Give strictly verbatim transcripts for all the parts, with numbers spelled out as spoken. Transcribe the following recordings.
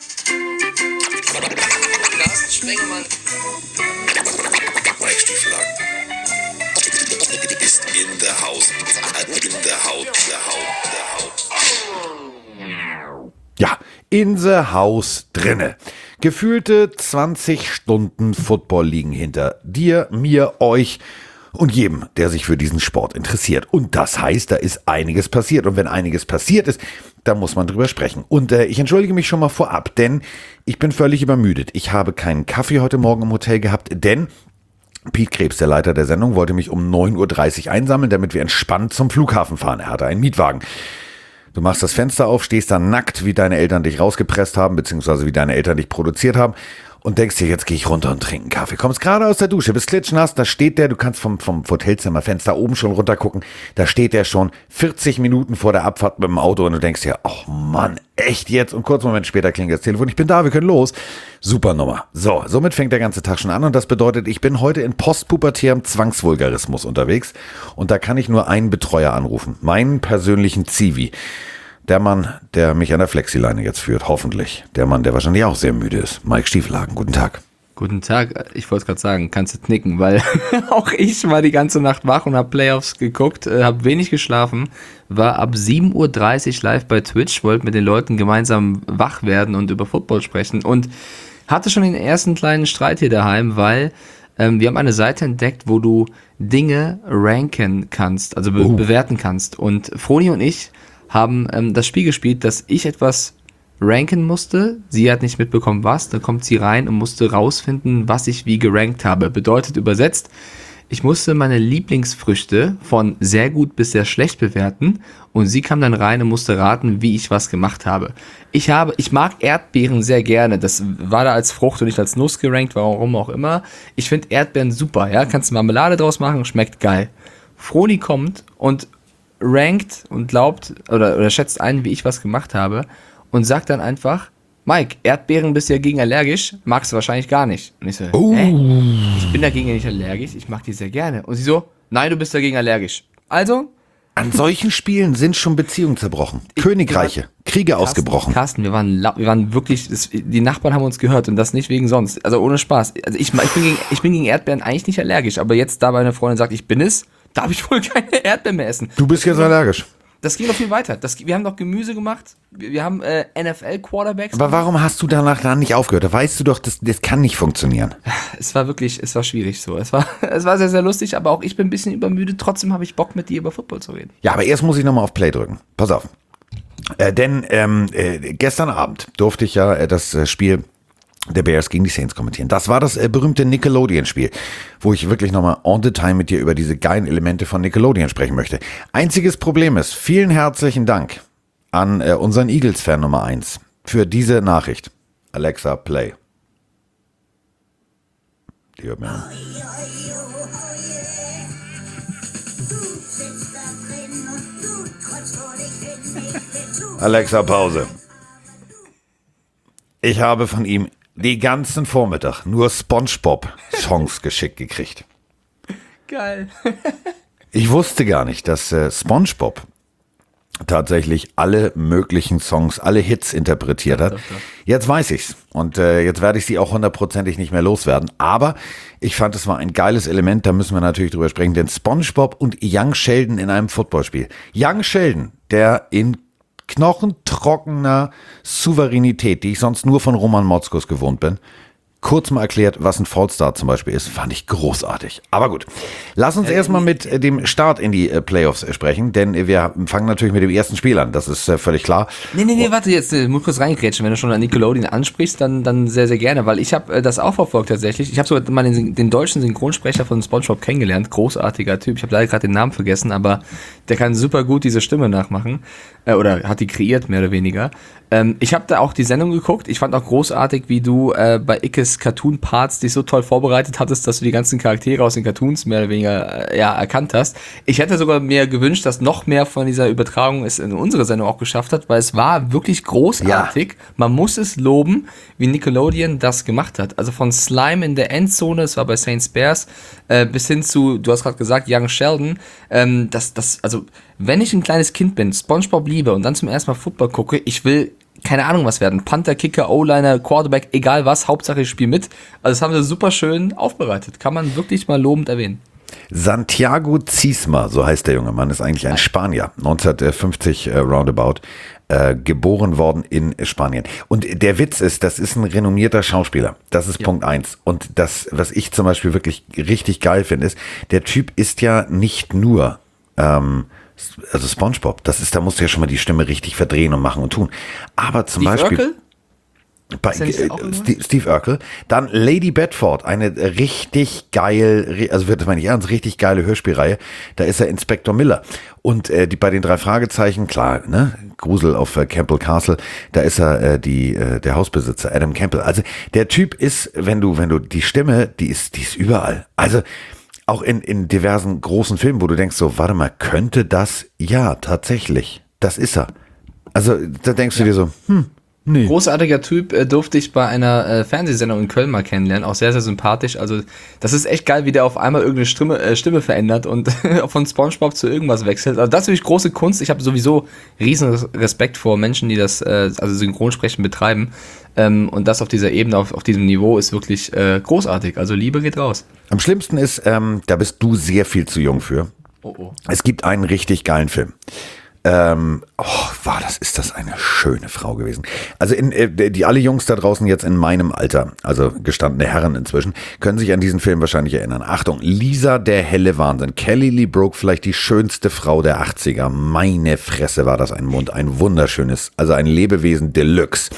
Carsten Spengemann. Mike Stieflagen. Ist in der Haus. In der Haut. Der Haut. Der Haut. Ja, in the House drinne. Gefühlte zwanzig Stunden Football liegen hinter dir, mir, euch und jedem, der sich für diesen Sport interessiert. Und das heißt, da ist einiges passiert. Und wenn einiges passiert ist, da muss man drüber sprechen. Und äh, ich entschuldige mich schon mal vorab, denn ich bin völlig übermüdet. Ich habe keinen Kaffee heute Morgen im Hotel gehabt, denn Piet Krebs, der Leiter der Sendung, wollte mich um neun Uhr dreißig einsammeln, damit wir entspannt zum Flughafen fahren. Er hatte einen Mietwagen. Du machst das Fenster auf, stehst da nackt, wie deine Eltern dich rausgepresst haben, beziehungsweise wie deine Eltern dich produziert haben und denkst dir, jetzt gehe ich runter und trinke einen Kaffee. Kommst gerade aus der Dusche, bist klitschnass, da steht der, du kannst vom, vom Hotelzimmerfenster oben schon runter gucken, da steht der schon vierzig Minuten vor der Abfahrt mit dem Auto und du denkst dir, oh Mann, echt jetzt? Und kurz einen Moment später klingelt das Telefon, ich bin da, wir können los. Super Nummer. So, somit fängt der ganze Tag schon an und das bedeutet, ich bin heute in postpubertärem Zwangsvulgarismus unterwegs und da kann ich nur einen Betreuer anrufen, meinen persönlichen Zivi. Der Mann, der mich an der Flexileine jetzt führt, hoffentlich. Der Mann, der wahrscheinlich auch sehr müde ist. Mike Stieflagen, guten Tag. Guten Tag, ich wollte es gerade sagen, kannst du knicken, weil auch ich war die ganze Nacht wach und habe Playoffs geguckt, äh, habe wenig geschlafen, war ab sieben Uhr dreißig live bei Twitch, wollte mit den Leuten gemeinsam wach werden und über Football sprechen und hatte schon den ersten kleinen Streit hier daheim, weil ähm, wir haben eine Seite entdeckt, wo du Dinge ranken kannst, also be- Oh. bewerten kannst und Froni und ich haben ähm, das Spiel gespielt, dass ich etwas ranken musste. Sie hat nicht mitbekommen, was. Dann kommt sie rein und musste rausfinden, was ich wie gerankt habe. Bedeutet übersetzt, ich musste meine Lieblingsfrüchte von sehr gut bis sehr schlecht bewerten und sie kam dann rein und musste raten, wie ich was gemacht habe. Ich habe, ich mag Erdbeeren sehr gerne. Das war da als Frucht und nicht als Nuss gerankt, warum auch immer. Ich finde Erdbeeren super, ja. Kannst Marmelade draus machen, schmeckt geil. Froni kommt und rankt und glaubt oder, oder schätzt ein, wie ich was gemacht habe und sagt dann einfach, Mike, Erdbeeren bist du dagegen allergisch, magst du wahrscheinlich gar nicht. Und ich so, Oh. hä? Ich bin dagegen nicht allergisch, ich mag die sehr gerne. Und sie so, nein, du bist dagegen allergisch. Also, An solchen Spielen sind schon Beziehungen zerbrochen. Königreiche, Kriege Carsten, ausgebrochen. Carsten, wir waren, lau- wir waren wirklich, das, die Nachbarn haben uns gehört und das nicht wegen sonst. Also ohne Spaß. Also ich, ich, bin gegen, ich bin gegen Erdbeeren eigentlich nicht allergisch, aber jetzt, da meine Freundin sagt, ich bin es, darf ich wohl keine Erdbeeren mehr essen. Du bist jetzt allergisch. Das ging noch viel weiter. Das, wir haben noch Gemüse gemacht, wir, wir haben äh, N F L-Quarterbacks. Aber warum hast du danach dann nicht aufgehört? Da weißt du doch, das, das kann nicht funktionieren. Es war wirklich, es war schwierig so. Es war, es war sehr, sehr lustig, aber auch ich bin ein bisschen übermüdet. Trotzdem habe ich Bock, mit dir über Football zu reden. Ja, aber erst muss ich nochmal auf Play drücken. Pass auf. Äh, denn ähm, äh, gestern Abend durfte ich ja äh, das äh, Spiel der Bears gegen die Saints kommentieren. Das war das äh, berühmte Nickelodeon-Spiel, wo ich wirklich nochmal en Detail mit dir über diese geilen Elemente von Nickelodeon sprechen möchte. Einziges Problem ist, vielen herzlichen Dank an äh, unseren Eagles-Fan Nummer eins für diese Nachricht. Alexa, play. Die hört mir an. Alexa, Pause. Ich habe von ihm den ganzen Vormittag nur SpongeBob-Songs geschickt gekriegt. Geil. Ich wusste gar nicht, dass äh, SpongeBob tatsächlich alle möglichen Songs, alle Hits interpretiert hat. Doch, doch, doch. Jetzt weiß ich's und äh, jetzt werde ich sie auch hundertprozentig nicht mehr loswerden. Aber ich fand, es war ein geiles Element, da müssen wir natürlich drüber sprechen, denn SpongeBob und Young Sheldon in einem Footballspiel. Young Sheldon, der in knochentrockener Souveränität, die ich sonst nur von Roman Motzkus gewohnt bin, kurz mal erklärt, was ein Fallstart zum Beispiel ist, fand ich großartig. Aber gut, lass uns erstmal mit äh, dem Start in die äh, Playoffs äh, sprechen, denn äh, wir fangen natürlich mit dem ersten Spiel an, das ist äh, völlig klar. Nee, nee, nee, warte, jetzt äh, muss kurz reingrätschen. Wenn du schon an Nickelodeon ansprichst, dann, dann sehr, sehr gerne, weil ich habe äh, das auch verfolgt tatsächlich. Ich habe sogar mal den, den deutschen Synchronsprecher von SpongeBob kennengelernt. Großartiger Typ. Ich habe leider gerade den Namen vergessen, aber der kann super gut diese Stimme nachmachen. Äh, oder hat die kreiert, mehr oder weniger. Ähm, ich habe da auch die Sendung geguckt. Ich fand auch großartig, wie du äh, bei Ickes Cartoon-Parts dich so toll vorbereitet hattest, dass du die ganzen Charaktere aus den Cartoons mehr oder weniger äh, ja, erkannt hast. Ich hätte sogar mir gewünscht, dass noch mehr von dieser Übertragung es in unsere Sendung auch geschafft hat, weil es war wirklich großartig. Ja. Man muss es loben, wie Nickelodeon das gemacht hat. Also von Slime in der Endzone, es war bei Saints Bears, äh, bis hin zu, du hast gerade gesagt, Young Sheldon. Ähm, das, das, also wenn ich ein kleines Kind bin, SpongeBob liebe und dann zum ersten Mal Football gucke, ich will keine Ahnung was werden. Panther, Kicker, O-Liner, Quarterback, egal was, Hauptsache ich spiele mit. Also das haben sie super schön aufbereitet. Kann man wirklich mal lobend erwähnen. Santiago Ziesma, so heißt der junge Mann, ist eigentlich ein Spanier, neunzehnhundertfünfzig äh, roundabout, äh, geboren worden in Spanien. Und der Witz ist, das ist ein renommierter Schauspieler. Das ist Ja. Punkt eins. Und das, was ich zum Beispiel wirklich richtig geil finde, ist, der Typ ist ja nicht nur, ähm, also SpongeBob, das ist, da musst du ja schon mal die Stimme richtig verdrehen und machen und tun. Aber zum Steve Beispiel... Urkel? Bei, Ist der nicht äh, auch irgendwas? Steve, Steve Urkel. Dann Lady Bedford, eine richtig geil, also wird das meine ich ernst, richtig geile Hörspielreihe. Da ist er Inspektor Miller. Und äh, die bei den drei Fragezeichen, klar, ne, Grusel auf äh, Campbell Castle, da ist er äh, die äh, der Hausbesitzer Adam Campbell. Also der Typ ist, wenn du wenn du die Stimme, die ist die ist überall. Also auch in in diversen großen Filmen, wo du denkst so, warte mal, könnte das? Ja, tatsächlich. Das ist er. Also da denkst du dir so, hm, nee. Großartiger Typ, äh, durfte ich bei einer äh, Fernsehsendung in Köln mal kennenlernen. Auch sehr, sehr sympathisch. Also, das ist echt geil, wie der auf einmal irgendeine Stimme, äh, Stimme verändert und von SpongeBob zu irgendwas wechselt. Also, das ist wirklich große Kunst. Ich habe sowieso riesen Respekt vor Menschen, die das, äh, also Synchronsprechen betreiben. Ähm, und das auf dieser Ebene, auf, auf diesem Niveau ist wirklich äh, großartig. Also, Liebe geht raus. Am schlimmsten ist, ähm, da bist du sehr viel zu jung für. Oh, oh. Es gibt einen richtig geilen Film. Ähm, oh, war das, ist das eine schöne Frau gewesen. Also in, äh, die alle Jungs da draußen jetzt in meinem Alter, also gestandene Herren inzwischen, können sich an diesen Film wahrscheinlich erinnern. Achtung, Lisa, der helle Wahnsinn. Kelly Lee Brook, vielleicht die schönste Frau der achtziger. Meine Fresse war das ein Mund, ein wunderschönes, also ein Lebewesen Deluxe.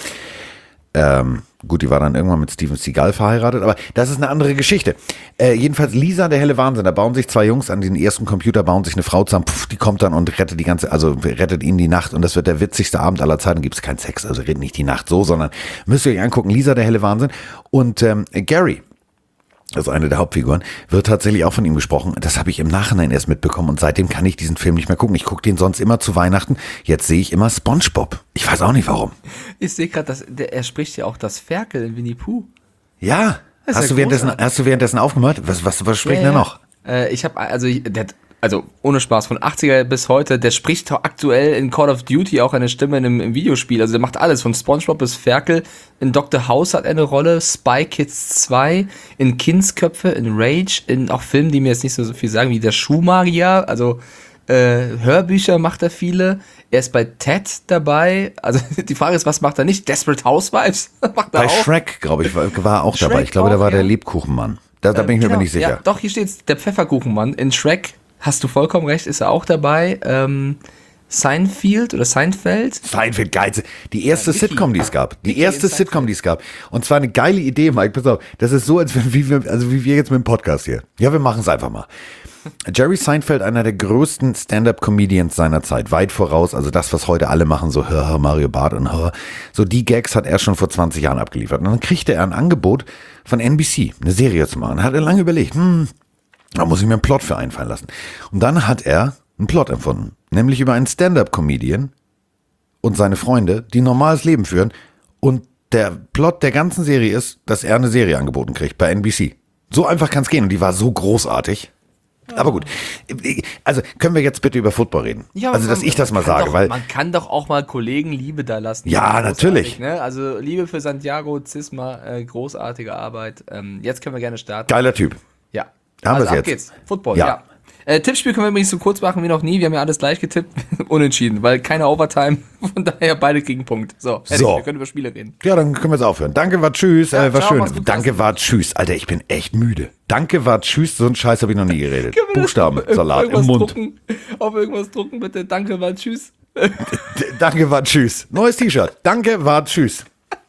Ähm, gut, die war dann irgendwann mit Steven Seagal verheiratet, aber das ist eine andere Geschichte. Äh, jedenfalls Lisa, der helle Wahnsinn, da bauen sich zwei Jungs an den ersten Computer, bauen sich eine Frau zusammen, pf, die kommt dann und rettet die ganze, also rettet ihnen die Nacht und das wird der witzigste Abend aller Zeiten, gibt es keinen Sex, also redet nicht die Nacht so, sondern müsst ihr euch angucken, Lisa, der helle Wahnsinn und ähm, Gary, also eine der Hauptfiguren, wird tatsächlich auch von ihm gesprochen. Das habe ich im Nachhinein erst mitbekommen und seitdem kann ich diesen Film nicht mehr gucken. Ich gucke den sonst immer zu Weihnachten. Jetzt sehe ich immer SpongeBob. Ich weiß auch nicht warum. Ich sehe gerade, dass der, er spricht ja auch das Ferkel in Winnie Pooh. Ja, Das ist hast ja du währenddessen, großartig. hast du währenddessen aufgemacht? Was, was, was spricht Ja, er ja. noch? Äh, ich habe, also, ich- der hat, also ohne Spaß, von achtziger bis heute, der spricht auch aktuell in Call of Duty auch eine Stimme in einem, im Videospiel. Also der macht alles, von SpongeBob bis Ferkel. In Doktor House hat er eine Rolle, Spy Kids zwei, in Kindsköpfe, in Rage, in auch Filmen, die mir jetzt nicht so viel sagen, wie der Schuhmagier, also äh, Hörbücher macht er viele. Er ist bei Ted dabei. Also die Frage ist, was macht er nicht? Desperate Housewives macht er Bei auch. Shrek, glaube ich, war, war auch Shrek dabei. Ich glaube, da auch, war der ja. Lebkuchenmann. Da, da bin ich mir Genau, aber nicht sicher. Ja, doch, hier steht's, der Pfefferkuchenmann. In Shrek, hast du vollkommen recht, ist er auch dabei. Ähm, Seinfeld oder Seinfeld. Seinfeld, geil. Die erste Ja, Mickey. Sitcom, die es gab. Die Mickey erste in Sitcom, die es gab. Und zwar eine geile Idee, Mike. Pass auf. Das ist so, als wenn wie wir, also wie wir jetzt mit dem Podcast hier. Ja, wir machen es einfach mal. Jerry Seinfeld, einer der größten Stand-Up-Comedians seiner Zeit, weit voraus, also das, was heute alle machen, so hör, hör, Mario Barth und hör, so die Gags hat er schon vor zwanzig Jahren abgeliefert. Und dann kriegte er ein Angebot von N B C, eine Serie zu machen. Hat er lange überlegt, hm, da muss ich mir einen Plot für einfallen lassen. Und dann hat er einen Plot empfunden, nämlich über einen Stand-Up-Comedian und seine Freunde, die ein normales Leben führen. Und der Plot der ganzen Serie ist, dass er eine Serie angeboten kriegt bei N B C. So einfach kann es gehen und die war so großartig. Aber gut, also können wir jetzt bitte über Football reden? Also, dass man- ich das mal man kann sage, doch, weil man kann doch auch mal Kollegen Liebe da lassen. Ja, Großartig, natürlich. Ne? Also Liebe für Santiago Ziesma, äh, großartige Arbeit. Ähm, jetzt können wir gerne starten. geiler Typ. Ja. Haben also wir's ab jetzt. geht's. Football, Ja. ja. Äh, Tippspiel können wir übrigens so kurz machen wie noch nie. Wir haben ja alles gleich getippt. Unentschieden, weil keine Overtime. Von daher beide gegen Punkt. So, fertig. So. Wir können über Spiele reden. Ja, dann können wir jetzt aufhören. Danke, war tschüss. Ja, äh, war ciao, mach's schön. gut, Danke, Carsten. war tschüss. Alter, ich bin echt müde. Danke, war tschüss. So einen Scheiß habe ich noch nie geredet. Buchstabensalat im Irgendwas Mund. Drucken, auf irgendwas drucken, bitte. Danke, war tschüss. D- Danke, war tschüss. Neues T-Shirt. Danke, war tschüss.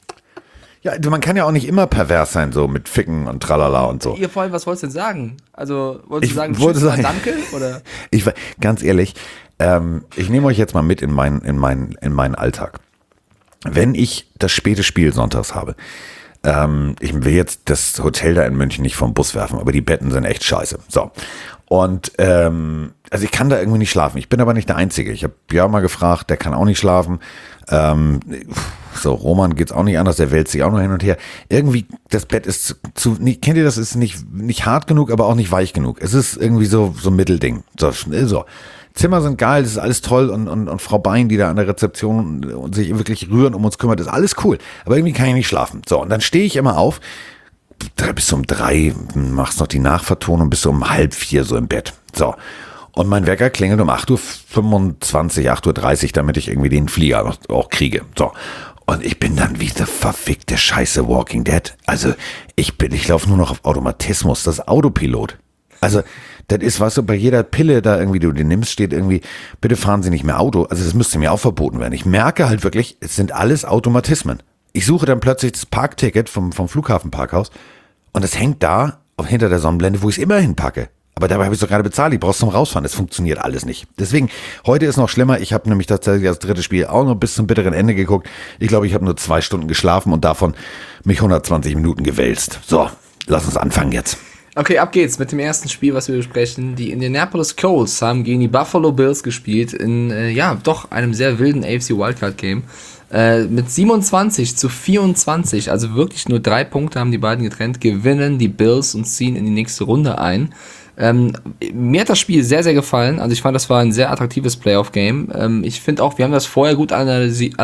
Ja, also man kann ja auch nicht immer pervers sein, so mit Ficken und Tralala und so. Ihr vor allem, was wolltest du denn sagen? Also, wolltest Ich du sagen, wollte tschüss, sagen- danke? Oder? Ich war, ganz ehrlich, ähm, ich nehme euch jetzt mal mit in meinen, in meinen, in meinen Alltag. Wenn ich das späte Spiel sonntags habe, ähm, ich will jetzt das Hotel da in München nicht vom Bus werfen, aber die Betten sind echt scheiße. So. Und ähm, also ich kann da irgendwie nicht schlafen. Ich bin aber nicht der Einzige. Ich habe Björn mal gefragt, der kann auch nicht schlafen. Ähm, so, Roman geht's auch nicht anders, der wälzt sich auch noch hin und her. Irgendwie, das Bett ist zu, zu nicht, kennt ihr das, ist nicht, nicht hart genug, aber auch nicht weich genug. Es ist irgendwie so, so ein Mittelding. So, so. Zimmer sind geil, das ist alles toll und, und, und Frau Bein, die da an der Rezeption und sich wirklich rühren um uns kümmert, ist alles cool. Aber irgendwie kann ich nicht schlafen. So, und dann stehe ich immer auf, bis um drei, machst noch die Nachvertonung, bis um halb vier so im Bett. So. Und mein Wecker klingelt um acht Uhr fünfundzwanzig, acht Uhr dreißig, damit ich irgendwie den Flieger auch, auch kriege. So. Und ich bin dann wie der verfickte Scheiße Walking Dead. Also, ich bin, ich laufe nur noch auf Automatismus, das ist Autopilot. Also, das ist, weißt du, bei jeder Pille da irgendwie, die du dir nimmst, steht irgendwie, bitte fahren Sie nicht mehr Auto. Also das müsste mir auch verboten werden. Ich merke halt wirklich, es sind alles Automatismen. Ich suche dann plötzlich das Parkticket vom, vom Flughafenparkhaus und es hängt da hinter der Sonnenblende, wo ich es immer hinpacke. Aber dabei habe ich es doch gerade bezahlt, ich brauch's zum Rausfahren. Es funktioniert alles nicht. Deswegen, heute ist noch schlimmer. Ich habe nämlich tatsächlich das dritte Spiel auch noch bis zum bitteren Ende geguckt. Ich glaube, ich habe nur zwei Stunden geschlafen und davon mich hundertzwanzig Minuten gewälzt. So, lass uns anfangen jetzt. Okay, ab geht's mit dem ersten Spiel, was wir besprechen. Die Indianapolis Colts haben gegen die Buffalo Bills gespielt in, äh, ja, doch einem sehr wilden A F C Wildcard Game. Äh, mit siebenundzwanzig zu vierundzwanzig, also wirklich nur drei Punkte haben die beiden getrennt, gewinnen die Bills und ziehen in die nächste Runde ein. Ähm, mir hat das Spiel sehr, sehr gefallen. Also ich fand, das war ein sehr attraktives Playoff-Game. Ähm, ich finde auch, wir haben das vorher gut analysiert.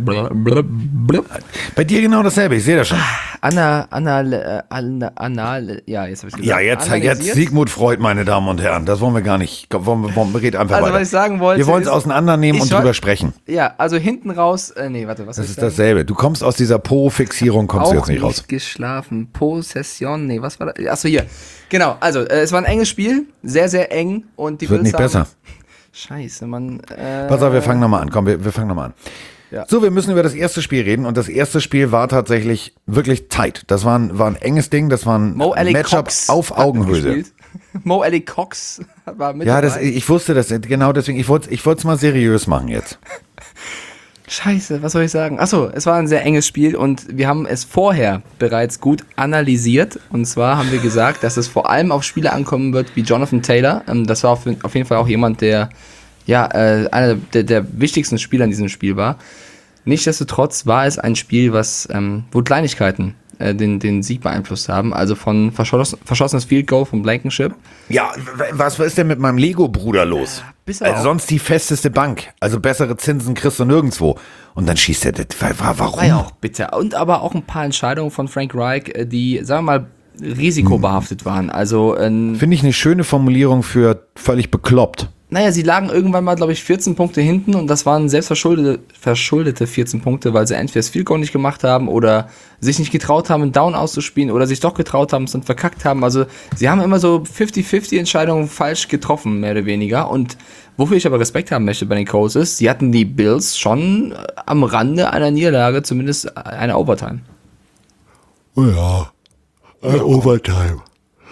Bei dir genau dasselbe, ich sehe das schon. Anna, Anna, äh, Anna, Anna, ja, jetzt habe ich gesagt. Ja, jetzt, jetzt Sigmund Freud, meine Damen und Herren. Das wollen wir gar nicht. Wollen wir, wollen wir reden einfach also, weiter. Was ich sagen wollte, wir wollen es auseinandernehmen und wollt, drüber sprechen. Ja, also hinten raus, äh, nee, warte, was Das ist ist dasselbe. Du kommst aus dieser Po-Fixierung, kommst auch du jetzt nicht nicht raus. geschlafen. Possession, nee, was war das? Achso, hier. Genau, also, äh, es war ein enges Spiel, sehr, sehr eng und die Wird nicht haben, besser. Scheiße, man. Äh, Pass auf, wir fangen nochmal an. Komm, wir, wir fangen nochmal an. Ja. So, wir müssen über das erste Spiel reden und das erste Spiel war tatsächlich wirklich tight. Das war ein, war ein enges Ding, das war ein Mo Ali Matchup Cox auf hat Augenhöhe. gespielt. Mo Ali Cox war mit Ja, das, dabei. ich wusste das, genau deswegen, ich wollte ich wollte es mal seriös machen jetzt. Scheiße, was soll ich sagen? Achso, es war ein sehr enges Spiel und wir haben es vorher bereits gut analysiert. Und zwar haben wir gesagt, dass es vor allem auf Spieler ankommen wird wie Jonathan Taylor. Ähm, das war auf, auf jeden Fall auch jemand, der ja äh, einer der, der wichtigsten Spieler in diesem Spiel war. Nichtsdestotrotz war es ein Spiel, was ähm, wo Kleinigkeiten äh, den, den Sieg beeinflusst haben. Also von verschoss, verschossenes Field Goal von Blankenship. Ja, was, was ist denn mit meinem Lego-Bruder los? Bis aber Also auch- sonst die festeste Bank. Also bessere Zinsen kriegst du nirgendwo. Und dann schießt er das. Warum? War ja auch bitter. Und aber auch ein paar Entscheidungen von Frank Reich, äh, die, sagen wir mal, risikobehaftet waren. Also, ähm, Finde ich eine schöne Formulierung für völlig bekloppt. naja, sie lagen irgendwann mal, glaube ich, vierzehn Punkte hinten und das waren selbstverschuldete verschuldete vierzehn Punkte, weil sie entweder das Field Goal nicht gemacht haben oder sich nicht getraut haben, einen Down auszuspielen oder sich doch getraut haben, es dann verkackt haben. Also sie haben immer so fünfzig fünfzig Entscheidungen falsch getroffen, mehr oder weniger. Und wofür ich aber Respekt haben möchte bei den Colts ist, sie hatten die Bills schon am Rande einer Niederlage, zumindest einer Overtime. Ja, Overtime.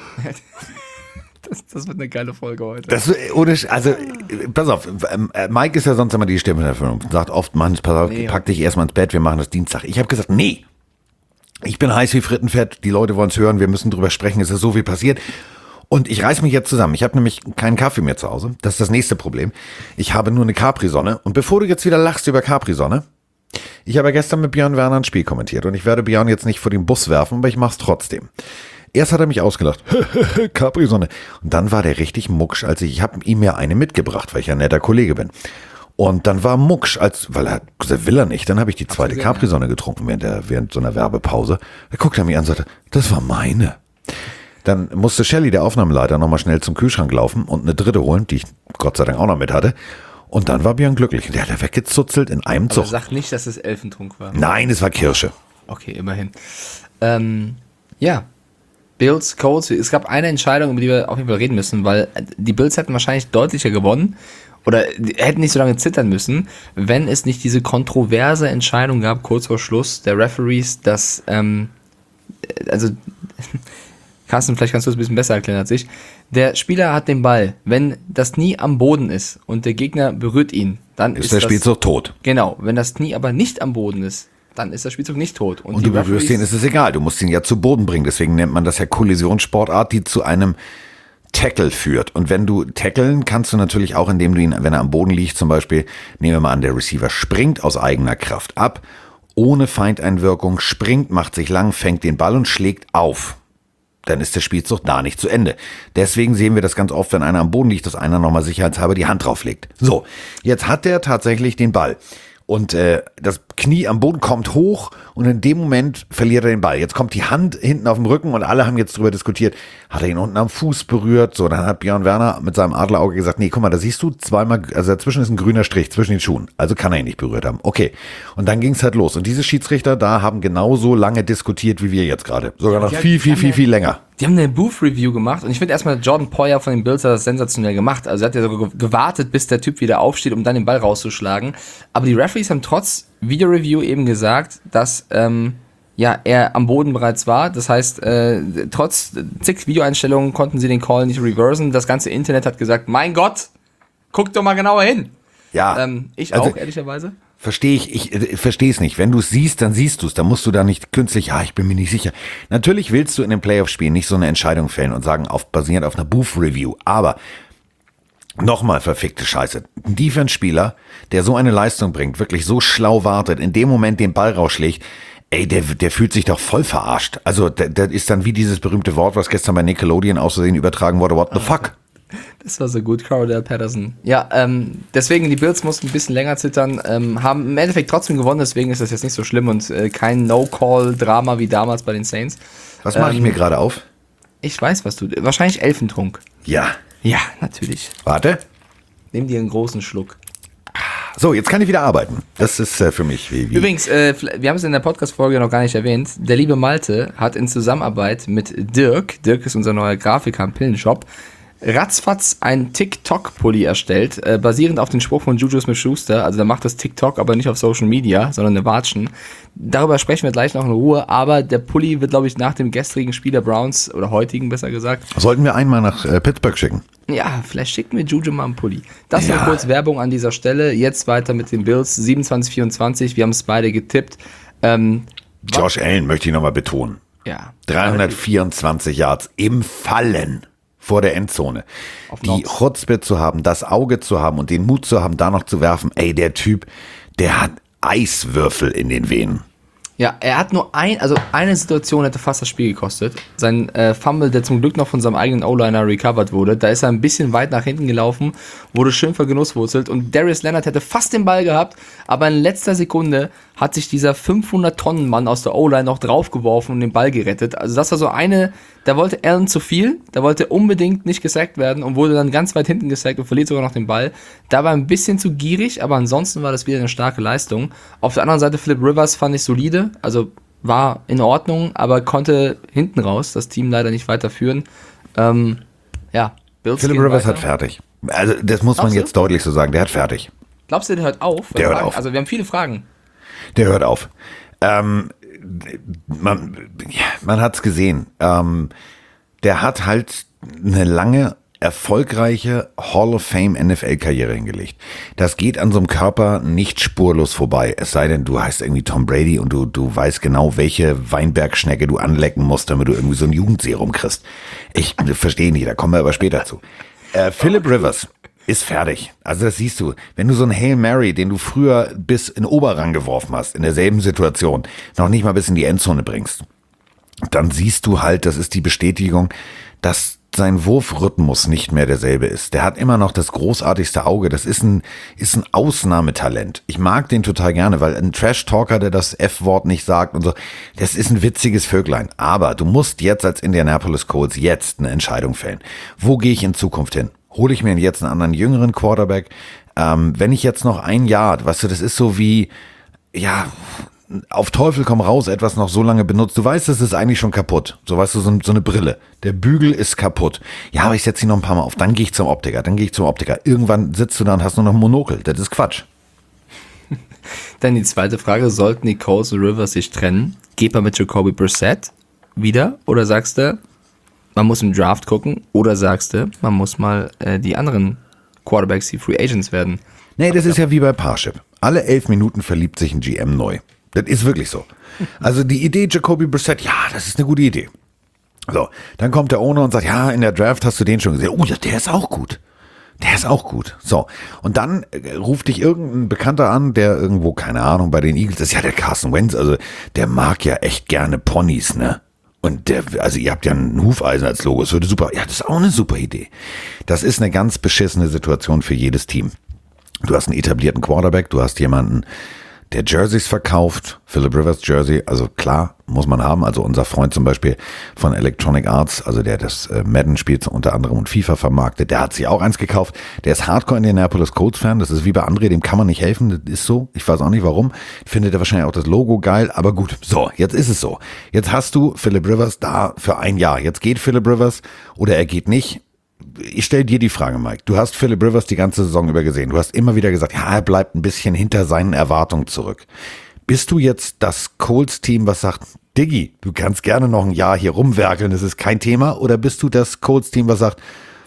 Das, das wird eine geile Folge heute. Das, ohne, Sch- also, pass auf, ähm, äh, Mike ist ja sonst immer die Stimme dafür und sagt oft, Mann, pass auf, Nee, pack dich erstmal ins Bett, wir machen das Dienstag. Ich habe gesagt, nee, ich bin heiß wie Frittenfett, die Leute wollen es hören, wir müssen drüber sprechen, es ist so viel passiert. Und ich reiß mich jetzt zusammen. Ich habe nämlich keinen Kaffee mehr zu Hause. Das ist das nächste Problem. Ich habe nur eine Capri-Sonne. Und bevor du jetzt wieder lachst über Capri-Sonne, ich habe gestern mit Björn Werner ein Spiel kommentiert und ich werde Björn jetzt nicht vor den Bus werfen, aber ich mach's trotzdem. Erst hat er mich ausgelacht. Capri-Sonne. Und dann war der richtig mucksch, als ich, ich habe ihm ja eine mitgebracht, weil ich ein netter Kollege bin. Und dann war mucksch, als, weil er gesagt, will er nicht. Dann habe ich die zweite gesehen, Capri-Sonne getrunken während, der, während so einer Werbepause. Da guckt er mich an und sagte, das war meine. Dann musste Shelley, der Aufnahmeleiter, nochmal schnell zum Kühlschrank laufen und eine dritte holen, die ich Gott sei Dank auch noch mit hatte. Und dann war Björn glücklich. Und der hat er weggezuzelt in einem Aber Zug. sag nicht, dass es Elfentrunk war. Nein, es war Kirsche. Okay, immerhin. Ähm, ja. Bills, Colts, es gab eine Entscheidung, über die wir auf jeden Fall reden müssen, weil die Bills hätten wahrscheinlich deutlicher gewonnen oder hätten nicht so lange zittern müssen, wenn es nicht diese kontroverse Entscheidung gab, kurz vor Schluss der Referees, dass, ähm, also, Carsten, vielleicht kannst du es ein bisschen besser erklären als ich, der Spieler hat den Ball, wenn das Knie am Boden ist und der Gegner berührt ihn, dann Ist, ist, der das, Spielzug tot. Genau, wenn das Knie aber nicht am Boden ist, dann ist der Spielzug nicht tot. Und du berührst ihn, ist es egal. Du musst ihn ja zu Boden bringen. Deswegen nennt man das ja Kollisionssportart, die zu einem Tackle führt. Und wenn du tackeln, kannst du natürlich auch, indem du ihn, wenn er am Boden liegt, zum Beispiel, nehmen wir mal an, der Receiver springt aus eigener Kraft ab, ohne Feindeinwirkung, springt, macht sich lang, fängt den Ball und schlägt auf. dann ist der Spielzug da nicht zu Ende. Deswegen sehen wir das ganz oft, wenn einer am Boden liegt, dass einer nochmal sicherheitshalber die Hand drauflegt. So, jetzt hat der tatsächlich den Ball. Und äh, das Knie am Boden kommt hoch und in dem Moment verliert er den Ball. Jetzt kommt die Hand hinten auf dem Rücken und alle haben jetzt drüber diskutiert, hat er ihn unten am Fuß berührt? So, dann hat Björn Werner mit seinem Adlerauge gesagt, nee, guck mal, da siehst du zweimal, also dazwischen ist ein grüner Strich zwischen den Schuhen. Also kann er ihn nicht berührt haben. Okay. Und dann ging es halt los. Und diese Schiedsrichter da haben genauso lange diskutiert wie wir jetzt gerade. Sogar noch Ja, viel, viel, viel, viel länger. Die haben eine Booth-Review gemacht und ich finde erstmal, Jordan Poyer von den Bills hat das sensationell gemacht. Also er hat ja sogar gewartet, bis der Typ wieder aufsteht, um dann den Ball rauszuschlagen. Aber die Referees haben trotz Video-Review eben gesagt, dass ähm, ja, er am Boden bereits war. Das heißt, äh, trotz zig Videoeinstellungen konnten sie den Call nicht reversen. Das ganze Internet hat gesagt, mein Gott, guck doch mal genauer hin. Ja. Ähm, ich also, auch, ehrlicherweise. Verstehe ich, ich äh, verstehe es nicht. Wenn du es siehst, dann siehst du es. Dann musst du da nicht künstlich, ja, ich bin mir nicht sicher. Natürlich willst du in den Playoff-Spielen nicht so eine Entscheidung fällen und sagen, auf, basierend auf einer Booth-Review. Aber nochmal verfickte Scheiße. Ein Defense-Spieler, der so eine Leistung bringt, wirklich so schlau wartet, in dem Moment den Ball rausschlägt, ey, der, der fühlt sich doch voll verarscht. Also, der, der ist dann wie dieses berühmte Wort, was gestern bei Nickelodeon aus Versehen übertragen wurde, what the fuck? Das war so gut, Cordell Patterson. Ja, ähm, deswegen, die Bills mussten ein bisschen länger zittern, ähm, haben im Endeffekt trotzdem gewonnen, deswegen ist das jetzt nicht so schlimm und äh, kein No-Call-Drama wie damals bei den Saints. Was mache ähm, ich mir gerade auf? Ich weiß, was du... Wahrscheinlich Elfentrunk. Ja. Ja, natürlich. Warte. Nimm dir einen großen Schluck. So, jetzt kann ich wieder arbeiten. Das ist äh, für mich wie... wie Übrigens, äh, wir haben es in der Podcast-Folge noch gar nicht erwähnt, der liebe Malte hat in Zusammenarbeit mit Dirk, Dirk ist unser neuer Grafiker im Pillenshop, ratzfatz ein TikTok-Pulli erstellt, äh, basierend auf dem Spruch von Juju Smith-Schuster. Also der macht das TikTok, aber nicht auf Social Media, sondern eine Watschen. Darüber sprechen wir gleich noch in Ruhe, aber der Pulli wird, glaube ich, nach dem gestrigen Spiel der Browns, oder heutigen besser gesagt. Sollten wir einmal nach äh, Pittsburgh schicken? Ja, vielleicht schicken wir Juju mal einen Pulli. Das Ja. war kurz Werbung an dieser Stelle. Jetzt weiter mit den Bills, siebenundzwanzig vierundzwanzig. Wir haben es beide getippt. Ähm, Josh Allen möchte ich nochmal betonen. ja. dreihundertvierundzwanzig Yards im Fallen vor der Endzone. Auf Die Knox. Chutzpe zu haben, das Auge zu haben und den Mut zu haben, da noch zu werfen. Ey, der Typ, der hat Eiswürfel in den Venen. Ja, er hat nur ein, also eine Situation hätte fast das Spiel gekostet. Sein äh, Fumble, der zum Glück noch von seinem eigenen O-Liner recovered wurde, da ist er ein bisschen weit nach hinten gelaufen, wurde schön vergenusswurzelt und Darius Leonard hätte fast den Ball gehabt, aber in letzter Sekunde hat sich dieser fünfhundert-Tonnen-Mann aus der O-Line noch draufgeworfen und den Ball gerettet. Also das war so eine, da wollte Allen zu viel, da wollte unbedingt nicht gesackt werden und wurde dann ganz weit hinten gesackt und verliert sogar noch den Ball. Da war ein bisschen zu gierig, aber ansonsten war das wieder eine starke Leistung. Auf der anderen Seite Philip Rivers fand ich solide, also war in Ordnung, aber konnte hinten raus das Team leider nicht weiterführen. Ähm, ja, Bills Philip gehen Rivers weiter. hat fertig. Also das muss man Glaubst du? jetzt deutlich so sagen, der hat fertig. Glaubst du, der hört auf? Der hört Fragen? auf. Also wir haben viele Fragen. Der hört auf. Ähm, man ja, man hat's gesehen. Ähm, der hat halt eine lange, erfolgreiche Hall of Fame N F L-Karriere hingelegt. Das geht an so einem Körper nicht spurlos vorbei. Es sei denn, du heißt irgendwie Tom Brady und du, du weißt genau, welche Weinbergschnecke du anlecken musst, damit du irgendwie so ein Jugendserum kriegst. Ich verstehe nicht, da kommen wir aber später zu. Äh, Philip Rivers ist fertig. Also das siehst du. Wenn du so einen Hail Mary, den du früher bis in Oberrang geworfen hast, in derselben Situation, noch nicht mal bis in die Endzone bringst, dann siehst du halt, das ist die Bestätigung, dass sein Wurfrhythmus nicht mehr derselbe ist. Der hat immer noch das großartigste Auge. Das ist ein, ist ein Ausnahmetalent. Ich mag den total gerne, weil ein Trash-Talker, der das F-Wort nicht sagt und so, das ist ein witziges Vöglein. Aber du musst jetzt als Indianapolis Colts jetzt eine Entscheidung fällen. Wo gehe ich in Zukunft hin? Hole ich mir jetzt einen anderen jüngeren Quarterback? Ähm, wenn ich jetzt noch ein Jahr, weißt du, das ist so wie, ja, auf Teufel komm raus, etwas noch so lange benutzt. Du weißt, das ist eigentlich schon kaputt. So weißt du, so, so eine Brille. Der Bügel ist kaputt. Ja, aber ich setze ihn noch ein paar Mal auf. Dann gehe ich zum Optiker. Dann gehe ich zum Optiker. Irgendwann sitzt du da und hast nur noch ein Monokel. Das ist Quatsch. Dann die zweite Frage, sollten die Colts und Rivers sich trennen? Geht man mit Jacoby Brissett wieder? Oder sagst du, man muss im Draft gucken? Oder sagst du, man muss mal äh, die anderen Quarterbacks, die Free Agents werden? Nee, das ist ja wie bei Parship. Alle elf Minuten verliebt sich ein G M neu. Das ist wirklich so. Also die Idee Jacoby Brissett, ja, das ist eine gute Idee. So, dann kommt der Owner und sagt, ja, in der Draft hast du den schon gesehen. Oh ja, der ist auch gut. Der ist auch gut. So, und dann äh, ruft dich irgendein Bekannter an, der irgendwo, keine Ahnung, bei den Eagles ist. Ja, der Carson Wentz, also der mag ja echt gerne Ponys, ne? Und der, also ihr habt ja ein Hufeisen als Logo, es würde super, ja, das ist auch eine super Idee. Das ist eine ganz beschissene Situation für jedes Team. Du hast einen etablierten Quarterback, du hast jemanden, der Jerseys verkauft, Phillip Rivers Jersey, also klar, muss man haben. Also unser Freund zum Beispiel von Electronic Arts, also der das äh, Madden spielt unter anderem und FIFA vermarktet, der hat sich auch eins gekauft. Der ist Hardcore Indianapolis Colts Fan, das ist wie bei André, dem kann man nicht helfen, das ist so. Ich weiß auch nicht warum. Findet er wahrscheinlich auch das Logo geil, aber gut. So, jetzt ist es so. Jetzt hast du Phillip Rivers da für ein Jahr. Jetzt geht Phillip Rivers oder er geht nicht. Ich stelle dir die Frage, Mike. Du hast Phillip Rivers die ganze Saison über gesehen. Du hast immer wieder gesagt, ja, er bleibt ein bisschen hinter seinen Erwartungen zurück. Bist du jetzt das Colts-Team, was sagt, Diggi, du kannst gerne noch ein Jahr hier rumwerkeln, das ist kein Thema? Oder bist du das Colts-Team, was sagt,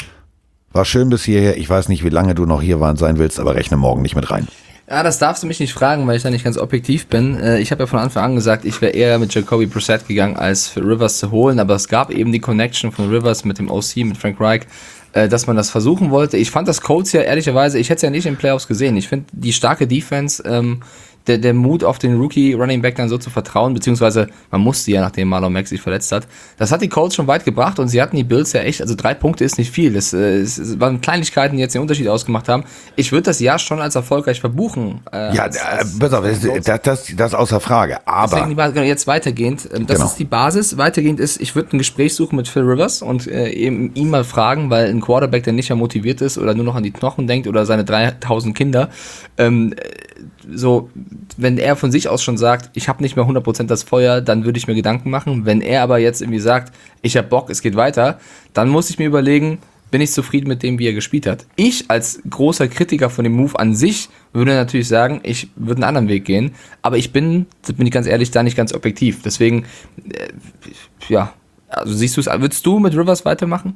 war schön bis hierher, ich weiß nicht, wie lange du noch hier sein willst, aber rechne morgen nicht mit rein? Ja, das darfst du mich nicht fragen, weil ich da nicht ganz objektiv bin. Ich habe ja von Anfang an gesagt, ich wäre eher mit Jacoby Brissett gegangen, als für Rivers zu holen, aber es gab eben die Connection von Rivers mit dem O C, mit Frank Reich, dass man das versuchen wollte. Ich fand das Colts ja ehrlicherweise, ich hätte es ja nicht in den Playoffs gesehen. Ich finde die starke Defense, ähm, der, der Mut auf den Rookie Running Back dann so zu vertrauen, beziehungsweise man musste ja, nachdem Marlon Mack sich verletzt hat, das hat die Colts schon weit gebracht und sie hatten die Bills ja echt, also drei Punkte ist nicht viel, das, äh, es waren Kleinigkeiten, die jetzt den Unterschied ausgemacht haben. Ich würde das Jahr schon als erfolgreich verbuchen. Äh, ja, als, als, pass auf, das, das, das, das außer Frage, aber... Deswegen die, genau, jetzt weitergehend, das genau. ist die Basis, weitergehend ist, ich würde ein Gespräch suchen mit Phil Rivers und äh, eben ihn mal fragen, weil ein Quarterback, der nicht mehr motiviert ist oder nur noch an die Knochen denkt oder seine dreitausend Kinder, ähm, so, wenn er von sich aus schon sagt, ich habe nicht mehr hundert Prozent das Feuer, dann würde ich mir Gedanken machen. Wenn er aber jetzt irgendwie sagt, ich habe Bock, es geht weiter, dann muss ich mir überlegen, bin ich zufrieden mit dem, wie er gespielt hat. Ich als großer Kritiker von dem Move an sich würde natürlich sagen, ich würde einen anderen Weg gehen, aber ich bin, bin ich ganz ehrlich, da nicht ganz objektiv. Deswegen, äh, ja, also siehst du es, würdest du mit Rivers weitermachen?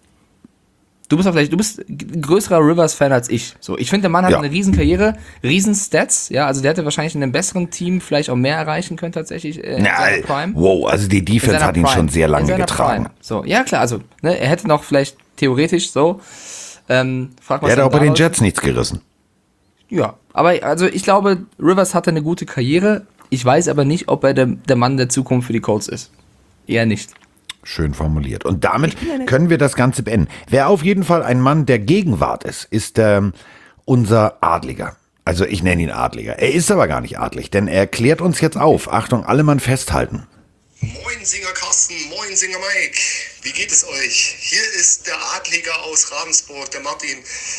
Du bist auch vielleicht, du bist ein größerer Rivers-Fan als ich. So, ich finde, der Mann hat ja. eine riesen Karriere, riesen Stats, ja, also der hätte wahrscheinlich in einem besseren Team vielleicht auch mehr erreichen können tatsächlich äh, in Na, seiner Prime. Wow, also die Defense hat ihn Prime. schon sehr lange in getragen. Prime. So, ja klar, also ne, er hätte noch vielleicht theoretisch so. Ähm, frag er hat auch bei den Jets nichts gerissen. Ja, aber also ich glaube, Rivers hatte eine gute Karriere. Ich weiß aber nicht, ob er der, der Mann der Zukunft für die Colts ist. Eher nicht. Schön formuliert. Und damit können wir das Ganze beenden. Wer auf jeden Fall ein Mann der Gegenwart ist, ist ähm, unser Adliger. Also ich nenne ihn Adliger. Er ist aber gar nicht adlig, denn er klärt uns jetzt auf. Achtung, alle Mann festhalten. Moin Singer Carsten, moin Singer Mike. Wie geht es euch? Hier ist der Adliger aus Ravensburg, der Martin.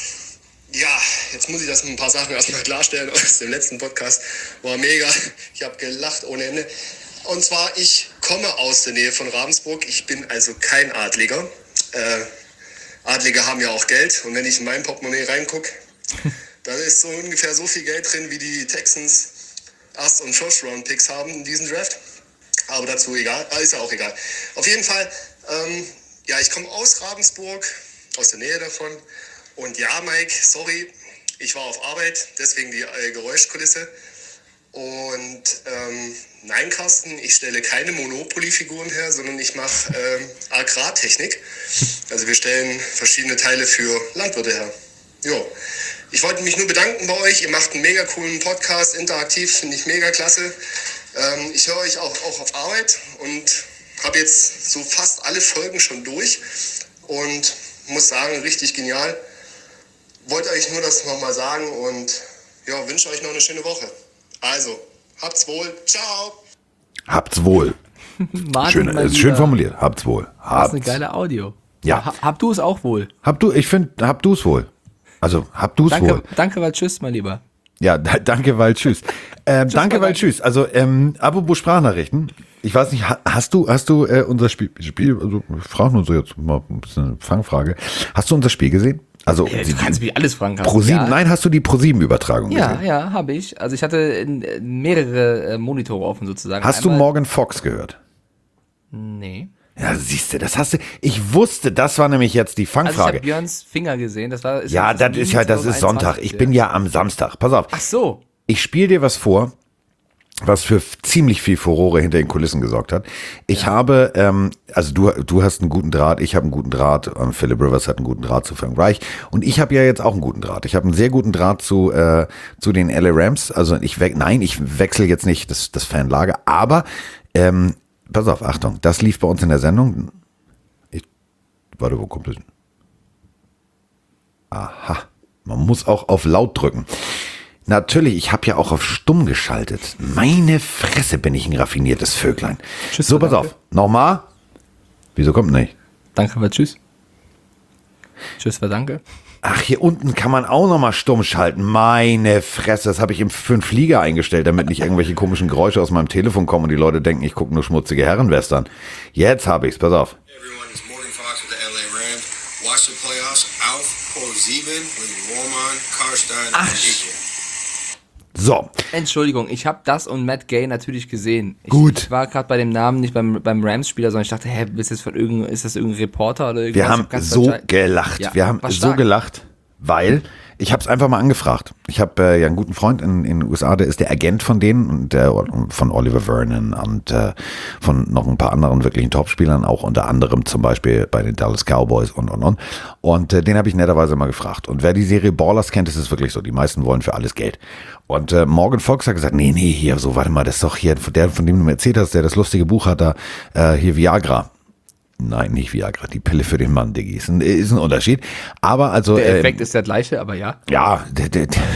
Ja, jetzt muss ich das mit ein paar Sachen erstmal klarstellen aus dem letzten Podcast. War mega. Ich habe gelacht ohne Ende. Und zwar, ich komme aus der Nähe von Ravensburg. Ich bin also kein Adliger. Äh, Adlige haben ja auch Geld. Und wenn ich in mein Portemonnaie reingucke, da ist so ungefähr so viel Geld drin, wie die Texans Erst- und First-Round-Picks haben in diesem Draft. Aber dazu egal, ist ja auch egal. Auf jeden Fall, ähm, ja, ich komme aus Ravensburg, aus der Nähe davon. Und ja, Mike, sorry, ich war auf Arbeit, deswegen die äh, Geräuschkulisse. Und ähm, nein, Carsten, ich stelle keine Monopoly-Figuren her, sondern ich mache ähm, Agrartechnik. Also wir stellen verschiedene Teile für Landwirte her. Jo. Ich wollte mich nur bedanken bei euch. Ihr macht einen mega coolen Podcast, interaktiv, finde ich mega klasse. Ähm, ich höre euch auch, auch auf Arbeit und habe jetzt so fast alle Folgen schon durch und muss sagen, richtig genial. Wollte euch nur das nochmal sagen und ja, wünsche euch noch eine schöne Woche. Also, habt's wohl. Ciao. Habt's wohl. Martin, Schön, mein ist schön Lieber, formuliert. Habt's wohl. Das Habt's. ist eine geile Audio. Ja. Ha, hab du es auch wohl. Hab du, ich finde, hab du's wohl. Also, hab du's Danke, wohl. danke, weil tschüss, mein Lieber. Ja, da, danke, weil tschüss. Ähm, danke, weil tschüss. Also, ähm, apropos Sprachnachrichten. Ich weiß nicht, ha- hast du, hast du äh, unser Spiel, Spiel, also ich frage nur so jetzt mal ein bisschen eine Fangfrage. Hast du unser Spiel gesehen? Also Ja, die, du kannst mich alles fragen. Carsten. ProSieben, ja. nein, hast du die ProSieben-Übertragung Ja, gesehen? ja, habe ich. Also ich hatte äh, mehrere äh, Monitore offen sozusagen. Hast du Einmal- Morgan Fox gehört? Nee. Ja, siehst du, das hast du. Ich wusste, das war nämlich jetzt die Also ich habe Fangfrage. Björns Finger gesehen. Das war, ist Ja, jetzt das Meme ist ja, das ist Sonntag. zwanzig einundzwanzig, Ich bin ja am Samstag. Pass auf. Ach so. Ich spiele dir was vor, was für ziemlich viel Furore hinter den Kulissen gesorgt hat. Ich ja. habe, ähm, also du, du hast einen guten Draht, ich habe einen guten Draht, ähm, Phillip Rivers hat einen guten Draht zu Frank Reich und ich habe ja jetzt auch einen guten Draht. Ich habe einen sehr guten Draht zu äh, zu den L A Rams. Also ich we- nein, ich wechsle jetzt nicht das, das Fanlager, aber ähm, pass auf, Achtung, das lief bei uns in der Sendung. Ich, warte, wo kommt das? Aha, man muss auch auf laut drücken. Natürlich, ich habe ja auch auf stumm geschaltet. Meine Fresse, bin ich ein raffiniertes Vöglein. Tschüss, so, pass danke. auf, nochmal. Wieso kommt nicht? Danke, aber tschüss. Tschüss, war danke. Ach, hier unten kann man auch nochmal stumm schalten. Meine Fresse, das habe ich im für einen Flieger eingestellt, damit nicht irgendwelche komischen Geräusche aus meinem Telefon kommen und die Leute denken, ich gucke nur schmutzige Herrenwestern. Jetzt habe ich's, pass auf. Everyone, it's Morgan Fox with the L A Rams. Watch the playoffs. Auf ProSieben with Roman, Karstein Ach. und Ike. So, Entschuldigung, ich habe das und Matt Gay natürlich gesehen. Ich, Gut. Ich war gerade bei dem Namen nicht beim, beim Rams-Spieler, sondern ich dachte, hä, ist das, von irgendein, ist das irgendein Reporter oder irgendwas? wir haben Ganz so falsch- gelacht. Ja, wir haben war so stark. gelacht, weil ich habe es einfach mal angefragt. Ich habe äh, ja einen guten Freund in, in den U S A, der ist der Agent von denen, und der, von Oliver Vernon und äh, von noch ein paar anderen wirklichen Topspielern, auch unter anderem zum Beispiel bei den Dallas Cowboys und und und. Und äh, den habe ich netterweise mal gefragt. Und wer die Serie Ballers kennt, ist es wirklich so. Die meisten wollen für alles Geld. Und äh, Morgan Fox hat gesagt, nee, nee, hier, so, warte mal, das ist doch hier, der, von dem du mir erzählt hast, der das lustige Buch hat, da, äh, hier Viagra. Nein, nicht Viagra, die Pille für den Mann, Diggi. Ist ein, ist ein Unterschied. Aber also. Der ähm, Effekt ist der gleiche, aber ja. Ja, der, der, der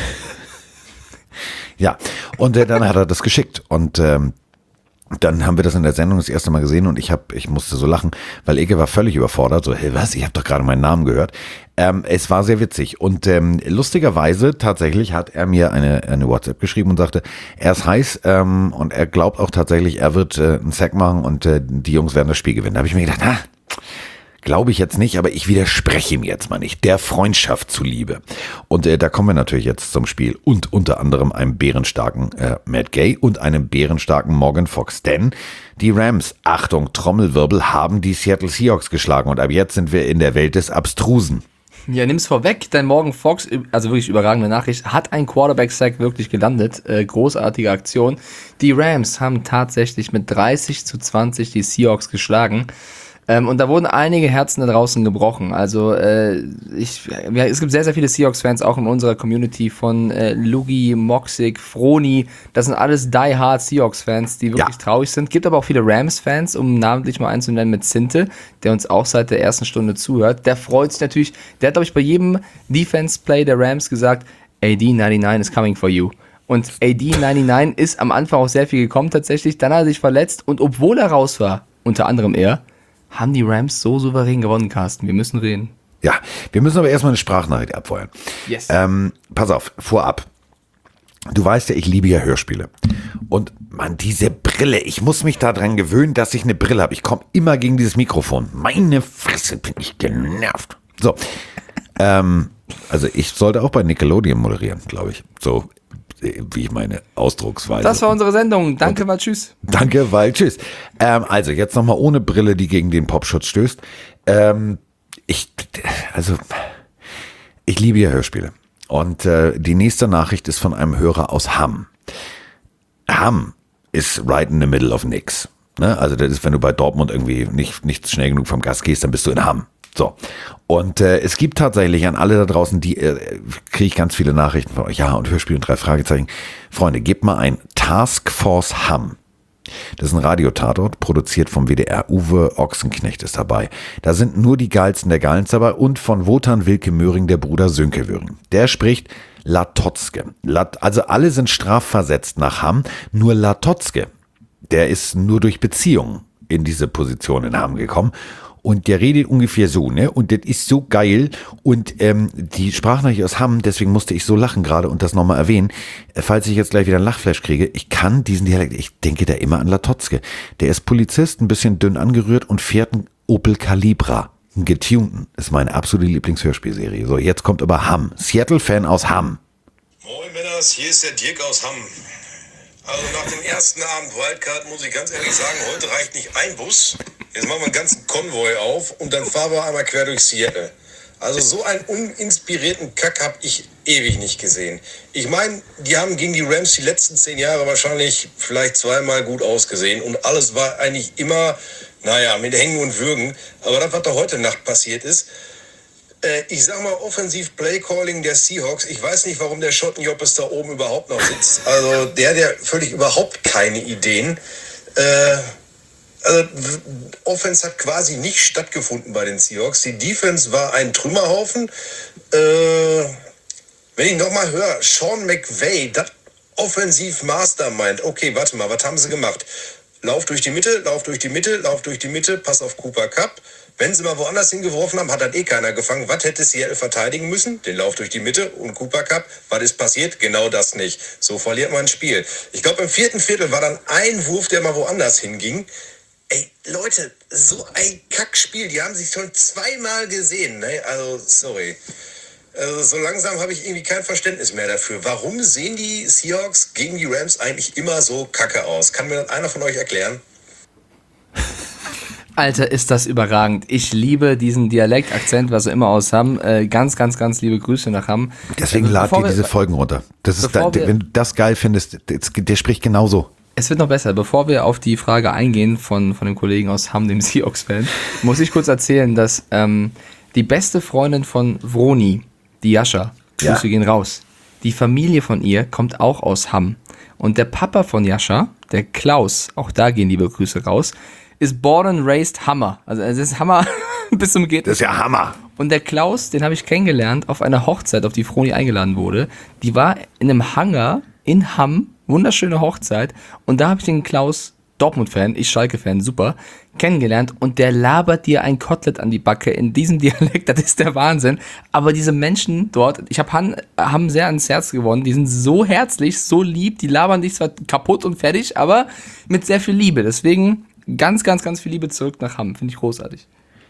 ja. Und äh, dann hat er das geschickt. Und ähm, dann haben wir das in der Sendung das erste Mal gesehen und ich hab, ich musste so lachen, weil Eke war völlig überfordert. So, hey, was? Ich habe doch gerade meinen Namen gehört. Ähm, es war sehr witzig. Und ähm, lustigerweise tatsächlich hat er mir eine, eine WhatsApp geschrieben und sagte, er ist heiß ähm, und er glaubt auch tatsächlich, er wird äh, einen Sack machen und äh, die Jungs werden das Spiel gewinnen. Da habe ich mir gedacht, ah, glaube ich jetzt nicht, aber ich widerspreche ihm jetzt mal nicht. Der Freundschaft zuliebe. Und äh, da kommen wir natürlich jetzt zum Spiel. Und unter anderem einem bärenstarken äh, Matt Gay und einem bärenstarken Morgan Fox. Denn die Rams, Achtung, Trommelwirbel, haben die Seattle Seahawks geschlagen. Und ab jetzt sind wir in der Welt des Abstrusen. Ja, nimm's vorweg, denn Morgan Fox, also wirklich überragende Nachricht, hat ein Quarterback-Sack wirklich gelandet. Äh, großartige Aktion. Die Rams haben tatsächlich mit dreißig zu zwanzig die Seahawks geschlagen. Ähm, und da wurden einige Herzen da draußen gebrochen. Also äh, ich, ja, es gibt sehr, sehr viele Seahawks-Fans auch in unserer Community von äh, Lugi, Moxig, Froni. Das sind alles die-hard Seahawks-Fans, die wirklich Ja. traurig sind. Gibt aber auch viele Rams-Fans, um namentlich mal einen zu nennen, mit Zinte, der uns auch seit der ersten Stunde zuhört. Der freut sich natürlich. Der hat, glaube ich, bei jedem Defense-Play der Rams gesagt, A D neunundneunzig is coming for you. Und A D neunundneunzig ist am Anfang auch sehr viel gekommen tatsächlich. Dann hat er sich verletzt und obwohl er raus war, unter anderem er, haben die Rams so souverän gewonnen, Carsten. Wir müssen reden. Ja, wir müssen aber erstmal eine Sprachnachricht abfeuern. Yes. Ähm, pass auf, vorab. Du weißt ja, ich liebe ja Hörspiele. Und man, diese Brille, ich muss mich daran gewöhnen, dass ich eine Brille habe. Ich komme immer gegen dieses Mikrofon. Meine Fresse, bin ich genervt. So, ähm, also ich sollte auch bei Nickelodeon moderieren, glaube ich. So, wie ich meine Ausdrucksweise. Das war unsere Sendung. Danke, war tschüss. Danke, weil tschüss. Ähm, also jetzt nochmal ohne Brille, die gegen den Popschutz stößt. Ähm, ich, also, ich liebe ja Hörspiele. Und äh, die nächste Nachricht ist von einem Hörer aus Hamm. Hamm ist right in the middle of nix. Ne? Also das ist, wenn du bei Dortmund irgendwie nicht, nicht schnell genug vom Gas gehst, dann bist du in Hamm. So. Und äh, es gibt tatsächlich an alle da draußen, die äh, kriege ich ganz viele Nachrichten von euch. Ja, und Hörspiel und drei Fragezeichen. Freunde, gebt mal ein Task Force Hamm. Das ist ein Radiotatort, produziert vom W D R. Uwe Ochsenknecht ist dabei. Da sind nur die Geilsten der Geilens dabei und von Wotan Wilke Möhring, der Bruder Sönke Möhring. Der spricht Latotzke. Lat, also alle sind strafversetzt nach Hamm, nur Latotzke, der ist nur durch Beziehungen in diese Position in Hamm gekommen. Und der redet ungefähr so, ne? Und das ist so geil. Und ähm, die Sprachnachricht aus Hamm, deswegen musste ich so lachen gerade und das nochmal erwähnen. Falls ich jetzt gleich wieder einen Lachflash kriege, ich kann diesen Dialekt, ich denke da immer an Latotzke. Der ist Polizist, ein bisschen dünn angerührt und fährt einen Opel Calibra. Einen getunten. Ist meine absolute Lieblingshörspielserie. So, jetzt kommt aber Hamm. Seattle-Fan aus Hamm. Moin Männers, hier ist der Dirk aus Hamm. Also nach dem ersten Abend Wildcard muss ich ganz ehrlich sagen, heute reicht nicht ein Bus. Jetzt machen wir einen ganzen Konvoi auf und dann fahren wir einmal quer durch Seattle. Also so einen uninspirierten Kack habe ich ewig nicht gesehen. Ich meine, die haben gegen die Rams die letzten zehn Jahre wahrscheinlich vielleicht zweimal gut ausgesehen und alles war eigentlich immer, naja, mit Hängen und Würgen. Aber das, was da heute Nacht passiert ist, äh, ich sag mal, offensiv Playcalling der Seahawks, ich weiß nicht, warum der Schottenjoppes da oben überhaupt noch sitzt. Also der, der völlig überhaupt keine Ideen. Äh, Also, Offense hat quasi nicht stattgefunden bei den Seahawks. Die Defense war ein Trümmerhaufen. Äh, wenn ich nochmal höre, Sean McVay, das Offensiv-Mastermind. Okay, warte mal, was haben sie gemacht? Lauf durch die Mitte, lauf durch die Mitte, lauf durch die Mitte, pass auf Cooper Kupp. Wenn sie mal woanders hingeworfen haben, hat dann eh keiner gefangen. Was hätte Seattle verteidigen müssen? Den Lauf durch die Mitte und Cooper Kupp. Was ist passiert? Genau das nicht. So verliert man ein Spiel. Ich glaube, im vierten Viertel war dann ein Wurf, der mal woanders hinging. Ey, Leute, so ein Kackspiel. Die haben sich schon zweimal gesehen. Ne? Also, sorry. Also, so langsam habe ich irgendwie kein Verständnis mehr dafür. Warum sehen die Seahawks gegen die Rams eigentlich immer so kacke aus? Kann mir das einer von euch erklären? Alter, ist das überragend. Ich liebe diesen Dialekt-Akzent, was wir immer aus haben. Äh, ganz, ganz, ganz liebe Grüße nach Hamm. Deswegen äh, lad dir diese Folgen runter. Das ist da, wir, wenn du das geil findest, der, der spricht genauso. Es wird noch besser. Bevor wir auf die Frage eingehen von, von dem Kollegen aus Hamm, dem Seahawks-Fan, muss ich kurz erzählen, dass ähm, die beste Freundin von Vroni, die Jascha, Grüße ja. gehen raus, die Familie von ihr kommt auch aus Hamm. Und der Papa von Jascha, der Klaus, auch da gehen liebe Grüße raus, ist born and raised Hammer. Also es ist Hammer bis zum geht. Das ist ja Hammer. Und der Klaus, den habe ich kennengelernt auf einer Hochzeit, auf die Vroni eingeladen wurde. Die war in einem Hangar in Hamm, wunderschöne Hochzeit. Und da habe ich den Klaus, Dortmund-Fan, ich Schalke-Fan, super, kennengelernt. Und der labert dir ein Kotelett an die Backe in diesem Dialekt, das ist der Wahnsinn. Aber diese Menschen dort, ich habe Han, haben sehr ans Herz gewonnen, die sind so herzlich, so lieb, die labern dich zwar kaputt und fertig, aber mit sehr viel Liebe. Deswegen ganz, ganz, ganz viel Liebe zurück nach Hamm, finde ich großartig.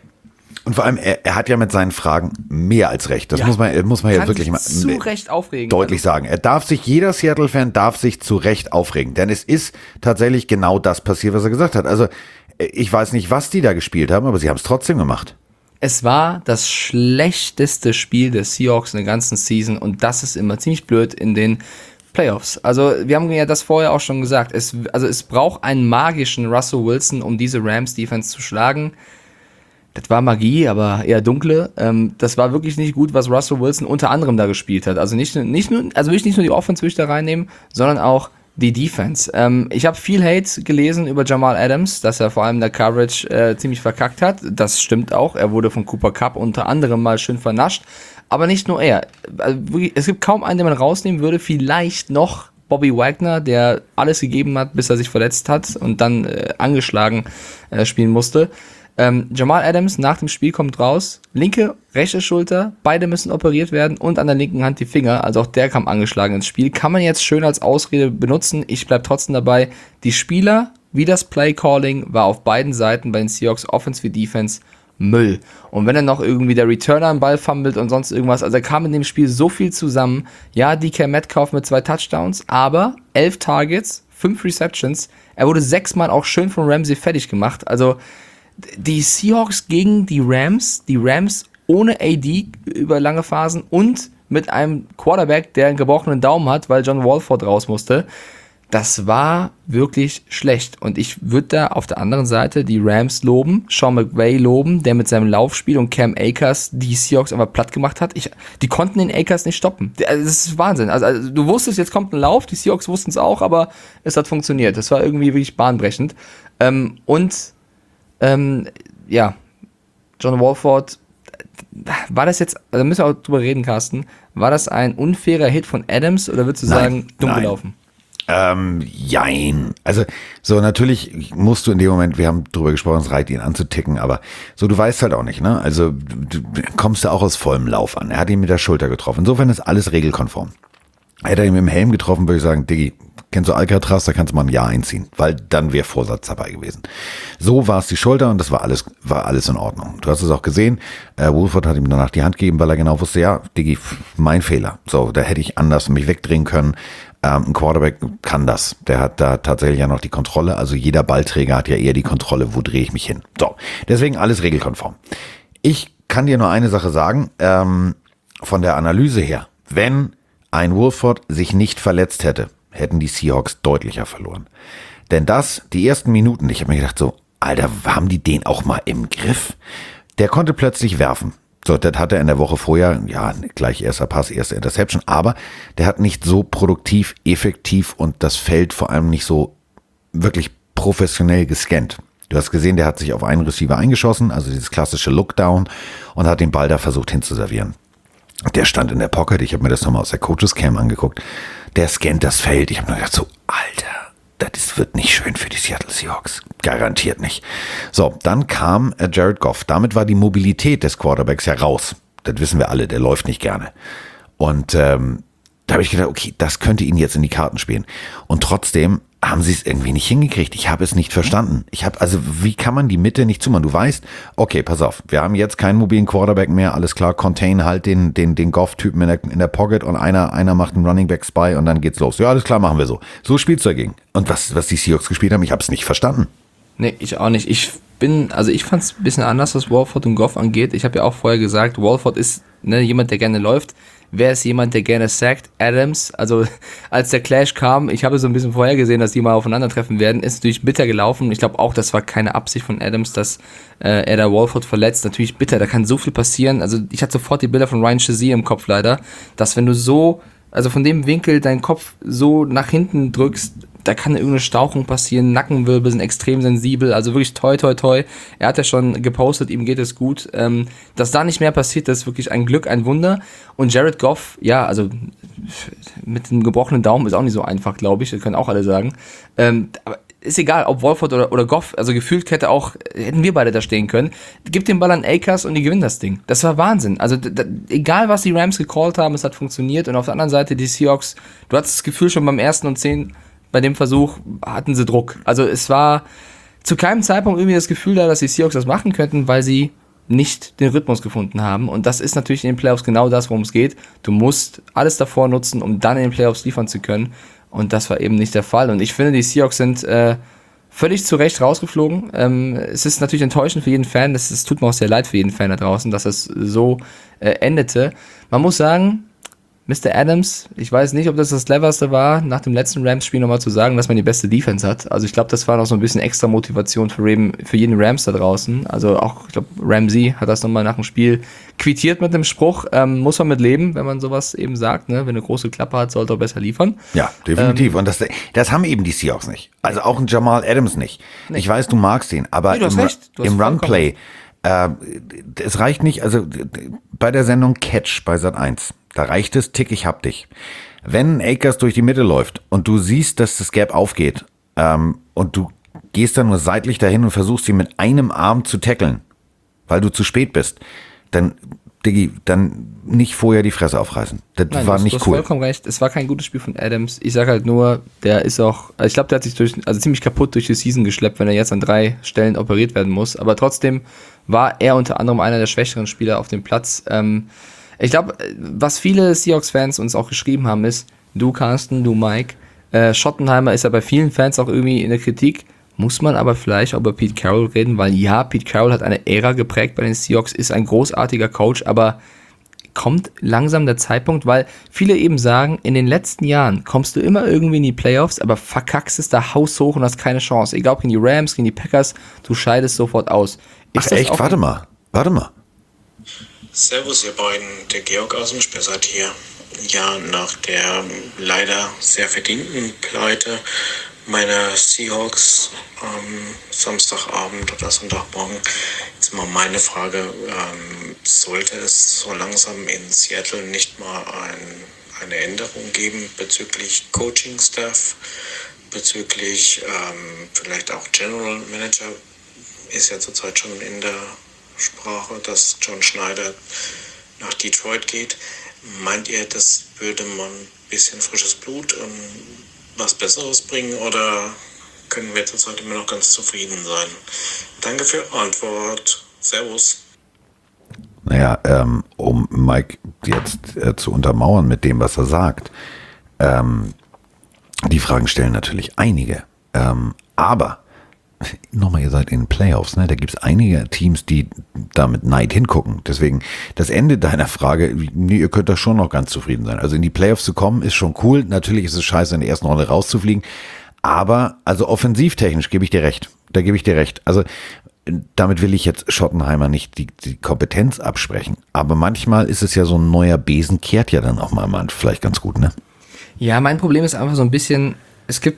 Und vor allem, er, er hat ja mit seinen Fragen mehr als recht. Das ja. muss man, muss man ja wirklich mal zu Recht aufregen. Deutlich sagen. Er darf sich, jeder Seattle-Fan darf sich zu Recht aufregen. Denn es ist tatsächlich genau das passiert, was er gesagt hat. Also, ich weiß nicht, was die da gespielt haben, aber sie haben es trotzdem gemacht. Es war das schlechteste Spiel des Seahawks in der ganzen Season und das ist immer ziemlich blöd in den Playoffs. Also wir haben ja das vorher auch schon gesagt. Es, also es braucht einen magischen Russell Wilson, um diese Rams-Defense zu schlagen. Das war Magie, aber eher dunkle. Ähm, das war wirklich nicht gut, was Russell Wilson unter anderem da gespielt hat. Also nicht, nicht nur, also will ich nicht nur die Offense will ich da reinnehmen, sondern auch die Defense. Ähm, ich habe viel Hate gelesen über Jamal Adams, dass er vor allem in der Coverage äh, ziemlich verkackt hat. Das stimmt auch. Er wurde von Cooper Kupp unter anderem mal schön vernascht. Aber nicht nur er. Also wirklich, es gibt kaum einen, den man rausnehmen würde. Vielleicht noch Bobby Wagner, der alles gegeben hat, bis er sich verletzt hat und dann äh, angeschlagen äh, spielen musste. Ähm, Jamal Adams nach dem Spiel kommt raus, linke, rechte Schulter, beide müssen operiert werden und an der linken Hand die Finger, also auch der kam angeschlagen ins Spiel. Kann man jetzt schön als Ausrede benutzen, ich bleib trotzdem dabei. Die Spieler, wie das Play-Calling, war auf beiden Seiten bei den Seahawks, Offense wie Defense, Müll. Und wenn dann noch irgendwie der Returner am Ball fummelt und sonst irgendwas, also da kam in dem Spiel so viel zusammen. Ja, D K Metcalf mit zwei Touchdowns, aber elf Targets, fünf Receptions, er wurde sechsmal auch schön von Ramsey fertig gemacht, also die Seahawks gegen die Rams, die Rams ohne A D über lange Phasen und mit einem Quarterback, der einen gebrochenen Daumen hat, weil John Wolford raus musste. Das war wirklich schlecht. Und ich würde da auf der anderen Seite die Rams loben, Sean McVay loben, der mit seinem Laufspiel und Cam Akers die Seahawks einfach platt gemacht hat. Ich, die konnten den Akers nicht stoppen. Das ist Wahnsinn. Also, also du wusstest, jetzt kommt ein Lauf, die Seahawks wussten es auch, aber es hat funktioniert. Das war irgendwie wirklich bahnbrechend. Ähm, und Ähm, ja, John Wolford, war das jetzt, da müssen wir auch drüber reden, Carsten, war das ein unfairer Hit von Adams oder würdest du nein, sagen, dumm nein. gelaufen? Ähm, jein. Also, so natürlich musst du in dem Moment, wir haben drüber gesprochen, es reicht ihn anzuticken, aber so, du weißt halt auch nicht, ne? Also, du kommst ja auch aus vollem Lauf an. Er hat ihn mit der Schulter getroffen. Insofern ist alles regelkonform. Hätte er ihn mit dem Helm getroffen, würde ich sagen, Diggi, kennst du Alcatraz, da kannst du mal ein Jahr einziehen, weil dann wäre Vorsatz dabei gewesen. So war es die Schulter und das war alles, war alles in Ordnung. Du hast es auch gesehen, äh, Wolford hat ihm danach die Hand gegeben, weil er genau wusste, ja, Diggi, mein Fehler. So, da hätte ich anders mich wegdrehen können. Ähm, ein Quarterback kann das. Der hat da tatsächlich ja noch die Kontrolle. Also jeder Ballträger hat ja eher die Kontrolle, wo drehe ich mich hin. So, deswegen alles regelkonform. Ich kann dir nur eine Sache sagen, ähm, von der Analyse her, wenn ein Wolford sich nicht verletzt hätte, hätten die Seahawks deutlicher verloren. Denn das, die ersten Minuten, ich habe mir gedacht so, Alter, haben die den auch mal im Griff? Der konnte plötzlich werfen. So, das hat er in der Woche vorher, ja, gleich erster Pass, erste Interception, aber der hat nicht so produktiv, effektiv und das Feld vor allem nicht so wirklich professionell gescannt. Du hast gesehen, der hat sich auf einen Receiver eingeschossen, also dieses klassische Lookdown, und hat den Ball da versucht hinzuservieren. Der stand in der Pocket, ich habe mir das nochmal aus der Coaches Cam angeguckt. Der scannt das Feld. Ich habe mir gedacht, so, Alter, das wird nicht schön für die Seattle Seahawks. Garantiert nicht. So, dann kam äh, Jared Goff. Damit war die Mobilität des Quarterbacks ja raus. Das wissen wir alle, der läuft nicht gerne. Und ähm, da habe ich gedacht, okay, das könnte ihn jetzt in die Karten spielen. Und trotzdem haben sie es irgendwie nicht hingekriegt. Ich habe es nicht verstanden. Ich habe, also wie kann man die Mitte nicht zumachen? Du weißt, okay, pass auf, wir haben jetzt keinen mobilen Quarterback mehr, alles klar, contain halt den, den, den Goff-Typen in der, in der Pocket und einer, einer macht einen Running Back Spy und dann geht's los. Ja, alles klar, machen wir so. So spielt's dagegen. Und was, was die Seahawks gespielt haben, ich habe es nicht verstanden. Nee, ich auch nicht. Ich bin, also ich fand es ein bisschen anders, was Wolford und Goff angeht. Ich habe ja auch vorher gesagt, Wolford ist ne, jemand, der gerne läuft. Wer ist jemand, der gerne sackt? Adams. Also als der Clash kam, ich habe so ein bisschen vorher gesehen, dass die mal aufeinandertreffen werden, ist natürlich bitter gelaufen. Ich glaube auch, das war keine Absicht von Adams, dass äh, er da Wolford verletzt. Natürlich bitter, da kann so viel passieren. Also ich hatte sofort die Bilder von Ryan Shazier im Kopf leider, dass wenn du so, also von dem Winkel deinen Kopf so nach hinten drückst, da kann irgendeine Stauchung passieren, Nackenwirbel sind extrem sensibel, also wirklich toi toi toi. Er hat ja schon gepostet, ihm geht es gut. Ähm, dass da nicht mehr passiert, das ist wirklich ein Glück, ein Wunder. Und Jared Goff, ja, also mit einem gebrochenen Daumen ist auch nicht so einfach, glaube ich, das können auch alle sagen. Ähm, aber ist egal, ob Wolford oder, oder Goff, also gefühlt hätte auch, hätten wir beide da stehen können. Gib den Ball an Akers und die gewinnen das Ding. Das war Wahnsinn. Also da, egal, was die Rams gecallt haben, es hat funktioniert. Und auf der anderen Seite die Seahawks, du hattest das Gefühl schon beim ersten und zehn, bei dem Versuch hatten sie Druck. Also es war zu keinem Zeitpunkt irgendwie das Gefühl da, dass die Seahawks das machen könnten, weil sie nicht den Rhythmus gefunden haben. Und das ist natürlich in den Playoffs genau das, worum es geht. Du musst alles davor nutzen, um dann in den Playoffs liefern zu können. Und das war eben nicht der Fall. Und ich finde, die Seahawks sind äh, völlig zu Recht rausgeflogen. Ähm, es ist natürlich enttäuschend für jeden Fan. Es, es tut mir auch sehr leid für jeden Fan da draußen, dass es so äh, endete. Man muss sagen, Mister Adams, ich weiß nicht, ob das das cleverste war, nach dem letzten Rams-Spiel nochmal zu sagen, dass man die beste Defense hat. Also ich glaube, das war noch so ein bisschen extra Motivation für, Ram, für jeden Rams da draußen. Also auch, ich glaube, Ramsey hat das nochmal nach dem Spiel quittiert mit dem Spruch, ähm, muss man mit leben, wenn man sowas eben sagt, ne? Wenn eine große Klappe hat, sollte er besser liefern. Ja, definitiv. Ähm, Und das, das haben eben die Seahawks nicht. Also auch ein Jamal Adams nicht. Nee. Ich weiß, du magst ihn, aber nee, im, im Runplay, äh, es reicht nicht, also bei der Sendung Catch bei Sat eins, da reicht es, Tick, ich hab dich. Wenn Akers durch die Mitte läuft und du siehst, dass das Gap aufgeht ähm, und du gehst dann nur seitlich dahin und versuchst ihn mit einem Arm zu tackeln, weil du zu spät bist, dann, Diggi, dann nicht vorher die Fresse aufreißen. Das Nein, war du, nicht du hast cool. vollkommen recht. Es war kein gutes Spiel von Adams. Ich sage halt nur, der ist auch, also ich glaube, der hat sich durch, also ziemlich kaputt durch die Season geschleppt, wenn er jetzt an drei Stellen operiert werden muss. Aber trotzdem war er unter anderem einer der schwächeren Spieler auf dem Platz. Ähm, ich glaube, was viele Seahawks-Fans uns auch geschrieben haben, ist, du Carsten, du Mike, äh, Schottenheimer ist ja bei vielen Fans auch irgendwie in der Kritik. Muss man aber vielleicht auch über Pete Carroll reden, weil ja, Pete Carroll hat eine Ära geprägt bei den Seahawks, ist ein großartiger Coach, aber kommt langsam der Zeitpunkt, weil viele eben sagen, in den letzten Jahren kommst du immer irgendwie in die Playoffs, aber verkackst es da haushoch und hast keine Chance. Egal ob gegen die Rams, gegen die Packers, du scheidest sofort aus. Ist Ach echt? Warte mal, warte mal. Servus ihr beiden, der Georg aus dem Spessart hier. Ja, nach der leider sehr verdienten Pleite meiner Seahawks am Samstagabend oder Sonntagmorgen. Jetzt mal meine Frage, ähm, sollte es so langsam in Seattle nicht mal ein, eine Änderung geben bezüglich Coaching-Staff, bezüglich ähm, vielleicht auch General Manager, ist ja zurzeit schon in der Sprache, dass John Schneider nach Detroit geht. Meint ihr, das würde man ein bisschen frisches Blut und was Besseres bringen oder können wir zurzeit immer noch ganz zufrieden sein? Danke für Antwort. Servus. Naja, ähm, um Mike jetzt äh, zu untermauern mit dem, was er sagt, ähm, die Fragen stellen natürlich einige. Ähm, aber, nochmal, ihr seid in den Playoffs, ne? Da gibt es einige Teams, die da mit Neid hingucken. Deswegen, das Ende deiner Frage, nee, ihr könnt da schon noch ganz zufrieden sein. Also in die Playoffs zu kommen, ist schon cool. Natürlich ist es scheiße, in der ersten Runde rauszufliegen. Aber, also offensivtechnisch gebe ich dir recht. Da gebe ich dir recht. Also, damit will ich jetzt Schottenheimer nicht die, die Kompetenz absprechen. Aber manchmal ist es ja so ein neuer Besen, kehrt ja dann auch mal, mal vielleicht ganz gut, ne? Ja, mein Problem ist einfach so ein bisschen, es gibt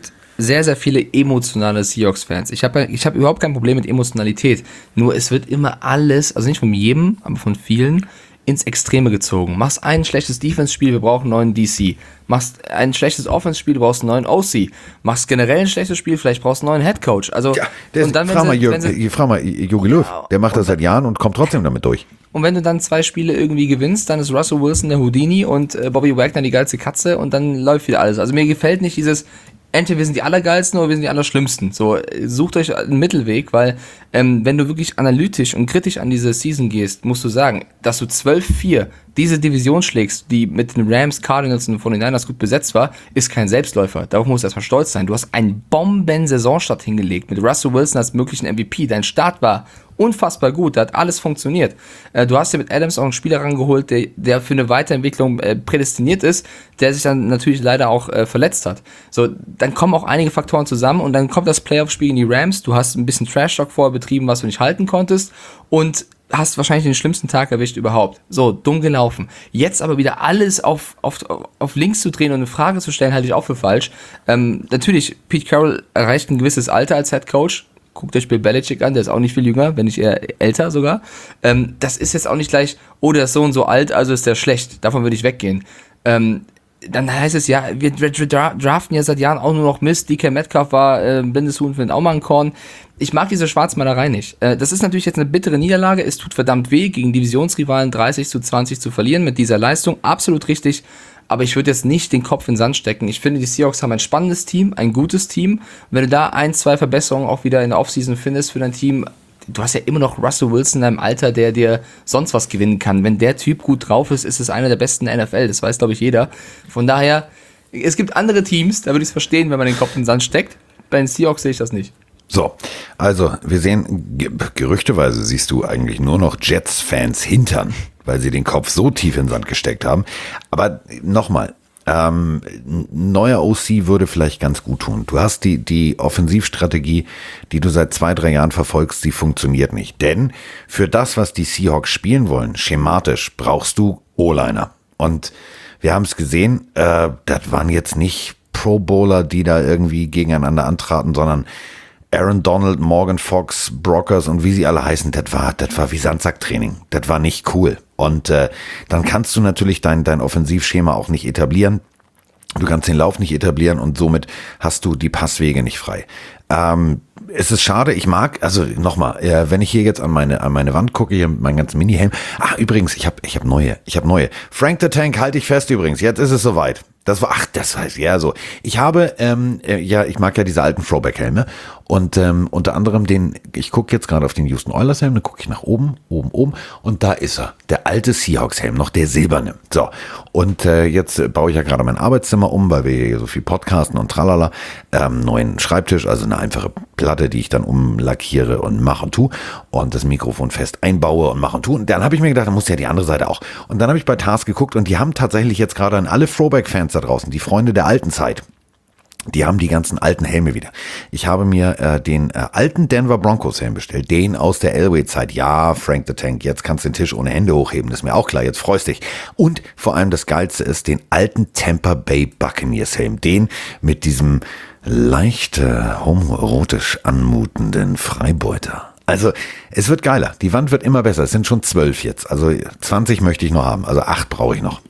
sehr, sehr viele emotionale Seahawks-Fans. Ich habe ich hab überhaupt kein Problem mit Emotionalität. Nur es wird immer alles, also nicht von jedem, aber von vielen, ins Extreme gezogen. Machst ein schlechtes Defense-Spiel, wir brauchen einen neuen D C. Machst ein schlechtes Offense-Spiel, du brauchst einen neuen O C. Machst generell ein schlechtes Spiel, vielleicht brauchst du einen neuen Headcoach. Also, Ja, der und dann, ist, frag, wenn mal sie, Jürgen, wenn sie, frag mal Jogi Löw, der macht das seit Jahren und kommt trotzdem damit durch. Und wenn du dann zwei Spiele irgendwie gewinnst, dann ist Russell Wilson der Houdini und äh, Bobby Wagner die geilste Katze und dann läuft wieder alles. Also mir gefällt nicht dieses, entweder wir sind die Allergeilsten oder wir sind die Allerschlimmsten. So, äh, sucht euch einen Mittelweg, weil ähm, wenn du wirklich analytisch und kritisch an diese Season gehst, musst du sagen, dass du zwölf vier diese Division schlägst, die mit den Rams, Cardinals und forty-niners gut besetzt war, ist kein Selbstläufer. Darauf musst du erstmal stolz sein. Du hast einen Bomben-Saisonstart hingelegt mit Russell Wilson als möglichen M V P. Dein Start war unfassbar gut, da hat alles funktioniert. Äh, du hast dir mit Adams auch einen Spieler rangeholt, der, der für eine Weiterentwicklung äh, prädestiniert ist, der sich dann natürlich leider auch äh, verletzt hat. So, dann kommen auch einige Faktoren zusammen und dann kommt das Playoff-Spiel in die Rams. Du hast ein bisschen Trash-Talk vorher betrieben, was du nicht halten konntest und hast wahrscheinlich den schlimmsten Tag erwischt überhaupt. So, dumm gelaufen. Jetzt aber wieder alles auf, auf, auf links zu drehen und eine Frage zu stellen, halte ich auch für falsch. Ähm, natürlich, Pete Carroll erreicht ein gewisses Alter als Head Coach. Guckt euch Bill Belichick an, der ist auch nicht viel jünger, wenn nicht eher älter sogar. Ähm, das ist jetzt auch nicht gleich, oh, der ist so und so alt, also ist der schlecht. Davon würde ich weggehen. Ähm, dann heißt es ja, wir, wir draften ja seit Jahren auch nur noch Mist. D K Metcalf war äh, blindes Huhn für den Aumankorn. Ich mag diese Schwarzmalerei nicht. Äh, das ist natürlich jetzt eine bittere Niederlage. Es tut verdammt weh, gegen Divisionsrivalen dreißig zu zwanzig zu verlieren mit dieser Leistung. Absolut richtig. Aber ich würde jetzt nicht den Kopf in den Sand stecken. Ich finde, die Seahawks haben ein spannendes Team, ein gutes Team. Wenn du da ein, zwei Verbesserungen auch wieder in der Offseason findest für dein Team, du hast ja immer noch Russell Wilson in deinem Alter, der dir sonst was gewinnen kann. Wenn der Typ gut drauf ist, ist es einer der besten N F L. Das weiß, glaube ich, jeder. Von daher, es gibt andere Teams, da würde ich es verstehen, wenn man den Kopf in den Sand steckt. Bei den Seahawks sehe ich das nicht. So, also wir sehen, ge- gerüchteweise siehst du eigentlich nur noch Jets-Fans hintern, weil sie den Kopf so tief in den Sand gesteckt haben. Aber nochmal, ähm, ein neuer O C würde vielleicht ganz gut tun. Du hast die, die Offensivstrategie, die du seit zwei, drei Jahren verfolgst, die funktioniert nicht. Denn für das, was die Seahawks spielen wollen, schematisch, brauchst du O-Liner. Und wir haben es gesehen, äh, das waren jetzt nicht Pro-Bowler, die da irgendwie gegeneinander antraten, sondern Aaron Donald, Morgan Fox, Brockers und wie sie alle heißen, das war, das war wie Sandsacktraining. Das war nicht cool. Und äh, dann kannst du natürlich dein, dein Offensivschema auch nicht etablieren. Du kannst den Lauf nicht etablieren und somit hast du die Passwege nicht frei. Ähm, es ist schade, ich mag, also nochmal, äh, wenn ich hier jetzt an meine an meine Wand gucke, hier mit meinem ganzen Mini-Helm. Ach, übrigens, ich habe ich hab neue, ich habe neue. Frank the Tank halte ich fest übrigens, jetzt ist es soweit. Das war, ach, das heißt, ja, so. Ich habe, ähm, äh, ja, ich mag ja diese alten Throwback-Helme und ähm, unter anderem den, ich gucke jetzt gerade auf den Houston Oilers-Helm, dann gucke ich nach oben, oben, oben und da ist er, der alte Seahawks-Helm, noch der silberne. So, und äh, jetzt äh, baue ich ja gerade mein Arbeitszimmer um, weil wir hier so viel podcasten und tralala, ähm, neuen Schreibtisch, also eine einfache Platte, die ich dann umlackiere und mache und tu und das Mikrofon fest einbaue und mache und tu. Und dann habe ich mir gedacht, dann muss ja die andere Seite auch. Und dann habe ich bei Tars geguckt und die haben tatsächlich jetzt gerade an alle Throwback-Fans da draußen, die Freunde der alten Zeit, die haben die ganzen alten Helme wieder. Ich habe mir äh, den äh, alten Denver Broncos Helm bestellt, den aus der Elway-Zeit. Ja, Frank the Tank, jetzt kannst du den Tisch ohne Hände hochheben, das ist mir auch klar, jetzt freust dich. Und vor allem das Geilste ist den alten Tampa Bay Buccaneers Helm, den mit diesem leicht äh, homoerotisch anmutenden Freibeuter. Also es wird geiler, die Wand wird immer besser, es sind schon zwölf jetzt, also zwanzig möchte ich noch haben, also acht brauche ich noch.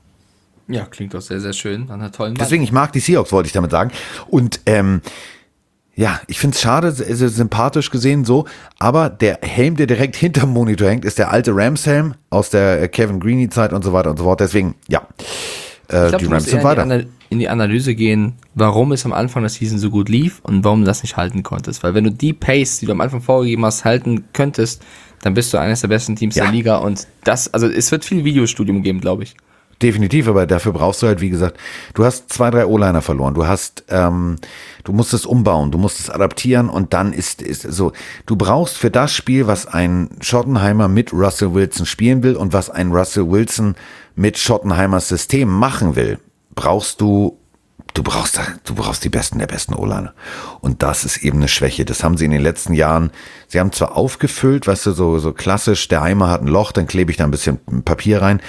Ja, klingt doch sehr, sehr schön. An einer tollen Wand. Deswegen, ich mag die Seahawks, wollte ich damit sagen. Und ähm, ja, ich finde es schade, sehr sympathisch gesehen so, aber der Helm, der direkt hinterm Monitor hängt, ist der alte Rams-Helm aus der Kevin Greeny-Zeit und so weiter und so fort. Deswegen, ja, äh, ich glaub, die du Rams musst sind eher weiter. in die, Ana- in die Analyse gehen, warum es am Anfang der Season so gut lief und warum du das nicht halten konntest. Weil wenn du die Pace, die du am Anfang vorgegeben hast, halten könntest, dann bist du eines der besten Teams Ja. der Liga und das, also es wird viel Videostudium geben, glaube ich. Definitiv, aber dafür brauchst du halt, wie gesagt, du hast zwei, drei O-Liner verloren, du hast, ähm, du musst es umbauen, du musst es adaptieren und dann ist, ist so, du brauchst für das Spiel, was ein Schottenheimer mit Russell Wilson spielen will und was ein Russell Wilson mit Schottenheimers System machen will, brauchst du, du brauchst, du brauchst die Besten der besten O-Liner. Und das ist eben eine Schwäche. Das haben sie in den letzten Jahren, sie haben zwar aufgefüllt, weißt du, so, so klassisch, der Heimer hat ein Loch, dann klebe ich da ein bisschen Papier rein.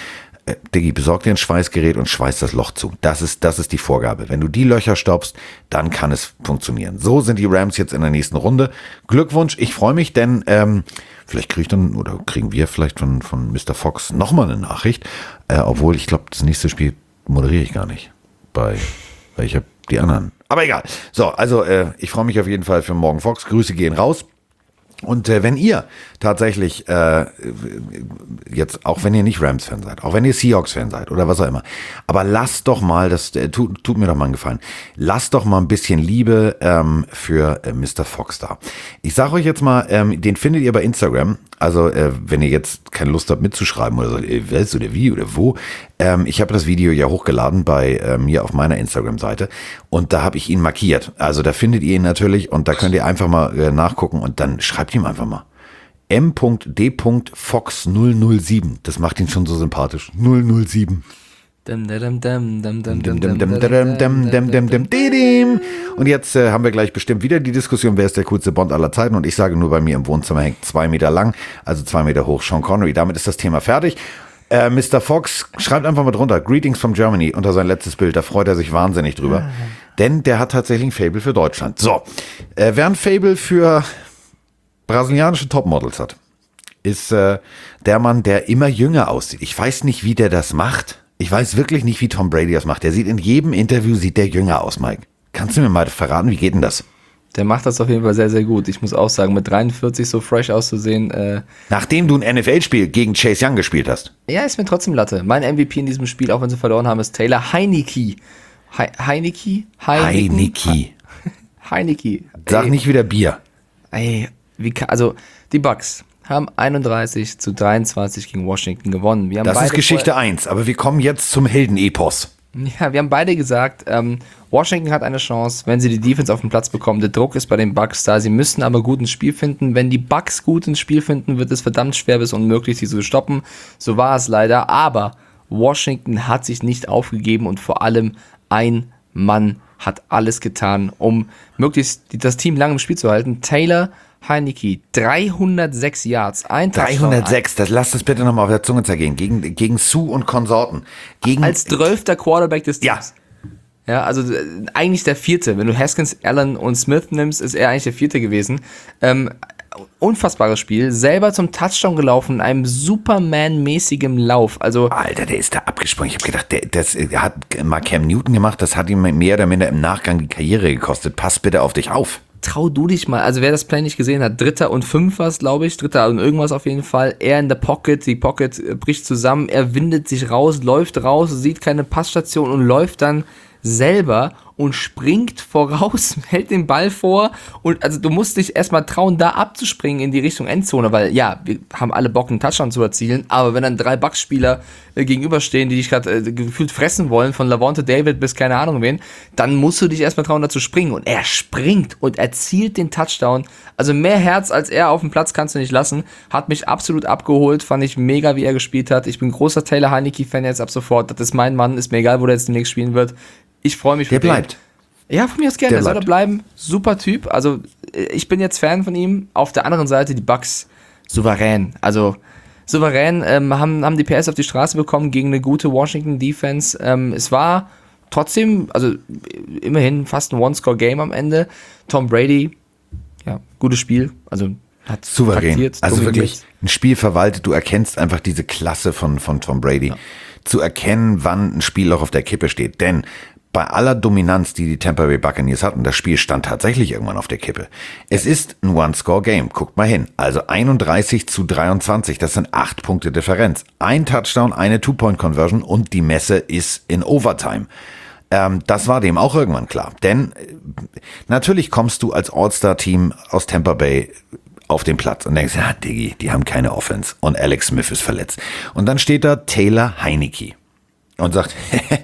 äh, Diggi, besorg dir ein Schweißgerät und schweiß das Loch zu. Das ist, das ist die Vorgabe. Wenn du die Löcher stoppst, dann kann es funktionieren. So sind die Rams jetzt in der nächsten Runde. Glückwunsch, ich freue mich, denn ähm, vielleicht kriege ich dann, oder kriegen wir vielleicht von, von Mister Fox nochmal eine Nachricht, äh, obwohl ich glaube, das nächste Spiel moderiere ich gar nicht. Bei, weil ich habe die anderen. Aber egal. So, also äh, ich freue mich auf jeden Fall für morgen Fox. Grüße gehen raus. Und äh, wenn ihr tatsächlich, äh, jetzt, auch wenn ihr nicht Rams-Fan seid, auch wenn ihr Seahawks-Fan seid oder was auch immer, aber lasst doch mal, das äh, tut, tut mir doch mal einen Gefallen, lasst doch mal ein bisschen Liebe ähm, für äh, Mister Fox da. Ich sage euch jetzt mal, ähm, den findet ihr bei Instagram, also äh, wenn ihr jetzt keine Lust habt mitzuschreiben oder so, äh, was oder wie oder wo, ähm, ich habe das Video ja hochgeladen bei äh, mir auf meiner Instagram-Seite und da habe ich ihn markiert. Also da findet ihr ihn natürlich und da könnt ihr einfach mal äh, nachgucken und dann schreibt ihm einfach mal. M D Fox null null sieben. Das macht ihn schon so sympathisch. null null sieben. Und jetzt äh, haben wir gleich bestimmt wieder die Diskussion, wer ist der coolste Bond aller Zeiten. Und ich sage nur, bei mir im Wohnzimmer hängt zwei Meter lang, also zwei Meter hoch Sean Connery. Damit ist das Thema fertig. Äh, Mister Fox schreibt einfach mal drunter, Greetings from Germany, unter sein letztes Bild. Da freut er sich wahnsinnig drüber. Denn der hat tatsächlich ein Faible für Deutschland. So, äh, wer ein Faible für brasilianische Topmodels hat, ist äh, der Mann, der immer jünger aussieht. Ich weiß nicht, wie der das macht. Ich weiß wirklich nicht, wie Tom Brady das macht. Der sieht in jedem Interview, sieht der jünger aus, Mike. Kannst du mir mal verraten, wie geht denn das? Der macht das auf jeden Fall sehr, sehr gut. Ich muss auch sagen, mit dreiundvierzig so fresh auszusehen. Äh Nachdem du ein N F L-Spiel gegen Chase Young gespielt hast. Ja, ist mir trotzdem Latte. Mein M V P in diesem Spiel, auch wenn sie verloren haben, ist Taylor Heineke. He Heineke? Heineke. Heineke. Sag Ey. nicht wieder Bier. Ey, wie kann, also die Bucks haben einunddreißig zu dreiundzwanzig gegen Washington gewonnen. Wir haben Das beide ist Geschichte vorher, eins, aber wir kommen jetzt zum Heldenepos. Ja, wir haben beide gesagt, ähm, Washington hat eine Chance, wenn sie die Defense auf den Platz bekommen. Der Druck ist bei den Bucks da. Sie müssen aber gut ins Spiel finden. Wenn die Bucks gut ins Spiel finden, wird es verdammt schwer bis unmöglich, sie zu stoppen. So war es leider. Aber Washington hat sich nicht aufgegeben und vor allem ein Mann hat alles getan, um möglichst das Team lang im Spiel zu halten. Taylor Heineke, dreihundertsechs Yards, ein dreihundertsechs, das lasst es bitte nochmal auf der Zunge zergehen. Gegen, gegen Sue und Konsorten. Gegen, als zwölfter Quarterback des Teams. Ja. Ja, also äh, eigentlich der vierte. Wenn du Haskins, Allen und Smith nimmst, ist er eigentlich der vierte gewesen. Ähm, unfassbares Spiel. Selber zum Touchdown gelaufen, in einem Superman-mäßigen Lauf. Also Alter, der ist da abgesprungen. Ich habe gedacht, der, das hat mal Cam Newton gemacht. Das hat ihm mehr oder minder im Nachgang die Karriere gekostet. Pass bitte auf dich auf. Trau du dich mal. Also wer das Play nicht gesehen hat, Dritter und Fünf war es, glaube ich. Dritter und irgendwas auf jeden Fall. Er in der Pocket, die Pocket bricht zusammen. Er windet sich raus, läuft raus, sieht keine Passstation und läuft dann selber und springt voraus, hält den Ball vor und also du musst dich erstmal trauen, da abzuspringen in die Richtung Endzone, weil ja, wir haben alle Bock, einen Touchdown zu erzielen, aber wenn dann drei Bucks-Spieler äh, gegenüberstehen, die dich gerade äh, gefühlt fressen wollen, von Lavonte David bis keine Ahnung wen, dann musst du dich erstmal trauen, da zu springen und er springt und erzielt den Touchdown, also mehr Herz als er auf dem Platz kannst du nicht lassen, hat mich absolut abgeholt, fand ich mega, wie er gespielt hat, ich bin großer Taylor Heineke-Fan jetzt ab sofort, das ist mein Mann, ist mir egal, wo der jetzt demnächst spielen wird. Ich freue mich. Der bleibt. Ja, von mir aus gerne. Der Der soll bleiben. Super Typ. Also, ich bin jetzt Fan von ihm. Auf der anderen Seite die Bucks souverän. Also, souverän ähm, haben, haben die P S auf die Straße bekommen gegen eine gute Washington Defense. Ähm, es war trotzdem, also immerhin fast ein One-Score-Game am Ende. Tom Brady, ja, gutes Spiel. Also, hat souverän. Taktiert, also dominiert. wirklich ein Spiel verwaltet. Du erkennst einfach diese Klasse von, von Tom Brady. Ja. Zu erkennen, wann ein Spiel auch auf der Kippe steht. Denn bei aller Dominanz, die die Tampa Bay Buccaneers hatten, das Spiel stand tatsächlich irgendwann auf der Kippe. Es ist ein One-Score-Game. Guckt mal hin. Also einunddreißig zu dreiundzwanzig. Das sind acht Punkte Differenz. Ein Touchdown, eine Two-Point-Conversion und die Messe ist in Overtime. Ähm, das war dem auch irgendwann klar. Denn äh, natürlich kommst du als All-Star-Team aus Tampa Bay auf den Platz und denkst, ja, Diggi, die haben keine Offense und Alex Smith ist verletzt. Und dann steht da Taylor Heineke und sagt,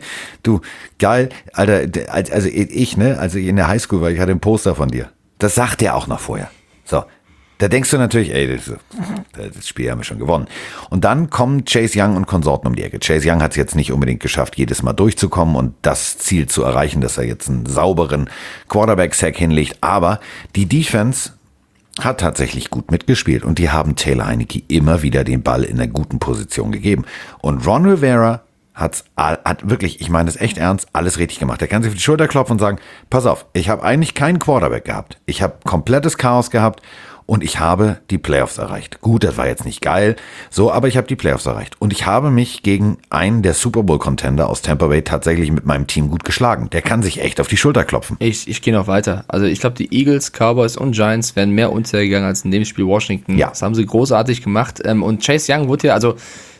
du, geil, Alter, also ich, ne, als ich in der Highschool war, ich hatte ein Poster von dir. Das sagt er auch noch vorher. So, da denkst du natürlich, ey, das, das Spiel haben wir schon gewonnen. Und dann kommen Chase Young und Konsorten um die Ecke. Chase Young hat es jetzt nicht unbedingt geschafft, jedes Mal durchzukommen und das Ziel zu erreichen, dass er jetzt einen sauberen Quarterback-Sack hinlegt. Aber die Defense hat tatsächlich gut mitgespielt und die haben Taylor Heineke immer wieder den Ball in einer guten Position gegeben. Und Ron Rivera hat's, hat wirklich, ich meine das echt ernst, alles richtig gemacht. Er kann sich auf die Schulter klopfen und sagen, pass auf, ich habe eigentlich keinen Quarterback gehabt. Ich habe komplettes Chaos gehabt und ich habe die Playoffs erreicht. Gut, das war jetzt nicht geil, so, aber ich habe die Playoffs erreicht. Und ich habe mich gegen einen der Super Bowl-Contender aus Tampa Bay tatsächlich mit meinem Team gut geschlagen. Der kann sich echt auf die Schulter klopfen. Ich, ich gehe noch weiter. Also ich glaube, die Eagles, Cowboys und Giants wären mehr untergegangen als in dem Spiel Washington. Ja. Das haben sie großartig gemacht. Und Chase Young wurde ja, also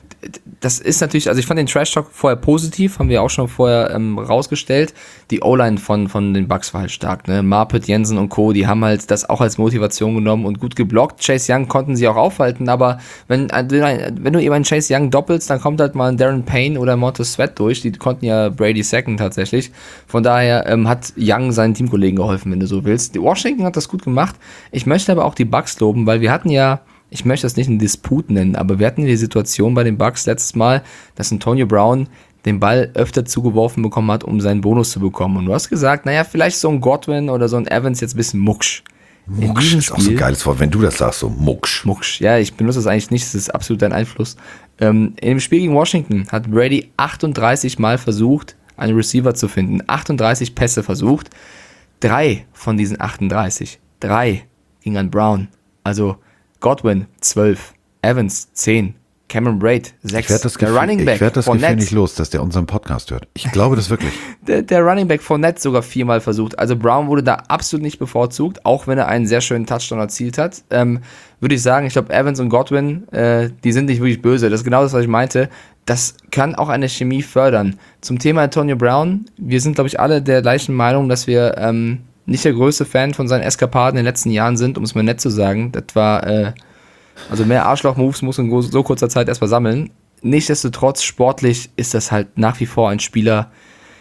das ist natürlich, also ich fand den Trash-Talk vorher positiv, haben wir auch schon vorher ähm, rausgestellt. Die O-Line von, von den Bucks war halt stark, ne? Marpet, Jensen und Co., die haben halt das auch als Motivation genommen und gut geblockt. Chase Young konnten sie auch aufhalten, aber wenn, wenn du eben einen Chase Young doppelst, dann kommt halt mal ein Darren Payne oder Montez Sweat durch, die konnten ja Brady sacken tatsächlich. Von daher ähm, hat Young seinen Teamkollegen geholfen, wenn du so willst. Die Washington hat das gut gemacht. Ich möchte aber auch die Bucks loben, weil wir hatten ja, ich möchte das nicht einen Disput nennen, aber wir hatten die Situation bei den Bucks letztes Mal, dass Antonio Brown den Ball öfter zugeworfen bekommen hat, um seinen Bonus zu bekommen. Und du hast gesagt, naja, vielleicht so ein Godwin oder so ein Evans jetzt ein bisschen mucksch. Mucksch ist auch so ein geiles Wort, wenn du das sagst, so mucksch. Mucksch, ja, ich benutze das eigentlich nicht, das ist absolut dein Einfluss. Ähm, in dem Spiel gegen Washington hat Brady achtunddreißig Mal versucht, einen Receiver zu finden. achtunddreißig Pässe versucht. Drei von diesen achtunddreißig, drei gingen an Brown. Also Godwin zwölf, Evans zehn, Cameron Braid sechs. Ich werde das Gefühl, der Running Back ich werd das Gefühl Fournette, nicht los, dass der unseren Podcast hört. Ich glaube das wirklich. der, der Running Back Fournette sogar viermal versucht. Also Brown wurde da absolut nicht bevorzugt, auch wenn er einen sehr schönen Touchdown erzielt hat. Ähm, würde ich sagen, ich glaube Evans und Godwin, äh, die sind nicht wirklich böse. Das ist genau das, was ich meinte. Das kann auch eine Chemie fördern. Zum Thema Antonio Brown, wir sind, glaube ich, alle der gleichen Meinung, dass wir ähm, nicht der größte Fan von seinen Eskapaden in den letzten Jahren sind, um es mal nett zu sagen. Das war, äh, also mehr Arschloch-Moves muss in so kurzer Zeit erstmal sammeln. Nichtsdestotrotz, sportlich ist das halt nach wie vor ein Spieler.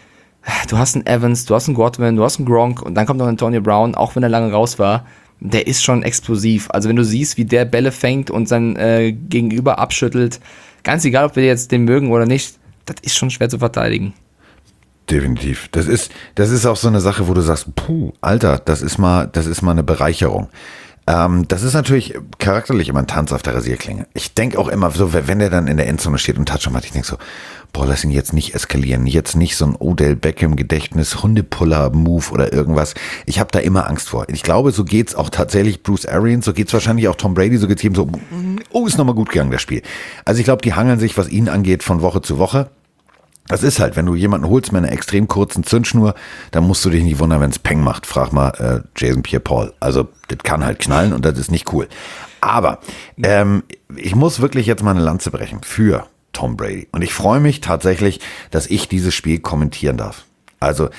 Du hast einen Evans, du hast einen Godwin, du hast einen Gronk und dann kommt noch Antonio Brown, auch wenn er lange raus war. Der ist schon explosiv. Also wenn du siehst, wie der Bälle fängt und sein äh, Gegenüber abschüttelt, ganz egal, ob wir jetzt den mögen oder nicht, das ist schon schwer zu verteidigen. Definitiv. Das ist, das ist auch so eine Sache, wo du sagst, puh, Alter, das ist mal, das ist mal eine Bereicherung. Ähm, das ist natürlich charakterlich immer ein Tanz auf der Rasierklinge. Ich denke auch immer so, wenn der dann in der Endzone steht und Touchdown macht, ich denke so, boah, lass ihn jetzt nicht eskalieren. Jetzt nicht so ein Odell Beckham Gedächtnis, Hundepuller-Move oder irgendwas. Ich habe da immer Angst vor. Ich glaube, so geht's auch tatsächlich Bruce Arians, so geht's wahrscheinlich auch Tom Brady, so geht's ihm so, oh, ist nochmal gut gegangen, das Spiel. Also ich glaube, die hangeln sich, was ihn angeht, von Woche zu Woche. Das ist halt, wenn du jemanden holst mit einer extrem kurzen Zündschnur, dann musst du dich nicht wundern, wenn es Peng macht. Frag mal äh, Jason Pierre-Paul. Also das kann halt knallen und das ist nicht cool. Aber ähm, ich muss wirklich jetzt mal eine Lanze brechen für Tom Brady. Und ich freue mich tatsächlich, dass ich dieses Spiel kommentieren darf. Also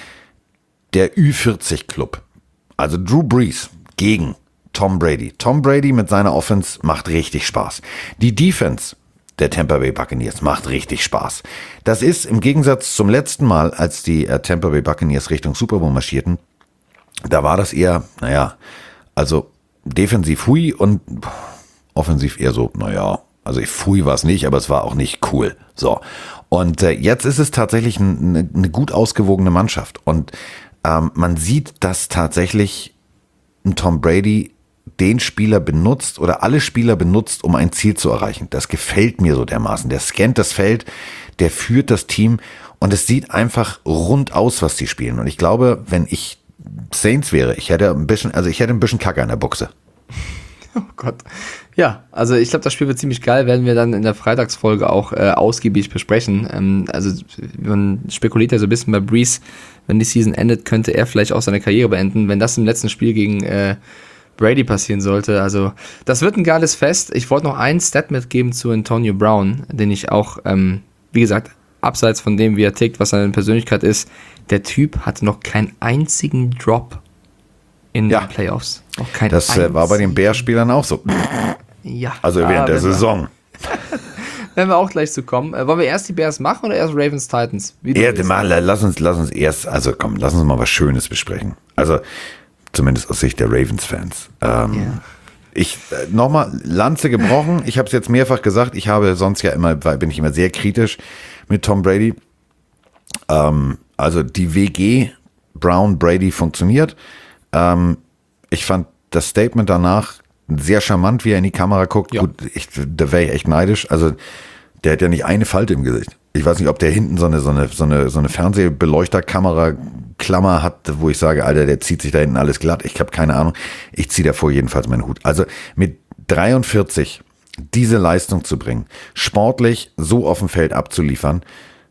der Ü vierzig Club, also Drew Brees gegen Tom Brady. Tom Brady mit seiner Offense macht richtig Spaß. Die Defense der Tampa Bay Buccaneers macht richtig Spaß. Das ist im Gegensatz zum letzten Mal, als die äh, Tampa Bay Buccaneers Richtung Super Bowl marschierten, da war das eher, naja, also defensiv hui und offensiv eher so, naja, also hui war es nicht, aber es war auch nicht cool. So. Und äh, jetzt ist es tatsächlich eine, eine gut ausgewogene Mannschaft. Und ähm, man sieht, dass tatsächlich ein Tom Brady den Spieler benutzt oder alle Spieler benutzt, um ein Ziel zu erreichen. Das gefällt mir so dermaßen. Der scannt das Feld, der führt das Team und es sieht einfach rund aus, was die spielen. Und ich glaube, wenn ich Saints wäre, ich hätte ein bisschen, also ich hätte ein bisschen Kacke an der Buchse. Oh Gott. Ja, also ich glaube, das Spiel wird ziemlich geil, werden wir dann in der Freitagsfolge auch äh, ausgiebig besprechen. Ähm, also man spekuliert ja so ein bisschen bei Brees, wenn die Season endet, könnte er vielleicht auch seine Karriere beenden. Wenn das im letzten Spiel gegen äh, Brady passieren sollte. Also das wird ein geiles Fest. Ich wollte noch einen Stat mitgeben zu Antonio Brown, den ich auch, ähm, wie gesagt, abseits von dem, wie er tickt, was seine Persönlichkeit ist, der Typ hatte noch keinen einzigen Drop in Ja. den Playoffs. Noch kein Das äh, war bei den Bears-Spielern auch so. Ja. Also während Ah, der wenn wir- Saison. Werden wir auch gleich zu kommen. Äh, wollen wir erst die Bears machen oder erst Ravens Titans? Wie du Ja, willst. mal, lass uns, lass uns erst, also komm, lass uns mal was Schönes besprechen. Also zumindest aus Sicht der Ravens-Fans. Ähm, Ja. Ich äh, nochmal Lanze gebrochen. Ich habe es jetzt mehrfach gesagt. Ich habe sonst ja immer, weil bin ich immer sehr kritisch mit Tom Brady. Ähm, also die W G Brown Brady funktioniert. Ähm, ich fand das Statement danach sehr charmant, wie er in die Kamera guckt. Ja. Gut, ich, da wäre ich echt neidisch. Also der hat ja nicht eine Falte im Gesicht. Ich weiß nicht, ob der hinten so eine, so eine, so eine, so eine Fernsehbeleuchterkamera-Klammer hat, wo ich sage, Alter, der zieht sich da hinten alles glatt. Ich habe keine Ahnung. Ich ziehe davor jedenfalls meinen Hut. Also mit dreiundvierzig diese Leistung zu bringen, sportlich so auf dem Feld abzuliefern,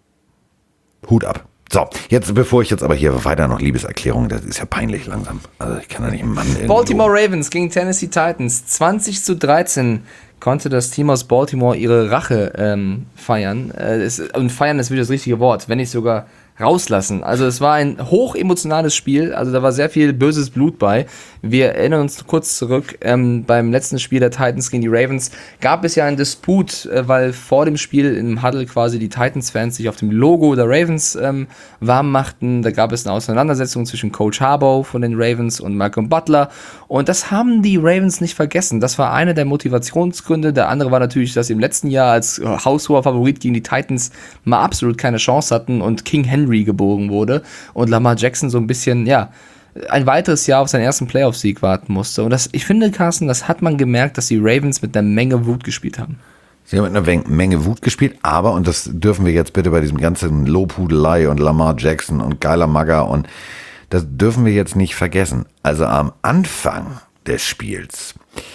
Hut ab. So, jetzt, bevor ich jetzt aber hier weiter noch Liebeserklärungen, das ist ja peinlich langsam. Also ich kann da nicht einen Mann irgendwo- Baltimore Ravens gegen Tennessee Titans. zwanzig zu dreizehn konnte das Team aus Baltimore ihre Rache ähm, feiern. Äh, es, und feiern ist wirklich das richtige Wort, wenn nicht sogar rauslassen. Also es war ein hochemotionales Spiel, also da war sehr viel böses Blut bei. Wir erinnern uns kurz zurück, ähm, beim letzten Spiel der Titans gegen die Ravens gab es ja einen Disput, äh, weil vor dem Spiel im Huddle quasi die Titans-Fans sich auf dem Logo der Ravens ähm, warm machten. Da gab es eine Auseinandersetzung zwischen Coach Harbaugh von den Ravens und Malcolm Butler und das haben die Ravens nicht vergessen. Das war einer der Motivationsgründe. Der andere war natürlich, dass sie im letzten Jahr als haushoher Favorit gegen die Titans mal absolut keine Chance hatten und King Henry geboren wurde und Lamar Jackson so ein bisschen, ja, ein weiteres Jahr auf seinen ersten Playoff-Sieg warten musste. Und das, ich finde, Carsten, das hat man gemerkt, dass die Ravens mit einer Menge Wut gespielt haben. Sie haben mit einer Menge Wut gespielt, aber, und das dürfen wir jetzt bitte bei diesem ganzen Lobhudelei und Lamar Jackson und geiler Magger und das dürfen wir jetzt nicht vergessen. Also am Anfang des Spiels,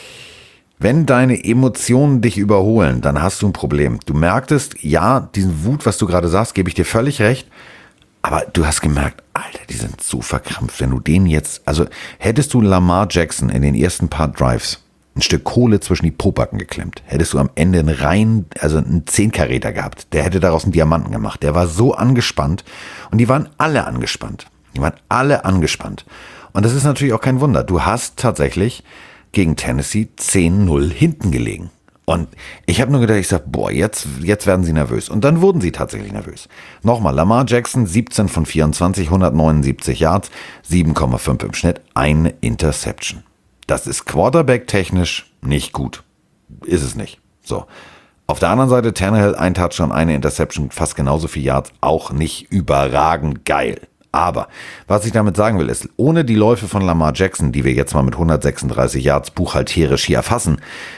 wenn deine Emotionen dich überholen, dann hast du ein Problem. Du merktest, ja, diesen Wut, was du gerade sagst, gebe ich dir völlig recht, aber du hast gemerkt, Alter, die sind so verkrampft, wenn du den jetzt, also hättest du Lamar Jackson in den ersten paar Drives ein Stück Kohle zwischen die Pobacken geklemmt, hättest du am Ende einen rein, also einen Zehnkaräter gehabt, der hätte daraus einen Diamanten gemacht. Der war so angespannt und die waren alle angespannt. Die waren alle angespannt. Und das ist natürlich auch kein Wunder. Du hast tatsächlich gegen Tennessee zehn null hinten gelegen. Und ich habe nur gedacht, ich sag, boah, jetzt, jetzt werden sie nervös. Und dann wurden sie tatsächlich nervös. Nochmal, Lamar Jackson, siebzehn von vierundzwanzig, hundertneunundsiebzig Yards, sieben Komma fünf im Schnitt, eine Interception. Das ist Quarterback-technisch nicht gut. Ist es nicht. So. Auf der anderen Seite, Tannehill, ein Touchdown, eine Interception, fast genauso viel Yards, auch nicht überragend geil. Aber was ich damit sagen will, ist, ohne die Läufe von Lamar Jackson, die wir jetzt mal mit hundertsechsunddreißig Yards buchhalterisch hier erfassen,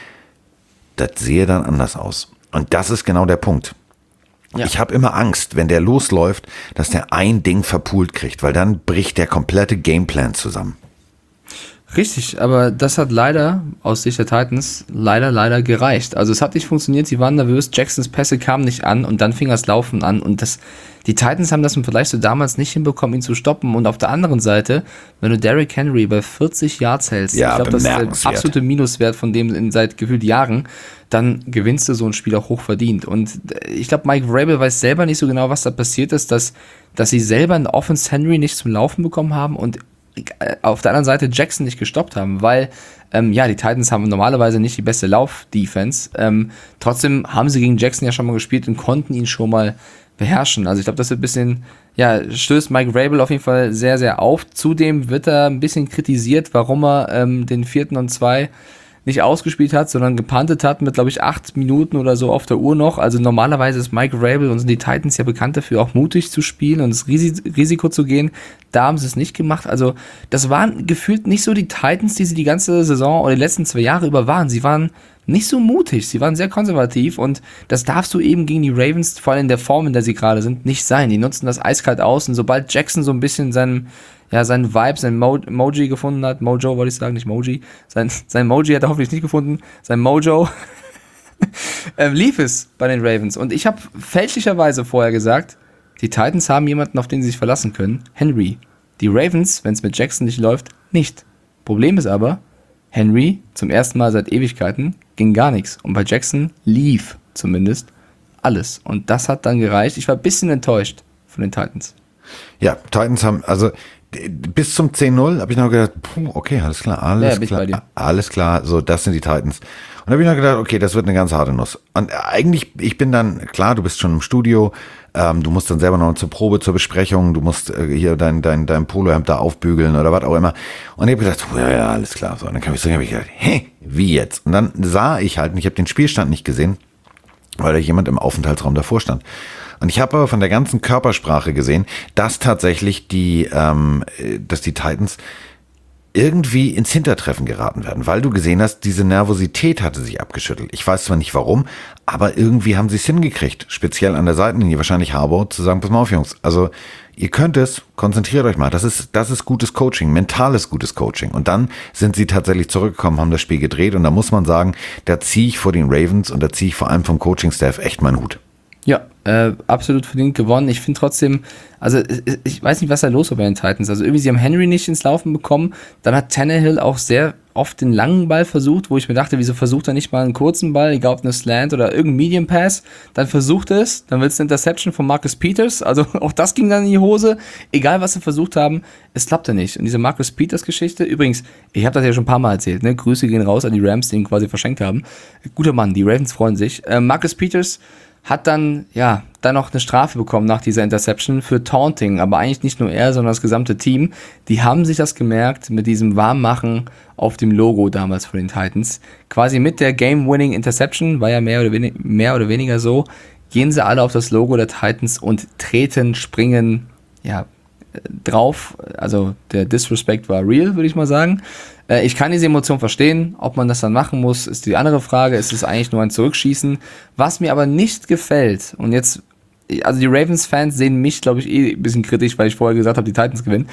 das sehe dann anders aus. Und das ist genau der Punkt. Ja. Ich habe immer Angst, wenn der losläuft, dass der ein Ding verpult kriegt, weil dann bricht der komplette Gameplan zusammen. Richtig, aber das hat leider, aus Sicht der Titans, leider, leider gereicht. Also es hat nicht funktioniert, sie waren nervös, Jacksons Pässe kamen nicht an und dann fing das Laufen an und das, die Titans haben das im Vergleich zu damals nicht hinbekommen, ihn zu stoppen und auf der anderen Seite, wenn du Derrick Henry bei vierzig Yards hältst, ja, ich glaube, das ist der absolute Minuswert von dem in seit gefühlt Jahren, dann gewinnst du so ein Spiel auch hoch verdient und ich glaube, Mike Vrabel weiß selber nicht so genau, was da passiert ist, dass, dass sie selber in Offense Henry nicht zum Laufen bekommen haben und auf der anderen Seite Jackson nicht gestoppt haben, weil ähm, ja, die Titans haben normalerweise nicht die beste Lauf-Defense. Ähm, trotzdem haben sie gegen Jackson ja schon mal gespielt und konnten ihn schon mal beherrschen. Also ich glaube, das wird ein bisschen, ja, stößt Mike Vrabel auf jeden Fall sehr, sehr auf. Zudem wird er ein bisschen kritisiert, warum er ähm, den vierten und zwei nicht ausgespielt hat, sondern gepuntet hat mit, glaube ich, acht Minuten oder so auf der Uhr noch. Also normalerweise ist Mike Vrabel und sind die Titans ja bekannt dafür, auch mutig zu spielen und das Risiko zu gehen. Da haben sie es nicht gemacht. Also das waren gefühlt nicht so die Titans, die sie die ganze Saison oder die letzten zwei Jahre über waren. Sie waren nicht so mutig, sie waren sehr konservativ und das darfst du eben gegen die Ravens, vor allem in der Form, in der sie gerade sind, nicht sein. Die nutzen das eiskalt aus und sobald Jackson so ein bisschen seinen ja, seinen Vibe, sein Mo- Moji gefunden hat, Mojo wollte ich sagen, nicht Moji, sein, sein Moji hat er hoffentlich nicht gefunden, sein Mojo, ähm, lief es bei den Ravens. Und ich habe fälschlicherweise vorher gesagt, die Titans haben jemanden, auf den sie sich verlassen können, Henry. Die Ravens, wenn es mit Jackson nicht läuft, nicht. Problem ist aber, Henry, zum ersten Mal seit Ewigkeiten, ging gar nichts. Und bei Jackson lief zumindest alles. Und das hat dann gereicht. Ich war ein bisschen enttäuscht von den Titans. Ja, Titans haben, also bis zum zehn null habe ich noch gedacht, puh, okay, alles klar, alles ja, klar, alles klar, so, das sind die Titans. Und da habe ich noch gedacht, okay, das wird eine ganz harte Nuss. Und eigentlich, ich bin dann, klar, du bist schon im Studio, ähm, du musst dann selber noch zur Probe, zur Besprechung, du musst äh, hier dein, dein, dein Polohemd da aufbügeln oder was auch immer. Und ich habe gedacht, ja, ja, alles klar. So, und dann kam ich so, habe ich gedacht, hä, wie jetzt? Und dann sah ich halt, und ich habe den Spielstand nicht gesehen, weil da jemand im Aufenthaltsraum davor stand. Und ich habe aber von der ganzen Körpersprache gesehen, dass tatsächlich die, ähm, dass die Titans irgendwie ins Hintertreffen geraten werden, weil du gesehen hast, diese Nervosität hatte sich abgeschüttelt. Ich weiß zwar nicht warum, aber irgendwie haben sie es hingekriegt, speziell an der Seitenlinie, wahrscheinlich Harbour, zu sagen, pass mal auf, Jungs, also ihr könnt es, konzentriert euch mal, das ist, das ist gutes Coaching, mentales gutes Coaching. Und dann sind sie tatsächlich zurückgekommen, haben das Spiel gedreht und da muss man sagen, da ziehe ich vor den Ravens und da ziehe ich vor allem vom Coaching-Staff echt meinen Hut. Ja, äh, absolut verdient gewonnen. Ich finde trotzdem, also ich, ich weiß nicht, was da los war bei den Titans. Also irgendwie, sie haben Henry nicht ins Laufen bekommen. Dann hat Tannehill auch sehr oft den langen Ball versucht, wo ich mir dachte, wieso versucht er nicht mal einen kurzen Ball, egal ob eine Slant oder irgendein Medium Pass. Dann versucht er es, dann wird es eine Interception von Marcus Peters. Also auch das ging dann in die Hose. Egal, was sie versucht haben, es klappte nicht. Und diese Marcus Peters Geschichte, übrigens, ich habe das ja schon ein paar Mal erzählt, ne? Grüße gehen raus an die Rams, die ihn quasi verschenkt haben. Guter Mann, die Ravens freuen sich. Äh, Marcus Peters hat dann, ja, dann noch eine Strafe bekommen nach dieser Interception für Taunting, aber eigentlich nicht nur er, sondern das gesamte Team. Die haben sich das gemerkt mit diesem Warmmachen auf dem Logo damals von den Titans. Quasi mit der Game-Winning Interception, war ja mehr oder, wenig, mehr oder weniger so, gehen sie alle auf das Logo der Titans und treten, springen, ja, drauf. Also der Disrespect war real, würde ich mal sagen. Ich kann diese Emotion verstehen, ob man das dann machen muss, ist die andere Frage. Es ist eigentlich nur ein Zurückschießen. Was mir aber nicht gefällt, und jetzt, also die Ravens-Fans sehen mich, glaube ich, eh ein bisschen kritisch, weil ich vorher gesagt habe, die Titans gewinnen.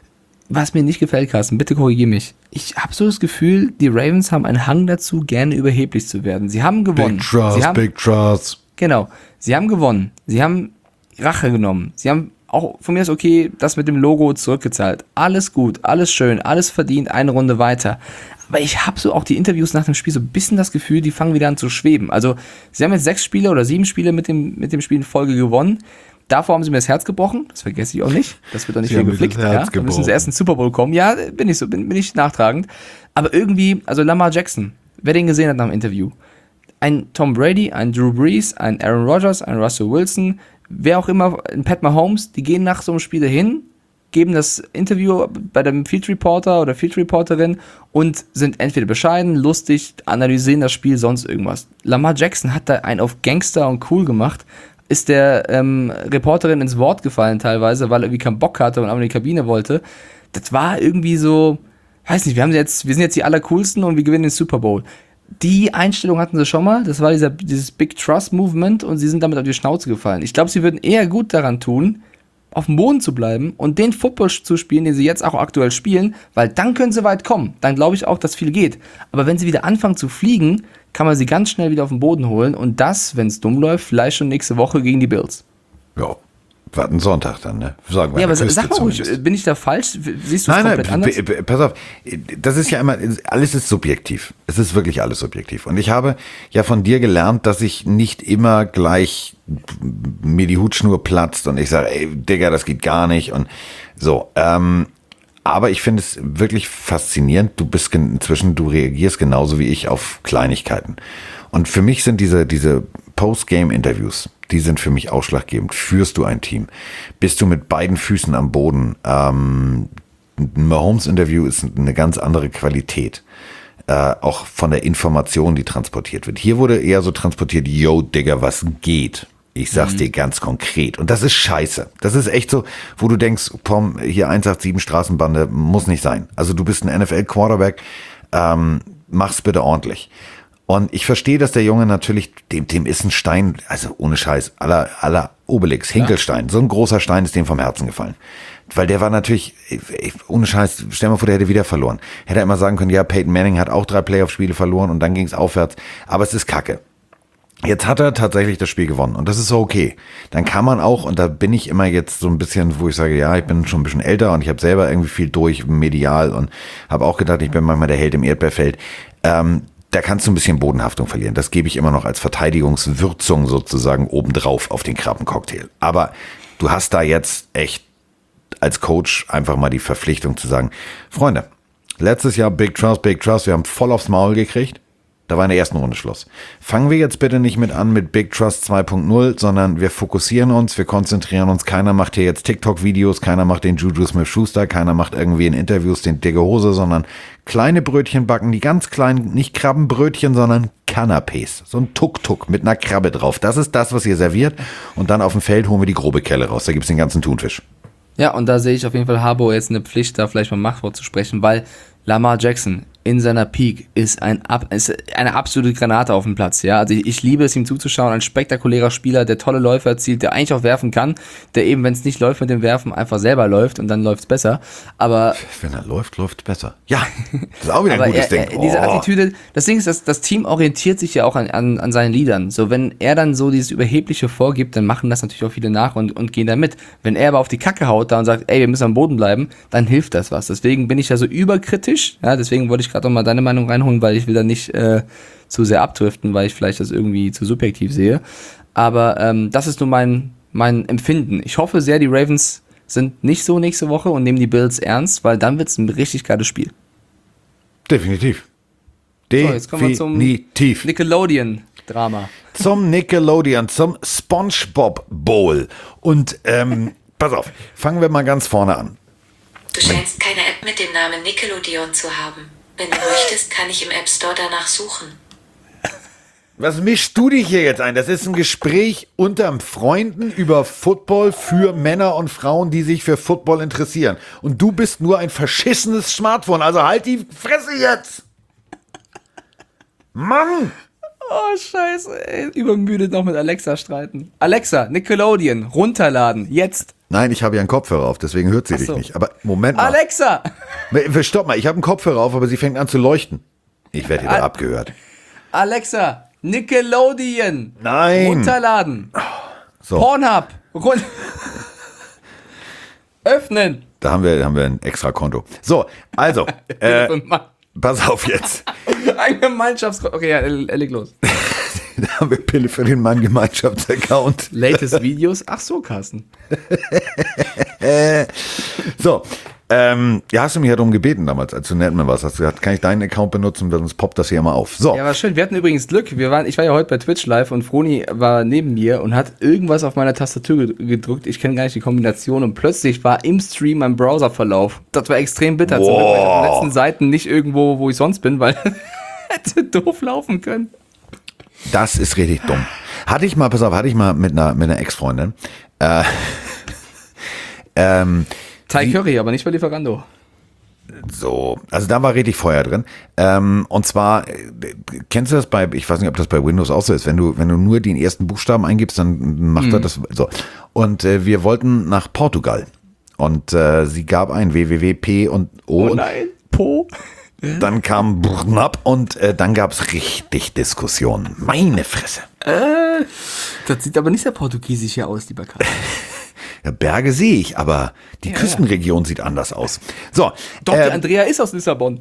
Was mir nicht gefällt, Carsten, bitte korrigiere mich. Ich habe so das Gefühl, die Ravens haben einen Hang dazu, gerne überheblich zu werden. Sie haben gewonnen. Big Trust, Sie haben, Big Trust. Genau, sie haben gewonnen. Sie haben Rache genommen. Sie haben auch von mir ist okay, das mit dem Logo zurückgezahlt. Alles gut, alles schön, alles verdient, eine Runde weiter. Aber ich habe so auch die Interviews nach dem Spiel so ein bisschen das Gefühl, die fangen wieder an zu schweben. Also sie haben jetzt sechs Spiele oder sieben Spiele mit dem, mit dem Spiel in Folge gewonnen. Davor haben sie mir das Herz gebrochen, das vergesse ich auch nicht. Das wird doch nicht Sie viel haben mir geflickt. das Herz Ja? Da müssen sie erst in den Super Bowl kommen. Ja, bin ich so, bin, bin ich nachtragend. Aber irgendwie, also Lamar Jackson, wer den gesehen hat nach dem Interview, ein Tom Brady, ein Drew Brees, ein Aaron Rodgers, ein Russell Wilson, wer auch immer, ein Pat Mahomes, die gehen nach so einem Spiel dahin, geben das Interview bei dem Field Reporter oder Field Reporterin und sind entweder bescheiden, lustig, analysieren das Spiel, sonst irgendwas. Lamar Jackson hat da einen auf Gangster und cool gemacht, ist der ähm, Reporterin ins Wort gefallen teilweise, weil er irgendwie keinen Bock hatte und aber in die Kabine wollte. Das war irgendwie so, weiß nicht, wir haben jetzt, wir sind jetzt die Allercoolsten und wir gewinnen den Super Bowl. Die Einstellung hatten sie schon mal, das war dieser, dieses Big Trust Movement und sie sind damit auf die Schnauze gefallen. Ich glaube, sie würden eher gut daran tun, auf dem Boden zu bleiben und den Football zu spielen, den sie jetzt auch aktuell spielen, weil dann können sie weit kommen. Dann glaube ich auch, dass viel geht. Aber wenn sie wieder anfangen zu fliegen, kann man sie ganz schnell wieder auf den Boden holen und das, wenn es dumm läuft, vielleicht schon nächste Woche gegen die Bills. Ja, warten Sonntag dann, ne? Sagen wir. Ja, aber sag mal ruhig, bin ich da falsch? Siehst du es Nein, komplett nein, anders? p- p- pass auf, das ist ja immer, alles ist subjektiv. Es ist wirklich alles subjektiv. Und ich habe ja von dir gelernt, dass ich nicht immer gleich mir die Hutschnur platzt und ich sage, ey, Digga, das geht gar nicht und so. Ähm, aber ich finde es wirklich faszinierend. Du bist gen- inzwischen, du reagierst genauso wie ich auf Kleinigkeiten. Und für mich sind diese, diese Post-Game-Interviews, die sind für mich ausschlaggebend. Führst du ein Team? Bist du mit beiden Füßen am Boden? Ähm, ein Mahomes-Interview ist eine ganz andere Qualität. Äh, auch von der Information, die transportiert wird. Hier wurde eher so transportiert, yo, Digga, was geht? Ich sag's dir ganz konkret. Und das ist scheiße. Das ist echt so, wo du denkst, Pom, hier eins acht sieben Straßenbande, muss nicht sein. Also du bist ein N F L-Quarterback, ähm, mach's bitte ordentlich. Und ich verstehe, dass der Junge natürlich, dem, dem ist ein Stein, also ohne Scheiß, aller, aller Obelix, Hinkelstein, so ein großer Stein ist dem vom Herzen gefallen. Weil der war natürlich, ohne Scheiß, stell mal vor, der hätte wieder verloren. Hätte er immer sagen können, ja, Peyton Manning hat auch drei Playoff-Spiele verloren und dann ging es aufwärts. Aber es ist Kacke. Jetzt hat er tatsächlich das Spiel gewonnen und das ist so okay. Dann kann man auch, und da bin ich immer jetzt so ein bisschen, wo ich sage, ja, ich bin schon ein bisschen älter und ich habe selber irgendwie viel durch, medial und habe auch gedacht, ich bin manchmal der Held im Erdbeerfeld. Ähm, da kannst du ein bisschen Bodenhaftung verlieren. Das gebe ich immer noch als Verteidigungswürzung sozusagen obendrauf auf den Krabbencocktail. Aber du hast da jetzt echt als Coach einfach mal die Verpflichtung zu sagen, Freunde, letztes Jahr Big Trust, Big Trust, wir haben voll aufs Maul gekriegt. Da war in der ersten Runde Schluss. Fangen wir jetzt bitte nicht mit an mit Big Trust zwei Punkt null, sondern wir fokussieren uns, wir konzentrieren uns. Keiner macht hier jetzt TikTok-Videos, keiner macht den Juju Smith-Schuster, keiner macht irgendwie in Interviews den dicke Hose, sondern kleine Brötchen backen, die ganz kleinen, nicht Krabbenbrötchen, sondern Canapés. So ein Tuk-Tuk mit einer Krabbe drauf. Das ist das, was ihr serviert. Und dann auf dem Feld holen wir die grobe Kelle raus. Da gibt's den ganzen Thunfisch. Ja, und da sehe ich auf jeden Fall Harbaugh jetzt eine Pflicht, da vielleicht mal Machtwort zu sprechen, weil Lamar Jackson in seiner Peak ist, ein, ist eine absolute Granate auf dem Platz. Ja? Also ich, ich liebe es, ihm zuzuschauen. Ein spektakulärer Spieler, der tolle Läufe erzielt, der eigentlich auch werfen kann, der eben, wenn es nicht läuft mit dem Werfen, einfach selber läuft und dann läuft es besser. Aber wenn er läuft, läuft es besser. Ja, das ist auch wieder ein aber gutes er, Ding. er, diese Oh. Attitüde, das Ding ist, das, das Team orientiert sich ja auch an, an, an seinen Liedern. So, wenn er dann so dieses Überhebliche vorgibt, dann machen das natürlich auch viele nach und, und gehen da mit. Wenn er aber auf die Kacke haut da und sagt, ey, wir müssen am Boden bleiben, dann hilft das was. Deswegen bin ich ja so überkritisch. Ja, deswegen wollte ich gerade auch mal deine Meinung reinholen, weil ich will da nicht äh, zu sehr abdriften, weil ich vielleicht das irgendwie zu subjektiv sehe. Aber ähm, das ist nur mein, mein Empfinden. Ich hoffe sehr, die Ravens sind nicht so nächste Woche und nehmen die Bills ernst, weil dann wird es ein richtig geiles Spiel. Definitiv. So, jetzt kommen wir zum Definitiv. Nickelodeon-Drama. Zum Nickelodeon, zum SpongeBob Bowl. Und ähm, pass auf, fangen wir mal ganz vorne an. Du scheinst keine App mit dem Namen Nickelodeon zu haben. Wenn du möchtest, kann ich im App Store danach suchen. Was mischst du dich hier jetzt ein? Das ist ein Gespräch unter Freunden über Football für Männer und Frauen, die sich für Football interessieren. Und du bist nur ein verschissenes Smartphone. Also halt die Fresse jetzt! Mann! Oh, scheiße, ey. Übermüdet noch mit Alexa streiten. Alexa, Nickelodeon, runterladen, jetzt. Nein, ich habe ja einen Kopfhörer auf, deswegen hört sie Ach dich so. nicht. Aber Moment mal. Alexa! Stopp mal, ich habe einen Kopfhörer auf, aber sie fängt an zu leuchten. Ich werde wieder Al- abgehört. Alexa, Nickelodeon, Nein! runterladen. So, Pornhub, run- öffnen. da haben wir, haben wir ein extra Konto. So, also, äh, pass auf jetzt. Ein Gemeinschaftskonto. Okay, ja, leg los. Da haben wir Pille für den Mann Gemeinschaftsaccount. Latest Videos. Ach so, Carsten. So, ähm, ja, hast du mich ja darum gebeten damals, als du Netman warst. Hast du gesagt, kann ich deinen Account benutzen, sonst poppt das hier immer auf. So, Ja, war schön. Wir hatten übrigens Glück. Wir waren, ich war ja heute bei Twitch live und Froni war neben mir und hat irgendwas auf meiner Tastatur ged- gedrückt. Ich kenne gar nicht die Kombination und plötzlich war im Stream mein Browserverlauf. Das war extrem bitter. Zum Glück war ich auf den letzten Seiten nicht irgendwo, wo ich sonst bin, weil hätte doof laufen können. das ist richtig dumm. Hatte ich mal, pass auf, hatte ich mal mit einer, mit einer Ex-Freundin. Äh, ähm, Thai Curry, aber nicht bei Lieferando. So, also da war richtig Feuer drin. Ähm, und zwar, äh, kennst du das bei, ich weiß nicht, ob das bei Windows auch so ist, wenn du, wenn du nur den ersten Buchstaben eingibst, dann macht er das so. Und äh, wir wollten nach Portugal. Und äh, sie gab ein W W W P und O. Oh nein, Po. Und dann kam Brnab und äh, dann gab es richtig Diskussionen. Meine Fresse. Äh, das sieht aber nicht sehr portugiesisch hier aus, lieber Karl. Ja, Berge sehe ich, aber die Küstenregion sieht anders aus. So, Doch, die ähm, Andrea ist aus Lissabon.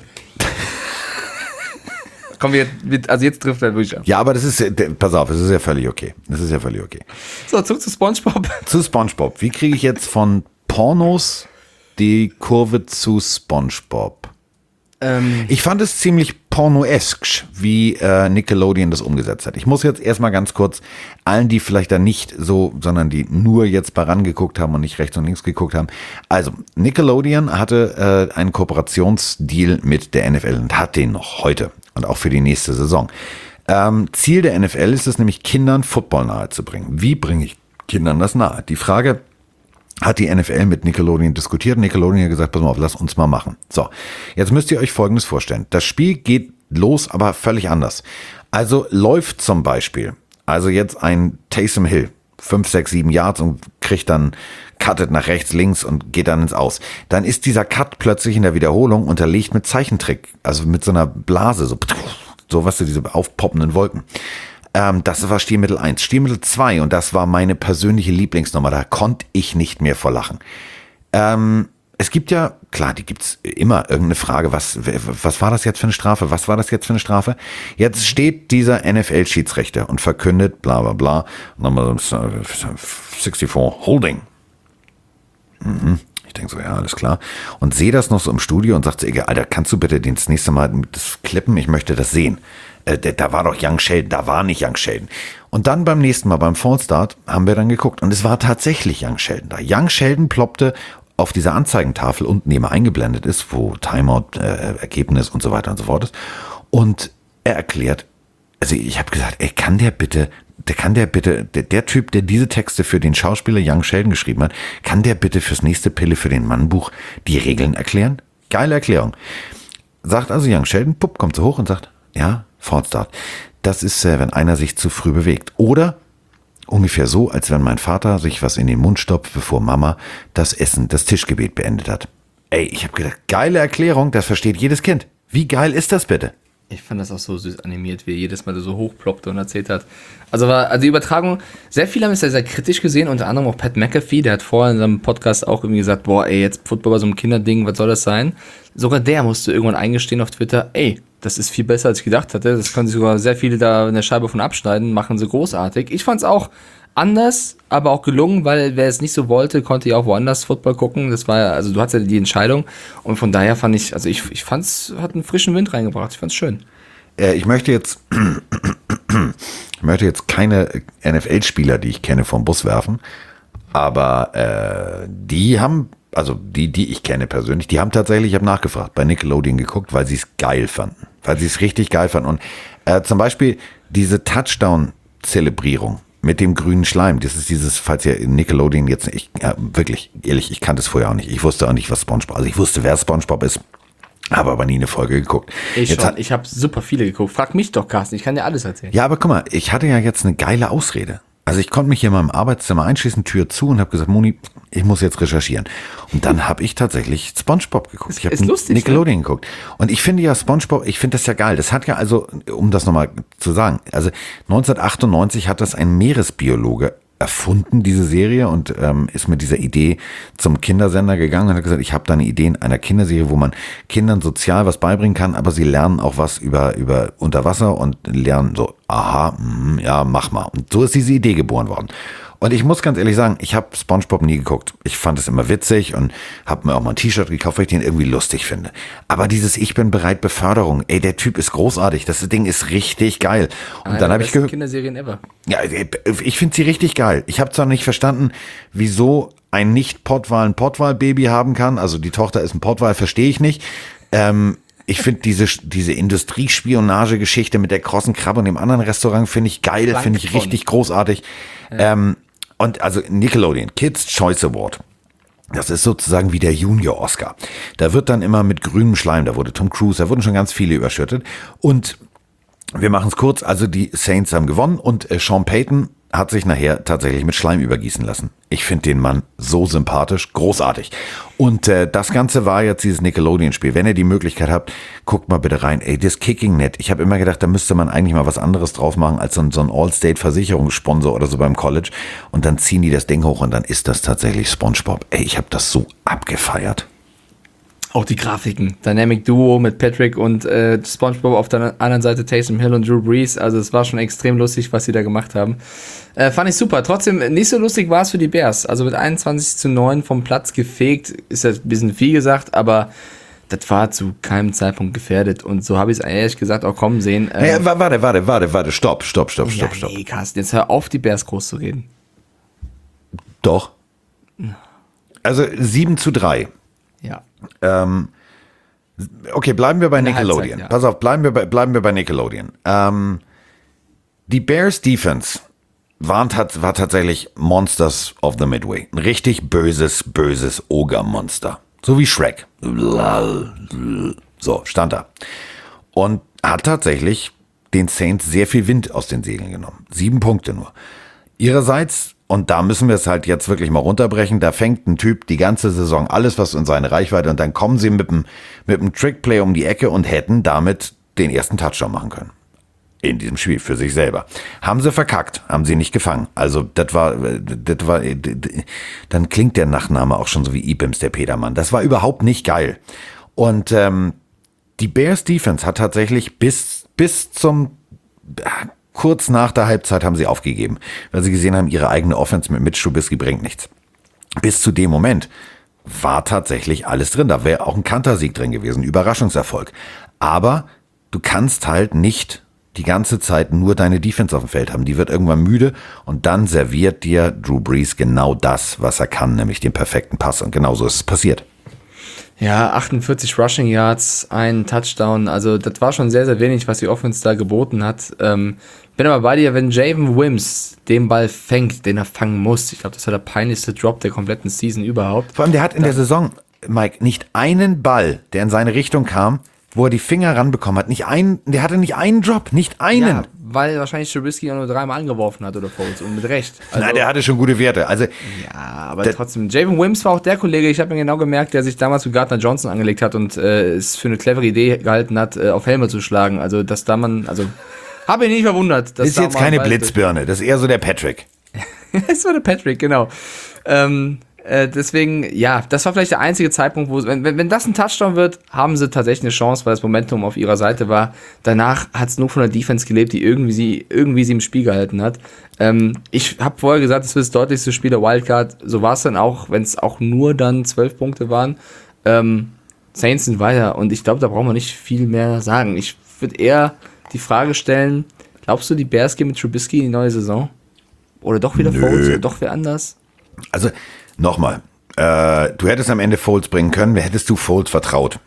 Komm, wir, wir, also jetzt trifft er wirklich ab. ja, aber das ist, äh, pass auf, das ist ja völlig okay. Das ist ja völlig okay. So, zurück zu SpongeBob. Zu SpongeBob. Wie kriege ich jetzt von Pornos die Kurve zu SpongeBob? Ähm, Ich fand es ziemlich pornoesk, wie äh, Nickelodeon das umgesetzt hat. Ich muss jetzt erstmal ganz kurz allen, die vielleicht da nicht so, sondern die nur jetzt bei rangeguckt haben und nicht rechts und links geguckt haben. Also, Nickelodeon hatte äh, einen Kooperationsdeal mit der N F L und hat den noch heute und auch für die nächste Saison. Ähm, Ziel der N F L ist es nämlich, Kindern Football nahezubringen. Wie bringe ich Kindern das nahe? Die Frage hat die N F L mit Nickelodeon diskutiert. Nickelodeon hat gesagt, pass mal auf, lass uns mal machen. So, jetzt müsst ihr euch Folgendes vorstellen. Das Spiel geht los, aber völlig anders. Also läuft zum Beispiel, also jetzt ein Taysom Hill, fünf, sechs, sieben Yards und kriegt dann, cuttet nach rechts, links und geht dann ins Aus. Dann ist dieser Cut plötzlich in der Wiederholung unterlegt mit Zeichentrick, also mit so einer Blase, so, so was, so diese aufpoppenden Wolken. Ähm, das war Stilmittel eins. Stilmittel zwei, und das war meine persönliche Lieblingsnummer, da konnte ich nicht mehr vor Lachen. Ähm, es gibt ja, klar, die gibt's immer irgendeine Frage, was, was war das jetzt für eine Strafe? Was war das jetzt für eine Strafe? Jetzt steht dieser N F L-Schiedsrichter und verkündet, bla bla bla, Nummer vierundsechzig Holding. Mhm. Ich denke so, ja, alles klar. Und sehe das noch so im Studio und sagt so, egal, Alter, kannst du bitte das nächste Mal das klippen? Ich möchte das sehen. Äh, da war doch Young Sheldon, da war nicht Young Sheldon. Und dann beim nächsten Mal, beim Fallstart, haben wir dann geguckt und es war tatsächlich Young Sheldon da. Young Sheldon ploppte auf dieser Anzeigentafel unten, die immer eingeblendet ist, wo Timeout, äh, Ergebnis und so weiter und so fort ist. Und er erklärt also ich habe gesagt, ey, kann der bitte, der kann der bitte, der, der Typ, der diese Texte für den Schauspieler Young Sheldon geschrieben hat, kann der bitte fürs nächste Pille für den Mann-Buch die Regeln erklären? Geile Erklärung. Sagt also Young Sheldon, pupp, kommt so hoch und sagt, ja, Fortstart. Das ist, äh, wenn einer sich zu früh bewegt. Oder ungefähr so, als wenn mein Vater sich was in den Mund stopft, bevor Mama das Essen, das Tischgebet beendet hat. Ey, ich habe gedacht, geile Erklärung, das versteht jedes Kind. Wie geil ist das bitte? Ich fand das auch so süß animiert, wie er jedes Mal so hochploppte und erzählt hat. Also war also die Übertragung, sehr viele haben es ja sehr kritisch gesehen, unter anderem auch Pat McAfee, der hat vorher in seinem Podcast auch irgendwie gesagt, boah, ey, jetzt Football bei so einem Kinderding, was soll das sein? Sogar der musste irgendwann eingestehen auf Twitter, ey, das ist viel besser, als ich gedacht hatte. Das können sich sogar sehr viele da in der Scheibe von abschneiden, machen sie großartig. Ich fand's auch anders, aber auch gelungen, weil wer es nicht so wollte, konnte ja auch woanders Football gucken. Das war ja, also du hattest ja die Entscheidung und von daher fand ich, also ich, ich fand's, hat einen frischen Wind reingebracht. Ich fand's schön. Äh, ich möchte jetzt, ich möchte jetzt keine N F L-Spieler, die ich kenne, vom Bus werfen, aber äh, die haben, also die, die ich kenne persönlich, die haben tatsächlich, ich habe nachgefragt, bei Nickelodeon geguckt, weil sie es geil fanden, weil sie es richtig geil fanden und äh, zum Beispiel diese Touchdown-Zelebrierung mit dem grünen Schleim, das ist dieses, falls ihr Nickelodeon jetzt, ich, ja, wirklich, ehrlich, ich kannte es vorher auch nicht. Ich wusste auch nicht, was SpongeBob, also ich wusste, wer SpongeBob ist, habe aber nie eine Folge geguckt. Ich jetzt schon, hat, ich habe super viele geguckt. Frag mich doch, Carsten, ich kann dir alles erzählen. Ja, aber guck mal, ich hatte ja jetzt eine geile Ausrede. Also ich konnte mich hier in meinem Arbeitszimmer einschließen, Tür zu und habe gesagt, Moni, ich muss jetzt recherchieren. Und dann habe ich tatsächlich SpongeBob geguckt. Ich habe Nickelodeon ne? geguckt. Und ich finde ja SpongeBob, ich finde das ja geil. Das hat ja also, um das nochmal zu sagen, also neunzehnhundertachtundneunzig hat das ein Meeresbiologe erfunden, diese Serie, und ähm, ist mit dieser Idee zum Kindersender gegangen und hat gesagt, ich habe da eine Idee in einer Kinderserie, wo man Kindern sozial was beibringen kann, aber sie lernen auch was über, über Unterwasser und lernen so, aha, mh, ja, mach mal. Und so ist diese Idee geboren worden. Und ich muss ganz ehrlich sagen, ich habe SpongeBob nie geguckt. Ich fand es immer witzig und habe mir auch mal ein T-Shirt gekauft, weil ich den irgendwie lustig finde. Aber dieses Ich bin bereit Beförderung, ey, der Typ ist großartig, das Ding ist richtig geil. Und Eine dann habe ich gehört, Kinderserien ever. ja, ich finde sie richtig geil. Ich habe zwar nicht verstanden, wieso ein Nicht-Pottwal ein Pottwal-Baby haben kann. Also die Tochter ist ein Pottwal, verstehe ich nicht. Ähm, ich finde diese, diese Industriespionage-Geschichte mit der krossen Krabbe und dem anderen Restaurant finde ich geil, finde ich richtig großartig. Ja. Ähm, und also Nickelodeon, Kids Choice Award. Das ist sozusagen wie der Junior Oscar. Da wird dann immer mit grünem Schleim, da wurde Tom Cruise, da wurden schon ganz viele überschüttet. Und wir machen es kurz, also die Saints haben gewonnen und äh, Sean Payton hat sich nachher tatsächlich mit Schleim übergießen lassen. Ich finde den Mann so sympathisch, großartig. Und äh, das Ganze war jetzt dieses Nickelodeon-Spiel. Wenn ihr die Möglichkeit habt, guckt mal bitte rein. Ey, das Kicking Net. Ich habe immer gedacht, da müsste man eigentlich mal was anderes drauf machen als so ein, so ein All-State-Versicherungssponsor oder so beim College. Und dann ziehen die das Ding hoch und dann ist das tatsächlich SpongeBob. Ey, ich habe das so abgefeiert. Auch die Grafiken. Dynamic Duo mit Patrick und äh, SpongeBob auf der anderen Seite Taysom Hill und Drew Brees. Also es war schon extrem lustig, was sie da gemacht haben. Äh, fand ich super. Trotzdem, nicht so lustig war es für die Bears. Also mit einundzwanzig zu neun vom Platz gefegt, ist das ein bisschen viel gesagt, aber das war zu keinem Zeitpunkt gefährdet. Und so habe ich es ehrlich gesagt auch kommen sehen. Äh, hey, warte, warte, warte, warte, stopp, stopp, stopp, stopp, stopp. Nee, Carsten, jetzt hör auf, die Bears groß zu reden. Doch. Also sieben zu drei. Ja. Ähm, okay, bleiben wir bei Nickelodeon. Halbzeit, ja. Pass auf, bleiben wir bei, bleiben wir bei Nickelodeon. Ähm, die Bears Defense waren tat, war tatsächlich Monsters of the Midway. Ein richtig böses, böses Ogermonster. So wie Shrek. So, stand da. Und hat tatsächlich den Saints sehr viel Wind aus den Segeln genommen. Sieben Punkte nur. Ihrerseits, und da müssen wir es halt jetzt wirklich mal runterbrechen, da fängt ein Typ die ganze Saison alles, was in seine Reichweite, und dann kommen sie mit einem mit einem Trickplay um die Ecke und hätten damit den ersten Touchdown machen können. In diesem Spiel für sich selber. Haben sie verkackt, haben sie nicht gefangen. Also das war, das war, dann klingt der Nachname auch schon so wie Ibims, der Petermann. Das war überhaupt nicht geil. Und ähm, die Bears Defense hat tatsächlich bis, bis zum kurz nach der Halbzeit haben sie aufgegeben, weil sie gesehen haben, ihre eigene Offense mit Mitch Trubisky bringt nichts. Bis zu dem Moment war tatsächlich alles drin. Da wäre auch ein Kantersieg drin gewesen, Überraschungserfolg. Aber du kannst halt nicht die ganze Zeit nur deine Defense auf dem Feld haben. Die wird irgendwann müde und dann serviert dir Drew Brees genau das, was er kann, nämlich den perfekten Pass. Und genau so ist es passiert. Ja, achtundvierzig Rushing Yards, ein Touchdown, also das war schon sehr, sehr wenig, was die Offense da geboten hat. Ähm, bin aber bei dir, wenn Javon Wims den Ball fängt, den er fangen muss, ich glaube, das war der peinlichste Drop der kompletten Season überhaupt. Vor allem, der hat in der Saison, Mike, nicht einen Ball, der in seine Richtung kam, wo er die Finger ranbekommen hat. Nicht einen, der hatte nicht einen Drop, nicht einen. Ja, weil wahrscheinlich Trubisky auch nur dreimal angeworfen hat oder Foles und mit Recht. Also, Nein, der hatte schon gute Werte. Also, ja, aber trotzdem, Javon Wims war auch der Kollege, ich habe mir genau gemerkt, der sich damals mit Gardner Johnson angelegt hat und äh, es für eine clevere Idee gehalten hat, äh, auf Helme zu schlagen. Also, dass da man, also, habe ich nicht verwundert. Dass ist da jetzt mal keine Ball Blitzbirne, das ist eher so der Patrick. Das war der Patrick, genau. Ähm, äh, deswegen, ja, das war vielleicht der einzige Zeitpunkt, wo, wenn, wenn, wenn das ein Touchdown wird, haben sie tatsächlich eine Chance, weil das Momentum auf ihrer Seite war. Danach hat es nur von der Defense gelebt, die irgendwie sie, irgendwie sie im Spiel gehalten hat. Ähm, ich habe vorher gesagt, es wird das deutlichste Spiel der Wildcard. So war es dann auch, wenn es auch nur dann zwölf Punkte waren. Ähm, Saints sind weiter und ich glaube, da brauchen wir nicht viel mehr sagen. Ich würde eher die Frage stellen, glaubst du, die Bears gehen mit Trubisky in die neue Saison? Oder doch wieder Foles oder doch wer anders? Also, nochmal, äh, du hättest am Ende Foles bringen können, hättest du Foles vertraut.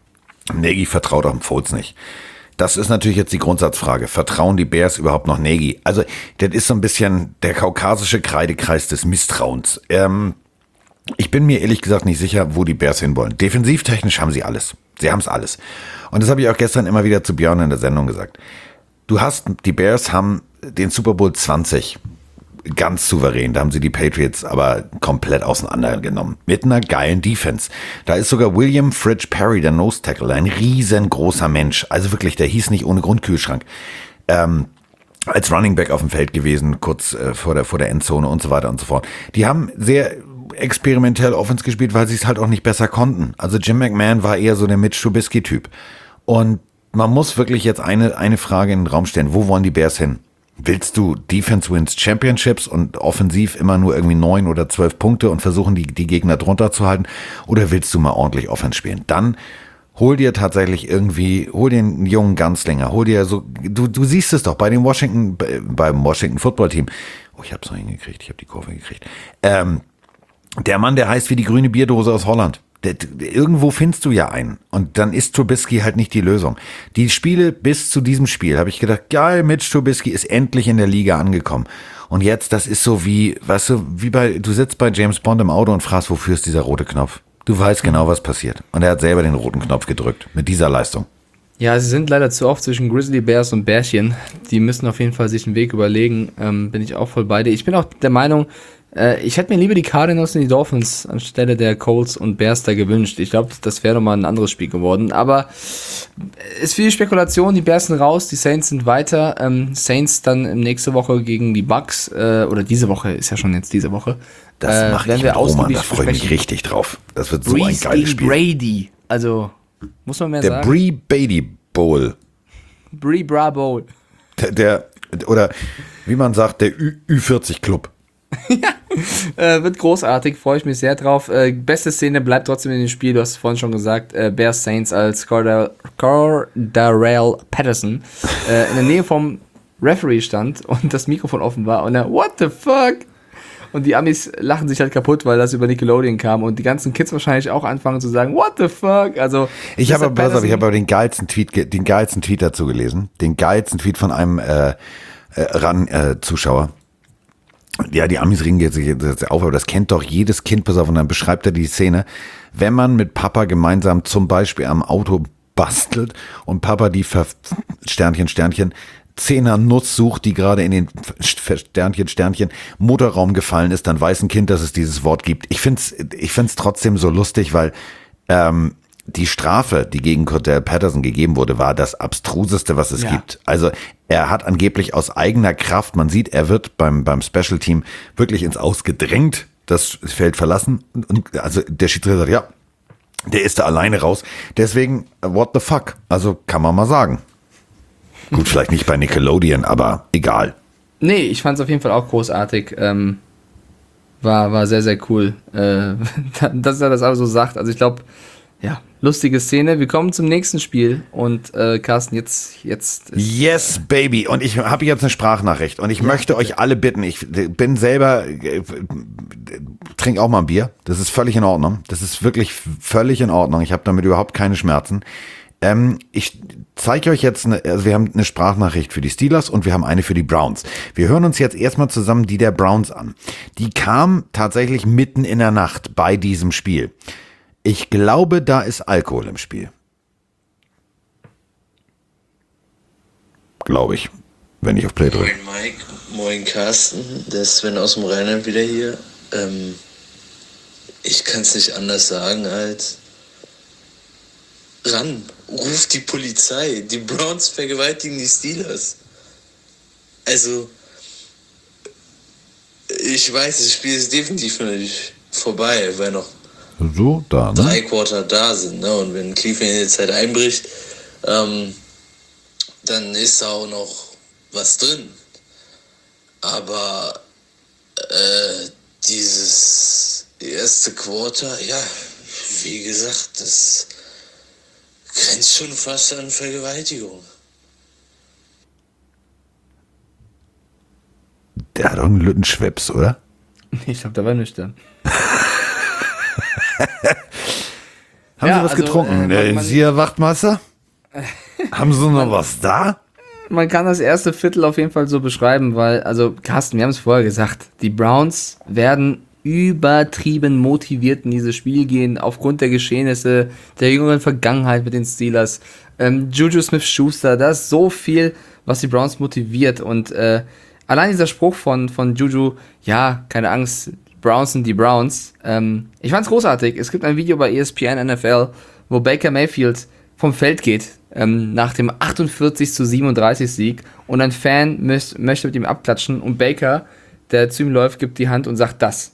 Nagy vertraut auch Foles nicht. Das ist natürlich jetzt die Grundsatzfrage. Vertrauen die Bears überhaupt noch Nagy? Also, das ist so ein bisschen der kaukasische Kreidekreis des Misstrauens. Ähm, ich bin mir ehrlich gesagt nicht sicher, wo die Bears hinwollen. Defensivtechnisch haben sie alles. Sie haben es alles. Und das habe ich auch gestern immer wieder zu Björn in der Sendung gesagt. Du hast, die Bears haben den Super Bowl zwanzig ganz souverän. Da haben sie die Patriots aber komplett auseinandergenommen. Mit einer geilen Defense. Da ist sogar William Fridge Perry, der Nose Tackle, ein riesengroßer Mensch. Also wirklich, der hieß nicht ohne Grund Kühlschrank. Ähm, als Running Back auf dem Feld gewesen, kurz äh, vor der, vor der Endzone und so weiter und so fort. Die haben sehr experimentell Offense gespielt, weil sie es halt auch nicht besser konnten. Also Jim McMahon war eher so der Mitch Trubisky-Typ. Und man muss wirklich jetzt eine, eine Frage in den Raum stellen. Wo wollen die Bears hin? Willst du Defense wins Championships und offensiv immer nur irgendwie neun oder zwölf Punkte und versuchen, die, die Gegner drunter zu halten? Oder willst du mal ordentlich Offense spielen? Dann hol dir tatsächlich irgendwie, hol dir einen jungen Gunslinger, hol dir so, du, du siehst es doch bei dem Washington, beim Washington Football Team. Oh, ich hab's noch hingekriegt, ich habe die Kurve gekriegt. Ähm, der Mann, der heißt wie die grüne Bierdose aus Holland. Der, irgendwo findest du ja einen. Und dann ist Trubisky halt nicht die Lösung. Die Spiele bis zu diesem Spiel habe ich gedacht, geil, Mitch Trubisky ist endlich in der Liga angekommen. Und jetzt, das ist so wie, weißt du, wie bei, du sitzt bei James Bond im Auto und fragst, wofür ist dieser rote Knopf? Du weißt genau, was passiert. Und er hat selber den roten Knopf gedrückt. Mit dieser Leistung. Ja, sie sind leider zu oft zwischen Grizzly Bears und Bärchen. Die müssen auf jeden Fall sich einen Weg überlegen. Ähm, bin ich auch voll bei dir. Ich bin auch der Meinung, äh, ich hätte mir lieber die Cardinals und die Dolphins anstelle der Colts und Bears da gewünscht. Ich glaube, das wäre nochmal ein anderes Spiel geworden. Aber ist viel Spekulation. Die Bears sind raus, die Saints sind weiter. Ähm, Saints dann nächste Woche gegen die Bucks. Äh, oder diese Woche, ist ja schon jetzt diese Woche. Das äh, macht werden ich wir mit Roman, da ausgiebig freue ich mich besprechen. richtig drauf. Das wird so ein Breeze geiles gegen Spiel. Brady. Also, muss man mehr Der sagen. Bree Beatty Bowl. Bree Bra Bowl. Der, der, oder wie man sagt, der Ü vierzig Club. Äh, wird großartig, freue ich mich sehr drauf. Äh, beste Szene bleibt trotzdem in dem Spiel, du hast es vorhin schon gesagt, äh, Bears Saints als Cordell, Cordarrelle Patterson äh, in der Nähe vom Referee stand und das Mikrofon offen war und er, what the fuck? Und die Amis lachen sich halt kaputt, weil das über Nickelodeon kam und die ganzen Kids wahrscheinlich auch anfangen zu sagen, what the fuck? Also Ich habe Mister aber, pass auf, ich Patterson- habe aber den geilsten Tweet, ge- den geilsten Tweet dazu gelesen. Den geilsten Tweet von einem äh, äh, ran äh, Zuschauer. Ja, die Amis regen jetzt jetzt auf, aber das kennt doch jedes Kind, pass auf, und dann beschreibt er die Szene, wenn man mit Papa gemeinsam zum Beispiel am Auto bastelt und Papa die Ver Sternchen, Sternchen, Zehner Nuss sucht, die gerade in den Sternchen, Sternchen Motorraum gefallen ist, dann weiß ein Kind, dass es dieses Wort gibt. Ich find's, ich find's trotzdem so lustig, weil ähm, die Strafe, die gegen Cordell Patterson gegeben wurde, war das abstruseste, was es Ja. gibt. Also er hat angeblich aus eigener Kraft, man sieht, er wird beim beim Special Team wirklich ins Aus gedrängt, das Feld verlassen und, und also der Schiedsrichter sagt, ja, der ist da alleine raus. Deswegen, what the fuck? Also kann man mal sagen. Gut, vielleicht nicht bei Nickelodeon, aber egal. Nee, ich fand es auf jeden Fall auch großartig. Ähm, war, war sehr, sehr cool, äh, dass er das alles so sagt. Also ich glaube, Ja, lustige Szene. Wir kommen zum nächsten Spiel und äh, Carsten, jetzt, jetzt. Yes, baby. Und ich habe jetzt eine Sprachnachricht und ich ja, möchte bitte. euch alle bitten, ich bin selber, äh, trink auch mal ein Bier. Das ist völlig in Ordnung. Das ist wirklich völlig in Ordnung. Ich habe damit überhaupt keine Schmerzen. Ähm, ich zeige euch jetzt, eine, also wir haben eine Sprachnachricht für die Steelers und wir haben eine für die Browns. Wir hören uns jetzt erstmal zusammen die der Browns an. Die kam tatsächlich mitten in der Nacht bei diesem Spiel. Ich glaube, da ist Alkohol im Spiel. Glaube ich, wenn ich auf Play drücke. Moin Mike, moin Carsten, der Sven aus dem Rheinland wieder hier. Ähm, ich kann es nicht anders sagen als ran, ruf die Polizei. Die Browns vergewaltigen die Steelers. Also, ich weiß, das Spiel ist definitiv noch nicht vorbei, weil noch So, da, ne? drei Quarter da sind, ne? Und wenn Cleveland in die Zeit einbricht, ähm, dann ist da auch noch was drin. Aber äh, dieses erste Quarter, ja, wie gesagt, das grenzt schon fast an Vergewaltigung. Der hat doch einen Lüttenschweps, oder? Ich glaube, der war nüchtern. Haben ja, Sie was also, getrunken? Äh, äh, man, Sie, Herr Wachtmeister? Haben Sie noch man, was da? Man kann das erste Viertel auf jeden Fall so beschreiben, weil, also Carsten, wir haben es vorher gesagt, die Browns werden übertrieben motiviert in dieses Spiel gehen, aufgrund der Geschehnisse der jüngeren Vergangenheit mit den Steelers. Ähm, Juju Smith-Schuster, da ist so viel, was die Browns motiviert und äh, allein dieser Spruch von, von Juju, ja, keine Angst, Browns sind die Browns. Ähm, ich fand's großartig. Es gibt ein Video bei E S P N N F L, wo Baker Mayfield vom Feld geht, ähm, nach dem achtundvierzig zu siebenunddreißig Sieg und ein Fan möcht, möchte mit ihm abklatschen und Baker, der zu ihm läuft, gibt die Hand und sagt das.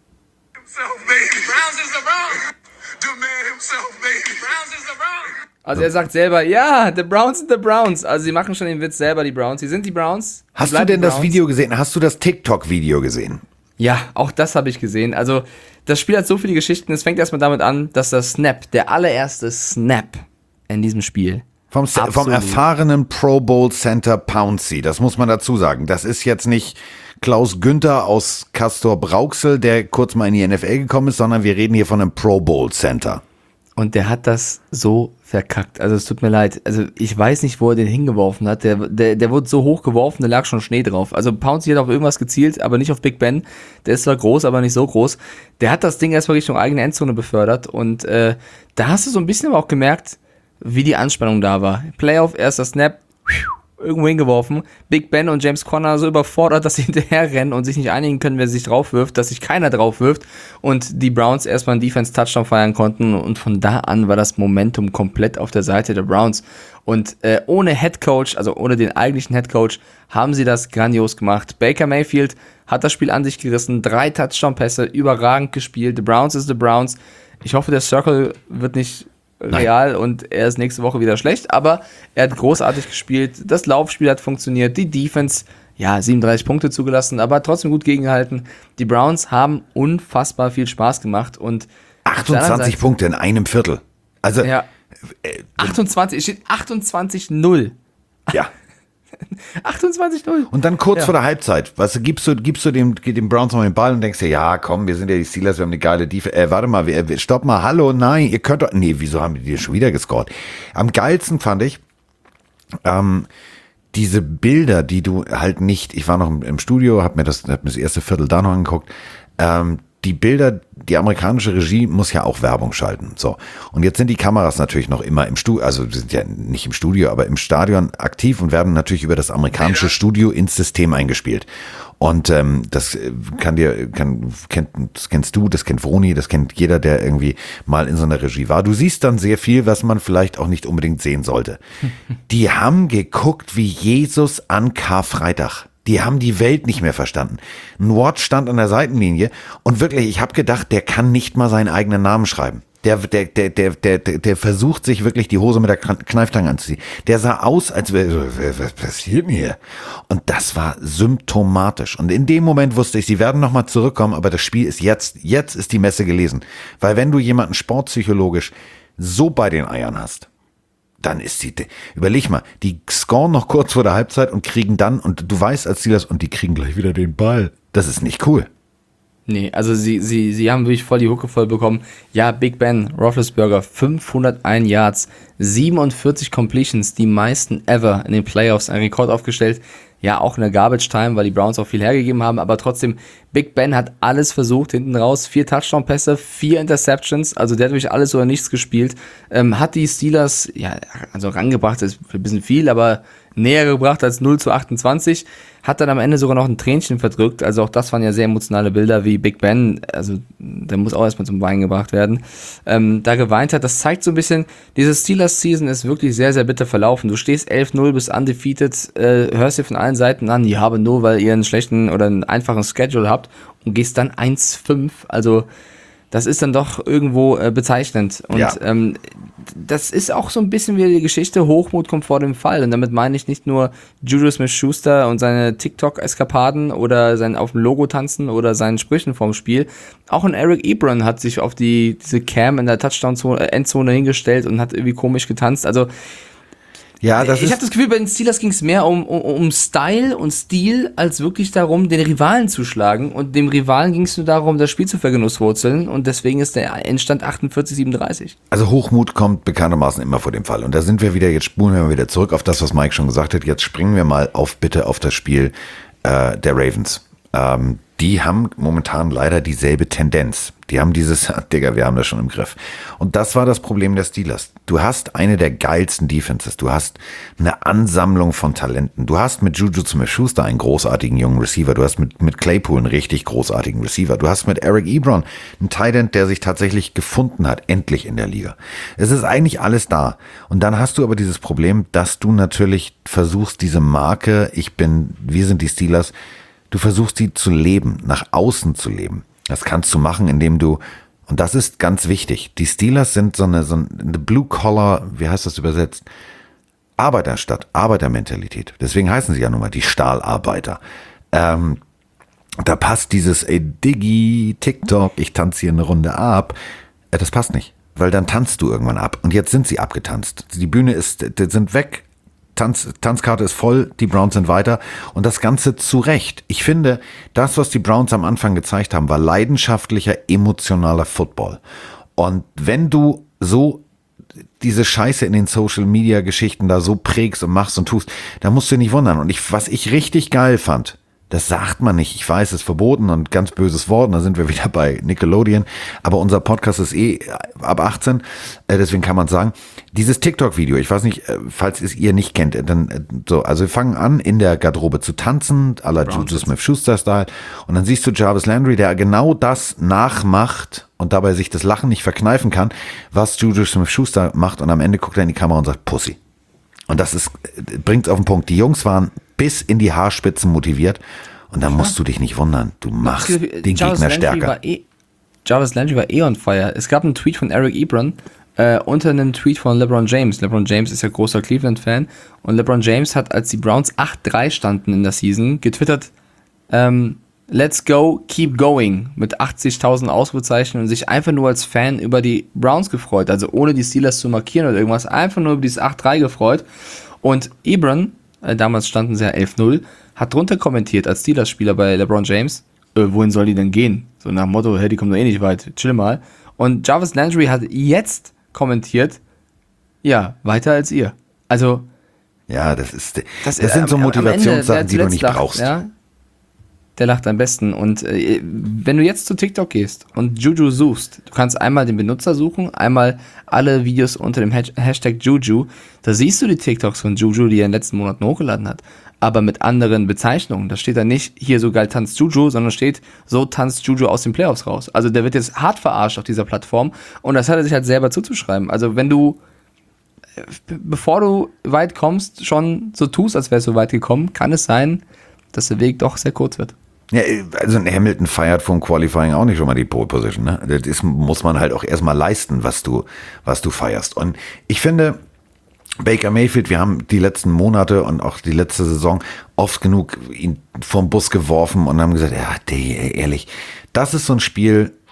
Also er sagt selber, ja, the Browns sind the Browns. Also sie machen schon den Witz selber, die Browns. Sie sind die Browns. Hast du denn das Video gesehen? Hast du das TikTok-Video gesehen? Ja, auch das habe ich gesehen. Also das Spiel hat so viele Geschichten. Es fängt erstmal damit an, dass der Snap, der allererste Snap in diesem Spiel. Vom, vom erfahrenen Pro Bowl Center Pouncey, das muss man dazu sagen. Das ist jetzt nicht Klaus Günther aus Castor Brauxel, der kurz mal in die N F L gekommen ist, sondern wir reden hier von einem Pro Bowl Center. Und der hat das so verkackt. Also es tut mir leid. Also ich weiß nicht, wo er den hingeworfen hat. Der, der, der wurde so hoch geworfen, da lag schon Schnee drauf. Also Pouncey hat auf irgendwas gezielt, aber nicht auf Big Ben. Der ist zwar groß, aber nicht so groß. Der hat das Ding erstmal Richtung eigene Endzone befördert. Und äh, da hast du so ein bisschen aber auch gemerkt, wie die Anspannung da war. Playoff, erster Snap, irgendwo hingeworfen. Big Ben und James Conner so überfordert, dass sie hinterher rennen und sich nicht einigen können, wer sich drauf wirft, dass sich keiner drauf wirft und die Browns erstmal einen Defense-Touchdown feiern konnten und von da an war das Momentum komplett auf der Seite der Browns und äh, ohne Headcoach, also ohne den eigentlichen Headcoach, haben sie das grandios gemacht. Baker Mayfield hat das Spiel an sich gerissen, drei Touchdown-Pässe, überragend gespielt. The Browns is the Browns. Ich hoffe, der Circle wird nicht real und er ist nächste Woche wieder schlecht, aber er hat großartig gespielt, das Laufspiel hat funktioniert, die Defense, ja, siebenunddreißig Punkte zugelassen, aber hat trotzdem gut gegengehalten. Die Browns haben unfassbar viel Spaß gemacht und achtundzwanzig Seite, Punkte in einem Viertel. Also ja, äh, achtundzwanzig, es steht achtundzwanzig null. Ja. achtundzwanzig null. Und dann kurz ja. vor der Halbzeit, weißt du, gibst du, gibst du dem, dem Browns noch den Ball und denkst dir, ja, komm, wir sind ja die Steelers, wir haben eine geile Defense. Äh, warte mal, wir, stopp mal, hallo, nein, ihr könnt doch, nee, wieso haben die schon wieder gescored? Am geilsten fand ich, ähm, diese Bilder, die du halt nicht, ich war noch im, im Studio, hab mir das, hab mir das erste Viertel da noch angeguckt, ähm, die Bilder, die amerikanische Regie muss ja auch Werbung schalten. So. Und jetzt sind die Kameras natürlich noch immer im Studio, also sind ja nicht im Studio, aber im Stadion aktiv und werden natürlich über das amerikanische Studio ins System eingespielt. Und ähm, das kann dir, kann, kennt, das kennst du, das kennt Vroni, das kennt jeder, der irgendwie mal in so einer Regie war. Du siehst dann sehr viel, was man vielleicht auch nicht unbedingt sehen sollte. Die haben geguckt wie Jesus an Karfreitag. Die haben die Welt nicht mehr verstanden. Ein Watt stand an der Seitenlinie und wirklich, ich habe gedacht, der kann nicht mal seinen eigenen Namen schreiben. Der, der, der, der, der, der versucht sich wirklich die Hose mit der Kneifstange anzuziehen. Der sah aus, als wäre, was passiert denn hier? Und das war symptomatisch. Und in dem Moment wusste ich, sie werden nochmal zurückkommen, aber das Spiel ist jetzt, jetzt ist die Messe gelesen. Weil wenn du jemanden sportpsychologisch so bei den Eiern hast, dann ist die, überleg mal, die scoren noch kurz vor der Halbzeit und kriegen dann, und du weißt als Steelers, und die kriegen gleich wieder den Ball. Das ist nicht cool. Nee, also sie, sie, sie haben wirklich voll die Hucke voll bekommen. Ja, Big Ben Roethlisberger, fünfhunderteins Yards, siebenundvierzig Completions, die meisten ever in den Playoffs, ein Rekord aufgestellt. Ja, auch in der Garbage Time, weil die Browns auch viel hergegeben haben, aber trotzdem, Big Ben hat alles versucht, hinten raus, vier Touchdown-Pässe, vier Interceptions, also der hat wirklich alles oder nichts gespielt, ähm, hat die Steelers, ja, also rangebracht, ist ein bisschen viel, aber näher gebracht als null zu achtundzwanzig, hat dann am Ende sogar noch ein Tränchen verdrückt, also auch das waren ja sehr emotionale Bilder, wie Big Ben, also der muss auch erstmal zum Weinen gebracht werden, ähm, da geweint hat. Das zeigt so ein bisschen, diese Steelers-Season ist wirklich sehr, sehr bitter verlaufen. Du stehst elf null, bist undefeated, äh, hörst dir von allen Seiten an, ja, aber nur, weil ihr einen schlechten oder einen einfachen Schedule habt und gehst dann eins fünf, also das ist dann doch irgendwo äh, bezeichnend. Und ja. ähm, das ist auch so ein bisschen wie die Geschichte, Hochmut kommt vor dem Fall. Und damit meine ich nicht nur Juju Smith-Schuster und seine TikTok-Eskapaden oder sein auf dem Logo tanzen oder seinen Sprüchen vorm Spiel. Auch ein Eric Ebron hat sich auf die diese Cam in der Touchdown-Endzone hingestellt und hat irgendwie komisch getanzt. Also Ja, das ich ist habe das Gefühl, bei den Steelers ging es mehr um, um, um Style und Stil, als wirklich darum, den Rivalen zu schlagen. Und dem Rivalen ging es nur darum, das Spiel zu vergenusswurzeln. Und deswegen ist der Endstand achtundvierzig siebenunddreißig. Also Hochmut kommt bekanntermaßen immer vor dem Fall. Und da sind wir wieder, jetzt spulen wir mal wieder zurück auf das, was Mike schon gesagt hat. Jetzt springen wir mal auf bitte auf das Spiel äh, der Ravens. Ähm, die haben momentan leider dieselbe Tendenz. Die haben dieses, Digga, wir haben das schon im Griff. Und das war das Problem der Steelers. Du hast eine der geilsten Defenses. Du hast eine Ansammlung von Talenten. Du hast mit Juju Smith-Schuster einen großartigen jungen Receiver. Du hast mit, mit Claypool einen richtig großartigen Receiver. Du hast mit Eric Ebron einen Tight End, der sich tatsächlich gefunden hat, endlich in der Liga. Es ist eigentlich alles da. Und dann hast du aber dieses Problem, dass du natürlich versuchst, diese Marke, ich bin, wir sind die Steelers, du versuchst die zu leben, nach außen zu leben. Das kannst du machen, indem du, und das ist ganz wichtig, die Steelers sind so eine, so eine Blue-Collar, wie heißt das übersetzt? Arbeiterstadt, Arbeitermentalität. Deswegen heißen sie ja nun mal die Stahlarbeiter. Ähm, da passt dieses, ey, Diggi, TikTok, ich tanze hier eine Runde ab. Äh, das passt nicht, weil dann tanzt du irgendwann ab. Und jetzt sind sie abgetanzt. Die Bühne ist, die sind weg. Tanz, Tanzkarte ist voll, die Browns sind weiter und das Ganze zu Recht. Ich finde, das, was die Browns am Anfang gezeigt haben, war leidenschaftlicher, emotionaler Football. Und wenn du so diese Scheiße in den Social-Media-Geschichten da so prägst und machst und tust, dann musst du dich nicht wundern. Und ich, was ich richtig geil fand, das sagt man nicht. Ich weiß, es ist verboten und ganz böses Wort. Und da sind wir wieder bei Nickelodeon. Aber unser Podcast ist eh ab achtzehn. Deswegen kann man sagen, dieses TikTok-Video, ich weiß nicht, falls es ihr nicht kennt, dann so, also wir fangen an, in der Garderobe zu tanzen, à la Juju Smith-Schuster-Style. Und dann siehst du Jarvis Landry, der genau das nachmacht und dabei sich das Lachen nicht verkneifen kann, was Juju Smith-Schuster macht. Und am Ende guckt er in die Kamera und sagt, Pussy. Und das ist, bringt's auf den Punkt. Die Jungs waren bis in die Haarspitzen motiviert. Und dann musst du dich nicht wundern. Du machst den Jarvis Gegner Landry stärker. War eh, Jarvis Landry war eh on fire. Es gab einen Tweet von Eric Ebron äh, unter einem Tweet von LeBron James. LeBron James ist ja großer Cleveland-Fan. Und LeBron James hat, als die Browns acht drei standen in der Season, getwittert, ähm, let's go, keep going, mit achtzigtausend Ausrufezeichen und sich einfach nur als Fan über die Browns gefreut. Also ohne die Steelers zu markieren oder irgendwas, einfach nur über dieses acht drei gefreut. Und Ebron, äh, damals standen sie ja elf null, hat drunter kommentiert als Steelers-Spieler bei LeBron James, äh, wohin soll die denn gehen? So nach dem Motto, hey, die kommen doch eh nicht weit, chill mal. Und Jarvis Landry hat jetzt kommentiert, ja, weiter als ihr. Also, Ja, das ist, das, das sind am- so am Ende, Motivationssachen, wer die du zuletzt nicht lacht, brauchst. Ja, der lacht am besten. Und äh, wenn du jetzt zu TikTok gehst und Juju suchst, du kannst einmal den Benutzer suchen, einmal alle Videos unter dem Hasht- Hashtag Juju, da siehst du die TikToks von Juju, die er in den letzten Monaten hochgeladen hat, aber mit anderen Bezeichnungen. Da steht da nicht, hier so geil tanzt Juju, sondern steht, so tanzt Juju aus den Playoffs raus. Also der wird jetzt hart verarscht auf dieser Plattform und das hat er sich halt selber zuzuschreiben. Also wenn du, äh, b- bevor du weit kommst, schon so tust, als wärst du weit gekommen, kann es sein, dass der Weg doch sehr kurz wird. Ja, also ein Hamilton feiert vom Qualifying auch nicht schon mal die Pole Position. Ne? Das ist, muss man halt auch erstmal leisten, was du, was du feierst. Und ich finde, Baker Mayfield, wir haben die letzten Monate und auch die letzte Saison oft genug ihn vom Bus geworfen und haben gesagt, ja, die, ehrlich, das ist so ein Spiel,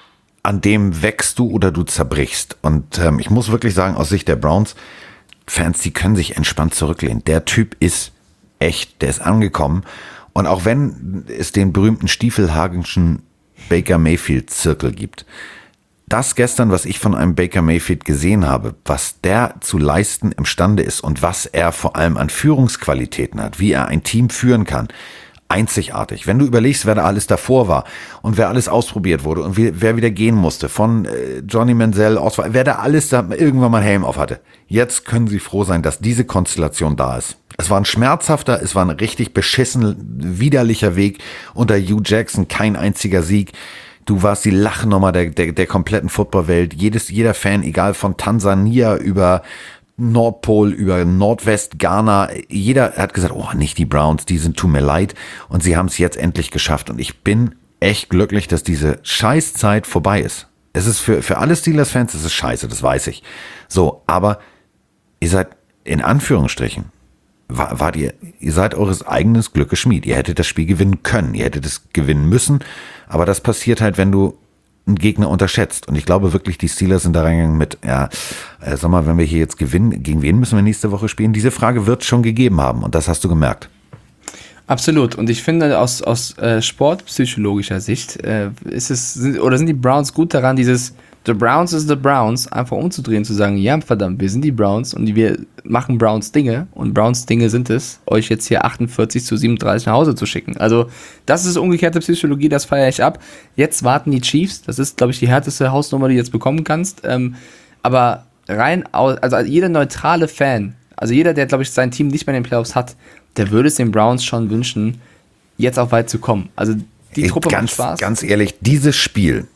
an dem wächst du oder du zerbrichst. Und ähm, ich muss wirklich sagen, aus Sicht der Browns, Fans, die können sich entspannt zurücklehnen. Der Typ ist echt, der ist angekommen. Und auch wenn es den berühmten Stiefelhagenschen Baker Mayfield-Zirkel gibt, das gestern, was ich von einem Baker Mayfield gesehen habe, was der zu leisten imstande ist und was er vor allem an Führungsqualitäten hat, wie er ein Team führen kann, einzigartig. Wenn du überlegst, wer da alles davor war und wer alles ausprobiert wurde und wie, wer wieder gehen musste, von äh, Johnny Manziel, Oswald, wer da alles da irgendwann mal einen Helm auf hatte. Jetzt können sie froh sein, dass diese Konstellation da ist. Es war ein schmerzhafter, es war ein richtig beschissen, widerlicher Weg unter Hugh Jackson, kein einziger Sieg. Du warst die Lachnummer der, der, der kompletten Footballwelt. Jedes, jeder Fan, egal von Tansania über Nordpol, über Nordwest, Ghana, jeder hat gesagt, oh, nicht die Browns, die sind, tut mir leid. Und sie haben es jetzt endlich geschafft. Und ich bin echt glücklich, dass diese Scheißzeit vorbei ist. Es ist für, für alle Steelers-Fans, es ist scheiße, das weiß ich. So, aber ihr seid in Anführungsstrichen, war, wart ihr, ihr seid eures eigenen Glückes Schmied. Ihr hättet das Spiel gewinnen können, ihr hättet es gewinnen müssen, aber das passiert halt, wenn du einen Gegner unterschätzt. Und ich glaube wirklich, die Steelers sind da reingegangen mit, ja, äh, sag mal, wenn wir hier jetzt gewinnen, gegen wen müssen wir nächste Woche spielen? Diese Frage wird es schon gegeben haben und das hast du gemerkt. Absolut. Und ich finde, aus, aus äh, sportpsychologischer Sicht äh, ist es, sind, oder sind die Browns gut daran, dieses The Browns is the Browns einfach umzudrehen, zu sagen, ja, verdammt, wir sind die Browns und wir machen Browns Dinge und Browns Dinge sind es, euch jetzt hier achtundvierzig zu siebenunddreißig nach Hause zu schicken. Also das ist umgekehrte Psychologie, das feiere ich ab. Jetzt warten die Chiefs, das ist, glaube ich, die härteste Hausnummer, die du jetzt bekommen kannst. Ähm, aber rein, aus, also jeder neutrale Fan, also jeder, der, glaube ich, sein Team nicht mehr in den Playoffs hat, der würde es den Browns schon wünschen, jetzt auch weit zu kommen. Also die Truppe ganz, macht Spaß. Ganz ehrlich, dieses Spiel,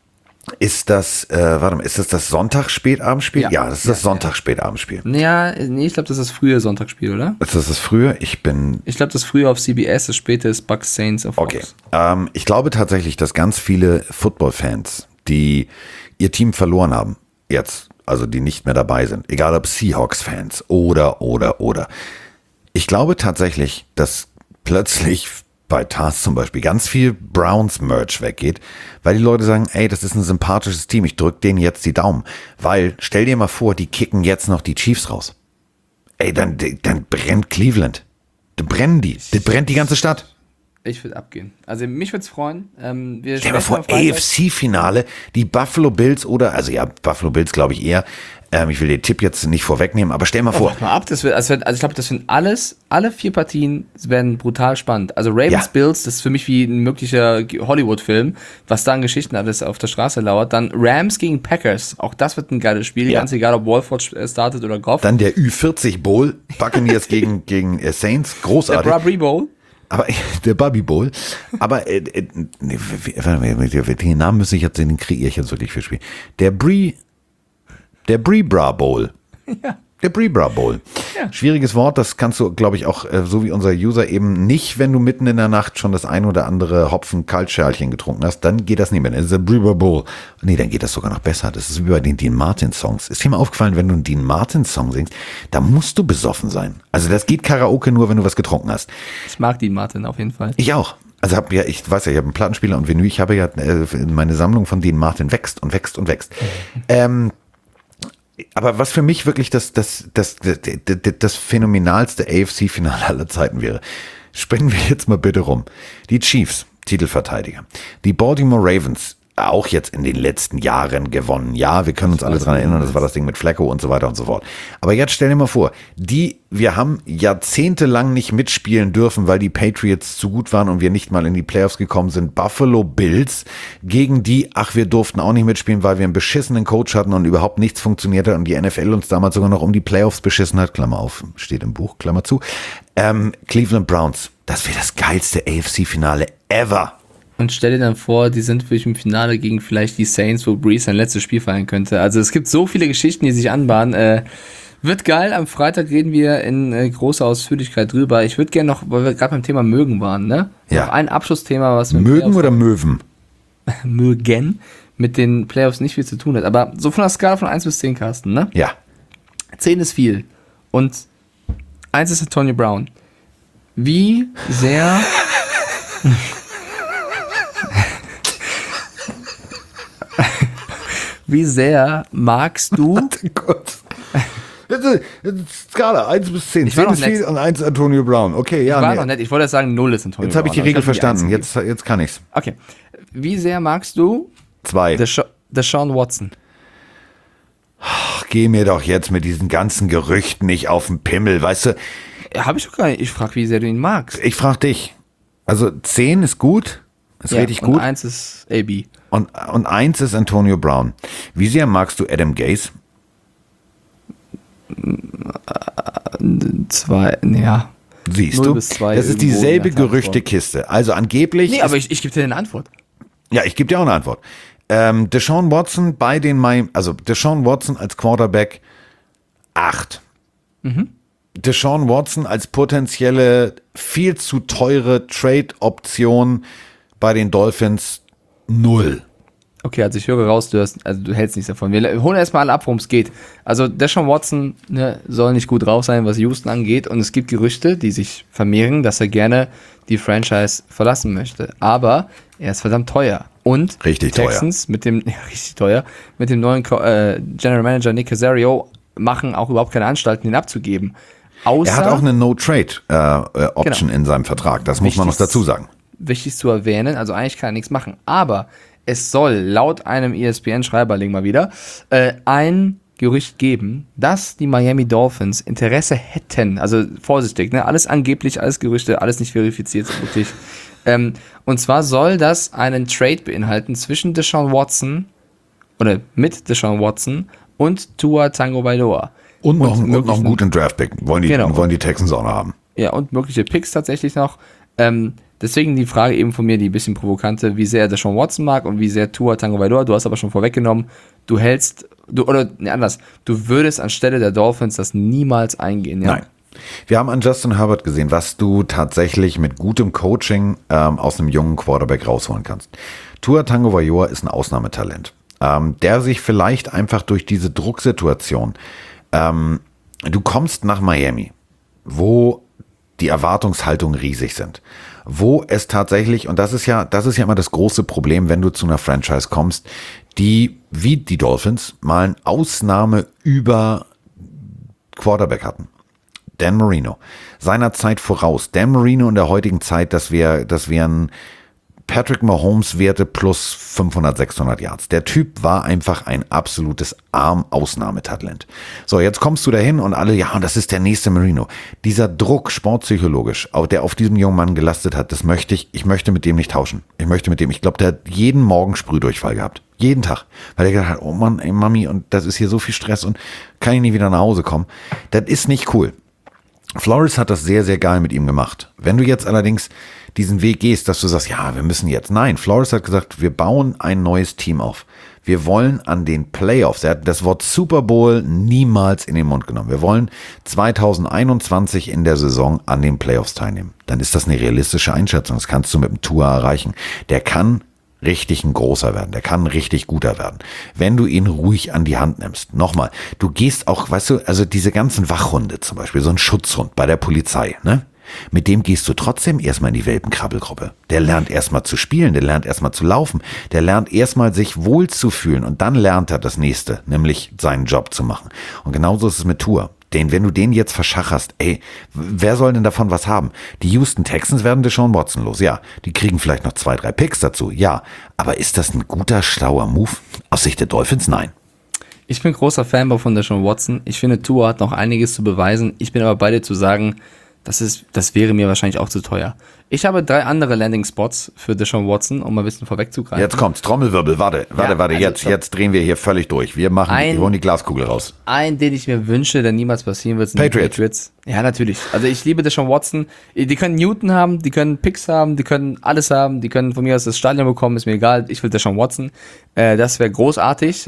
ist das, äh, warte mal, ist das das Sonntag-Spätabendspiel? Ja, ja, das ist ja, das Sonntag-Spätabendspiel. Ja, nee, ich glaube, das ist das frühe Sonntagsspiel, oder? Ist das das frühe? Ich bin... Ich glaube, das frühe auf C B S, das späte ist Bucks Saints auf Fox. Okay, ähm, ich glaube tatsächlich, dass ganz viele Football-Fans, die ihr Team verloren haben, jetzt, also die nicht mehr dabei sind, egal ob Seahawks-Fans oder, oder, oder. Ich glaube tatsächlich, dass plötzlich bei Tars zum Beispiel ganz viel Browns-Merch weggeht, weil die Leute sagen, ey, das ist ein sympathisches Team, ich drück denen jetzt die Daumen. Weil, stell dir mal vor, die kicken jetzt noch die Chiefs raus. Ey, dann, dann brennt Cleveland. Dann brennen die. Das brennt die ganze Stadt. Ich würde abgehen. Also mich würde es freuen. Ähm, wir stell dir mal vor, A F C-Finale, die Buffalo Bills oder, also ja, Buffalo Bills glaube ich eher. Ähm, ich will den Tipp jetzt nicht vorwegnehmen, aber stell mal vor. Warte mal ab, das wird, also ich glaube, das sind alles, alle vier Partien werden brutal spannend. Also Ravens ja. Bills, das ist für mich wie ein möglicher Hollywood-Film, was da an Geschichten alles auf der Straße lauert. Dann Rams gegen Packers, auch das wird ein geiles Spiel, ja. Ganz egal, ob Wolford startet oder Goff. Dann der Ü vierzig Bowl, Buccaneers gegen, gegen Saints, großartig. Der Bradbury Bowl. Aber der Bobby Bowl. Aber äh, äh, nee, den Namen müsste ich jetzt, den kreiere ich jetzt wirklich für Spiel. Der Brie Der Brie-Bra Bowl. Ja. Der Brie-Bra Bowl. Ja. Schwieriges Wort, das kannst du, glaube ich, auch, äh, so wie unser User eben nicht, wenn du mitten in der Nacht schon das ein oder andere Hopfen-Kaltschärlchen getrunken hast, dann geht das nicht mehr. Das ist der Brie-Bra Bowl. Nee, dann geht das sogar noch besser. Das ist wie bei den Dean Martin-Songs. Ist dir mal aufgefallen, wenn du einen Dean Martin-Song singst, da musst du besoffen sein. Also das geht Karaoke nur, wenn du was getrunken hast. Ich mag Dean Martin auf jeden Fall. Ich auch. Also hab ja, ich weiß ja, ich habe einen Plattenspieler und Vinyl, ich habe ja, äh, meine Sammlung von Dean Martin wächst und wächst und wächst. ähm, Aber was für mich wirklich das, das, das, das, das, das phänomenalste A F C-Finale aller Zeiten wäre, springen wir jetzt mal bitte rum. Die Chiefs, Titelverteidiger. Die Baltimore Ravens, auch jetzt in den letzten Jahren gewonnen. Ja, wir können uns alle dran erinnern, das war das Ding mit Flacco und so weiter und so fort. Aber jetzt stell dir mal vor, die, wir haben jahrzehntelang nicht mitspielen dürfen, weil die Patriots zu gut waren und wir nicht mal in die Playoffs gekommen sind. Buffalo Bills gegen die, ach, wir durften auch nicht mitspielen, weil wir einen beschissenen Coach hatten und überhaupt nichts funktioniert hat und die N F L uns damals sogar noch um die Playoffs beschissen hat. Klammer auf, steht im Buch, Klammer zu. Ähm, Cleveland Browns, das wäre das geilste A F C-Finale ever. Und stell dir dann vor, die sind wirklich im Finale gegen vielleicht die Saints, wo Breeze sein letztes Spiel feiern könnte. Also es gibt so viele Geschichten, die sich anbahnen. Äh, wird geil. Am Freitag reden wir in äh, großer Ausführlichkeit drüber. Ich würde gerne noch, weil wir gerade beim Thema Mögen waren, ne? Ja. Noch ein Abschlussthema, was mit Mögen oder Möwen? Mögen mit den Playoffs nicht viel zu tun hat. Aber so von der Skala von eins bis zehn, Carsten, ne? Ja. zehn ist viel. Und eins ist Antonio Brown. Wie sehr... Wie sehr magst du... Gott. Skala, eins bis zehn. Ich war zehn ist noch viel nett. und eins Antonio Brown. Okay, ja, Ich war nee. noch nett, ich wollte jetzt sagen, null ist Antonio Jetzt habe ich die Brown, Regel aber glaub, verstanden. die Jetzt, jetzt kann ich's. Okay. Wie sehr magst du Zwei. Desha- Deshaun Watson? Ach, geh mir doch jetzt mit diesen ganzen Gerüchten nicht auf den Pimmel, weißt du? Ja, habe ich doch gar nicht. Ich frage, wie sehr du ihn magst. Ich frage dich. Also zehn ist gut, ist Ja, richtig und gut. eins ist A B. Und, und eins ist Antonio Brown. Wie sehr magst du Adam Gase? Zwei, ja. Siehst Null du? bis zwei Das ist irgendwo dieselbe in der Gerüchtekiste. Also angeblich. Nee, ist, aber ich, ich gebe dir eine Antwort. ja, ich gebe dir auch eine Antwort. Ähm, Deshaun Watson bei den Miami, also Deshaun Watson als Quarterback acht. Mhm. Deshaun Watson als potenzielle viel zu teure Trade-Option bei den Dolphins null. Okay, also ich höre raus, du, hast, also du hältst nichts davon. Wir holen erstmal alle ab, worum es geht. Also Deshaun Watson ne, soll nicht gut raus sein, was Houston angeht. Und es gibt Gerüchte, die sich vermehren, dass er gerne die Franchise verlassen möchte. Aber er ist verdammt teuer. Und Richtig die Texans teuer. mit dem ja, richtig teuer, mit dem neuen äh, General Manager Nick Caserio machen auch überhaupt keine Anstalten, ihn abzugeben. Außer, Er hat auch eine No-Trade-Option äh, in seinem Vertrag. Das muss man noch dazu sagen. Wichtig zu erwähnen, also eigentlich kann er nichts machen. Aber es soll laut einem E S P N-Schreiberling mal wieder äh, ein Gerücht geben, dass die Miami Dolphins Interesse hätten, also vorsichtig, ne, alles angeblich, alles Gerüchte, alles nicht verifiziert, wirklich. Ähm, und zwar soll das einen Trade beinhalten zwischen Deshaun Watson oder mit Deshaun Watson und Tua Tagovailoa. Und noch, und noch einen möglichen- guten Draft-Pick. Wollen die, Genau. wollen die Texans auch noch haben. Ja, und mögliche Picks tatsächlich noch. Ähm, deswegen die Frage eben von mir, die ein bisschen provokante, wie sehr Deshaun Watson mag und wie sehr Tua Tagovailoa. Du hast aber schon vorweggenommen, du hältst, du oder ne, anders, du würdest anstelle der Dolphins das niemals eingehen. Ja? Nein. Wir haben an Justin Herbert gesehen, was du tatsächlich mit gutem Coaching ähm, aus einem jungen Quarterback rausholen kannst. Tua Tagovailoa ist ein Ausnahmetalent, ähm, der sich vielleicht einfach durch diese Drucksituation, ähm, du kommst nach Miami, wo die Erwartungshaltungen riesig sind, wo es tatsächlich, und das ist ja, das ist ja immer das große Problem, wenn du zu einer Franchise kommst, die, wie die Dolphins, mal eine Ausnahme über Quarterback hatten. Dan Marino. Seiner Zeit voraus. Dan Marino in der heutigen Zeit, das wäre, das wären Patrick Mahomes Werte plus fünfhundert, sechshundert Yards. Der Typ war einfach ein absolutes Arm-Ausnahmetalent. So, jetzt kommst du dahin und alle, ja, das ist der nächste Marino. Dieser Druck, sportpsychologisch, der auf diesem jungen Mann gelastet hat, das möchte ich, ich möchte mit dem nicht tauschen. Ich möchte mit dem, ich glaube, der hat jeden Morgen Sprühdurchfall gehabt. Jeden Tag. Weil er gedacht hat, oh Mann, ey Mami, und das ist hier so viel Stress und kann ich nie wieder nach Hause kommen. Das ist nicht cool. Flores hat das sehr, sehr geil mit ihm gemacht. Wenn du jetzt allerdings diesen Weg gehst, dass du sagst, ja, wir müssen jetzt. Nein, Flores hat gesagt, wir bauen ein neues Team auf. Wir wollen an den Playoffs, er hat das Wort Super Bowl niemals in den Mund genommen. Wir wollen zwanzig einundzwanzig in der Saison an den Playoffs teilnehmen. Dann ist das eine realistische Einschätzung. Das kannst du mit dem Tua erreichen. Der kann richtig ein großer werden. Der kann ein richtig guter werden. Wenn du ihn ruhig an die Hand nimmst. Nochmal, du gehst auch, weißt du, also diese ganzen Wachhunde zum Beispiel, so ein Schutzhund bei der Polizei, ne? Mit dem gehst du trotzdem erstmal in die Welpenkrabbelgruppe. Der lernt erstmal zu spielen, der lernt erstmal zu laufen, der lernt erstmal sich wohlzufühlen und dann lernt er das nächste, nämlich seinen Job zu machen. Und genauso ist es mit Tua. Den, wenn du den jetzt verschacherst, ey, wer soll denn davon was haben? Die Houston Texans werden Deshaun Watson los, ja. Die kriegen vielleicht noch zwei, drei Picks dazu, ja. Aber ist das ein guter, schlauer Move? Aus Sicht der Dolphins, nein. Ich bin großer Fanboy von Deshaun Watson. Ich finde, Tua hat noch einiges zu beweisen. Ich bin aber bei dir zu sagen, das ist, das wäre mir wahrscheinlich auch zu teuer. Ich habe drei andere Landing-Spots für Deshaun Watson, um mal ein bisschen vorwegzugreifen. Jetzt kommt's, Trommelwirbel, warte, warte, Ja, warte, also jetzt, stopp. jetzt drehen wir hier völlig durch. Wir machen, Ein- wir holen die Glaskugel raus. Ein, den ich mir wünsche, der niemals passieren wird, sind Patriots. die Patriots. Ja, natürlich. Also ich liebe Deshaun Watson. Die können Newton haben, die können Picks haben, die können alles haben, die können von mir aus das Stadion bekommen, ist mir egal. Ich will Deshaun Watson. Äh, das wäre großartig.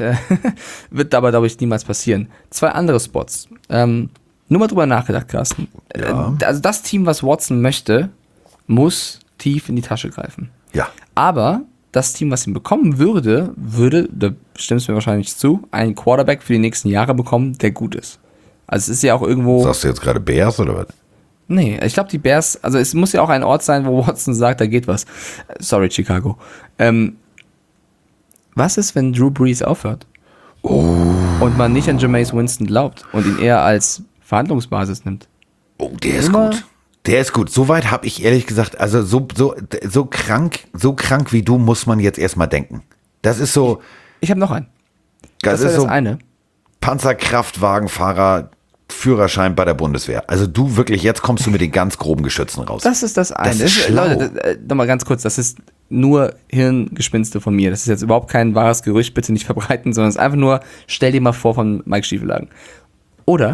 Wird aber, glaube ich, niemals passieren. Zwei andere Spots. Ähm, nur mal drüber nachgedacht, Carsten. Ja. Äh, also das Team, was Watson möchte, muss tief in die Tasche greifen. Ja. Aber das Team, was ihn bekommen würde, würde, da stimmst du mir wahrscheinlich zu, einen Quarterback für die nächsten Jahre bekommen, der gut ist. Also es ist ja auch irgendwo... Sagst du jetzt gerade Bears oder was? Nee, ich glaube die Bears, also es muss ja auch ein Ort sein, wo Watson sagt, da geht was. Sorry, Chicago. Ähm, was ist, wenn Drew Brees aufhört? und man nicht an Jameis Winston glaubt und ihn eher als Verhandlungsbasis nimmt. Oh, der ist Immer- gut. Der ist gut. Soweit habe ich ehrlich gesagt, also so, so, so krank, so krank wie du muss man jetzt erstmal denken. Das ist so, Ich habe noch einen. das, Das, ist ist so das eine. Panzerkraftwagenfahrer, Führerschein bei der Bundeswehr. Also du wirklich, jetzt kommst du mit den ganz groben Geschützen raus. Das ist das eine. Das ist Das schlau. Leute, das- äh, nochmal ganz kurz, das ist nur Hirngespinste von mir. Das ist jetzt überhaupt kein wahres Gerücht, bitte nicht verbreiten, sondern es ist einfach nur, stell dir mal vor von Mike Stiefelagen. Oder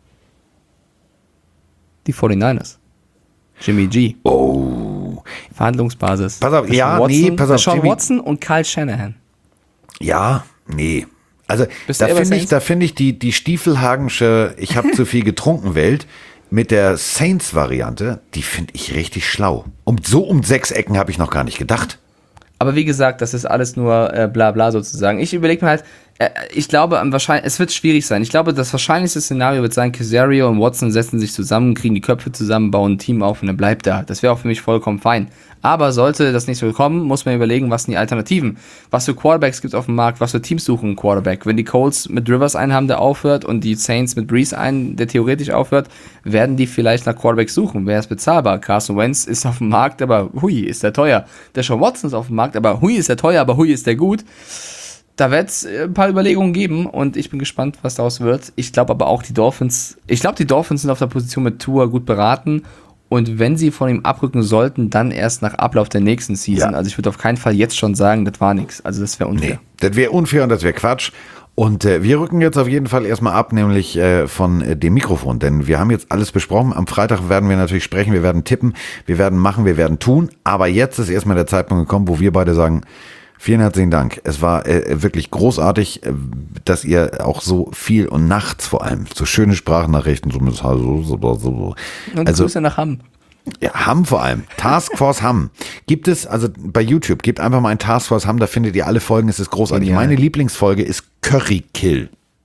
die forty-niners. Jimmy G. Oh. Verhandlungsbasis. Pass auf, Deshaun ja, Watson, nee, pass auf, Deshaun Jimmy- Watson und Kyle Shanahan. Ja, nee. Also Bist du da eher bei finde ich, Saints? da finde ich die, die Stiefelhagensche ich habe zu viel getrunken Welt mit der Saints-Variante, die finde ich richtig schlau. Um, so um sechs Ecken habe ich noch gar nicht gedacht. Aber wie gesagt, das ist alles nur äh, bla bla sozusagen. Ich überlege mir halt, äh, ich glaube, am wahrscheinlich, es wird schwierig sein. Ich glaube, das wahrscheinlichste Szenario wird sein, Casario und Watson setzen sich zusammen, kriegen die Köpfe zusammen, bauen ein Team auf und dann bleibt da. Das wäre auch für mich vollkommen fein. Aber sollte das nicht so kommen, muss man überlegen, was sind die Alternativen? Was für Quarterbacks gibt es auf dem Markt? Was für Teams suchen einen Quarterback? Wenn die Colts mit Rivers einen haben, der aufhört und die Saints mit Breeze einen, der theoretisch aufhört, werden die vielleicht nach Quarterbacks suchen. Wer ist bezahlbar? Carson Wentz ist auf dem Markt, aber hui, ist der teuer. Deshaun Watson ist auf dem Markt, aber hui, ist der teuer, aber hui, ist der gut. Da wird es ein paar Überlegungen geben und ich bin gespannt, was daraus wird. Ich glaube aber auch die Dolphins, ich glaube die Dolphins sind auf der Position mit Tua gut beraten und wenn sie von ihm abrücken sollten, dann erst nach Ablauf der nächsten Season. Ja. Also ich würde auf keinen Fall jetzt schon sagen, das war nichts. Also das wäre unfair. Nee, das wäre unfair und das wäre Quatsch. Und äh, wir rücken jetzt auf jeden Fall erstmal ab, nämlich äh, von äh, dem Mikrofon, denn wir haben jetzt alles besprochen. Am Freitag werden wir natürlich sprechen, wir werden tippen, wir werden machen, wir werden tun. Aber jetzt ist erstmal der Zeitpunkt gekommen, wo wir beide sagen, vielen herzlichen Dank. Es war äh, wirklich großartig, äh, dass ihr auch so viel und nachts vor allem so schöne Sprachnachrichten, so mit Hallo, so, so, so. Und Also Grüße nach Hamm. ja, Hamm vor allem. Taskforce Hamm. Gibt es, also bei YouTube, gebt einfach mal ein Taskforce Hamm, da findet ihr alle Folgen, es ist großartig. Genial. Meine Lieblingsfolge ist Curry Kill.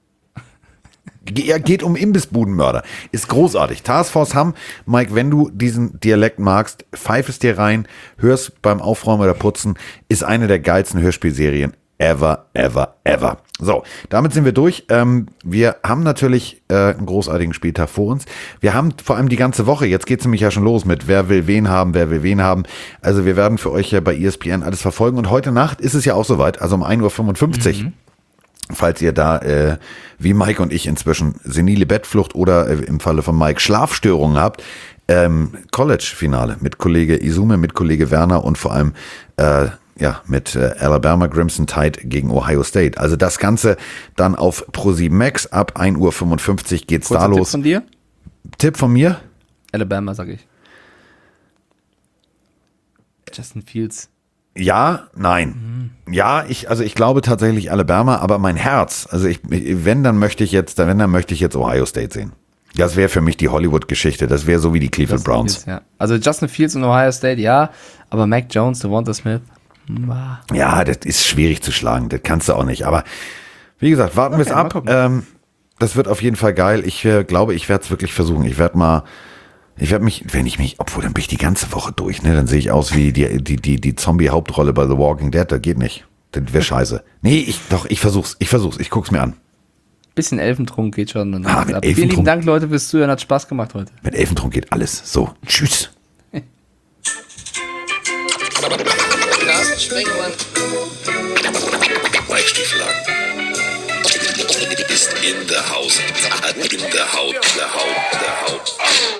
Ja, geht um Imbissbudenmörder. Ist großartig. Taskforce Hamm. Mike, wenn du diesen Dialekt magst, pfeif es dir rein, hör's beim Aufräumen oder Putzen. Ist eine der geilsten Hörspielserien ever, ever, ever. So, damit sind wir durch. Ähm, wir haben natürlich äh, einen großartigen Spieltag vor uns. Wir haben vor allem die ganze Woche, jetzt geht's nämlich ja schon los mit wer will wen haben, wer will wen haben. Also wir werden für euch ja bei E S P N alles verfolgen. Und heute Nacht ist es ja auch soweit, also um ein Uhr fünfundfünfzig. Mhm. Falls ihr da, äh, wie Mike und ich inzwischen senile Bettflucht oder äh, im Falle von Mike Schlafstörungen habt, ähm, College-Finale mit Kollege Izume, mit Kollege Werner und vor allem äh, ja mit äh, Alabama Crimson Tide gegen Ohio State. Also das Ganze dann auf ProSieben Max. Ab ein Uhr fünfundfünfzig geht's Kurzer da Tipp los. von dir? Tipp von mir? Alabama, sag ich. Justin Fields. Ja, nein. Mhm. Ja, ich, also ich glaube tatsächlich Alabama, aber mein Herz, also ich, wenn, dann möchte ich jetzt, wenn, dann möchte ich jetzt Ohio State sehen. Das wäre für mich die Hollywood-Geschichte. Das wäre so wie die Cleveland Justin Browns. Fields, ja. Also Justin Fields und Ohio State, ja, aber Mac Jones, Devonta Smith, bah. Ja, das ist schwierig zu schlagen. Das kannst du auch nicht. Aber wie gesagt, warten wir es mal ab. gucken. Ähm, das wird auf jeden Fall geil. Ich äh, glaube, ich werde es wirklich versuchen. Ich werde mal, ich werde mich, wenn ich mich, obwohl dann bin ich die ganze Woche durch, ne? Dann sehe ich aus wie die, die, die, die Zombie-Hauptrolle bei The Walking Dead. Das geht nicht. Das wäre scheiße. Nee, ich, doch, ich versuch's. Ich versuch's. Ich guck's mir an. Bisschen Elfentrunk geht schon. Dann Ah, mit ab. Vielen Elfentrunk. lieben Dank, Leute, fürs Zuhören. Hat Spaß gemacht heute. Mit Elfentrunk geht alles. So, tschüss. Mike Stiefelagen ist in der Haus, in der Haut, der Haut, der Haut.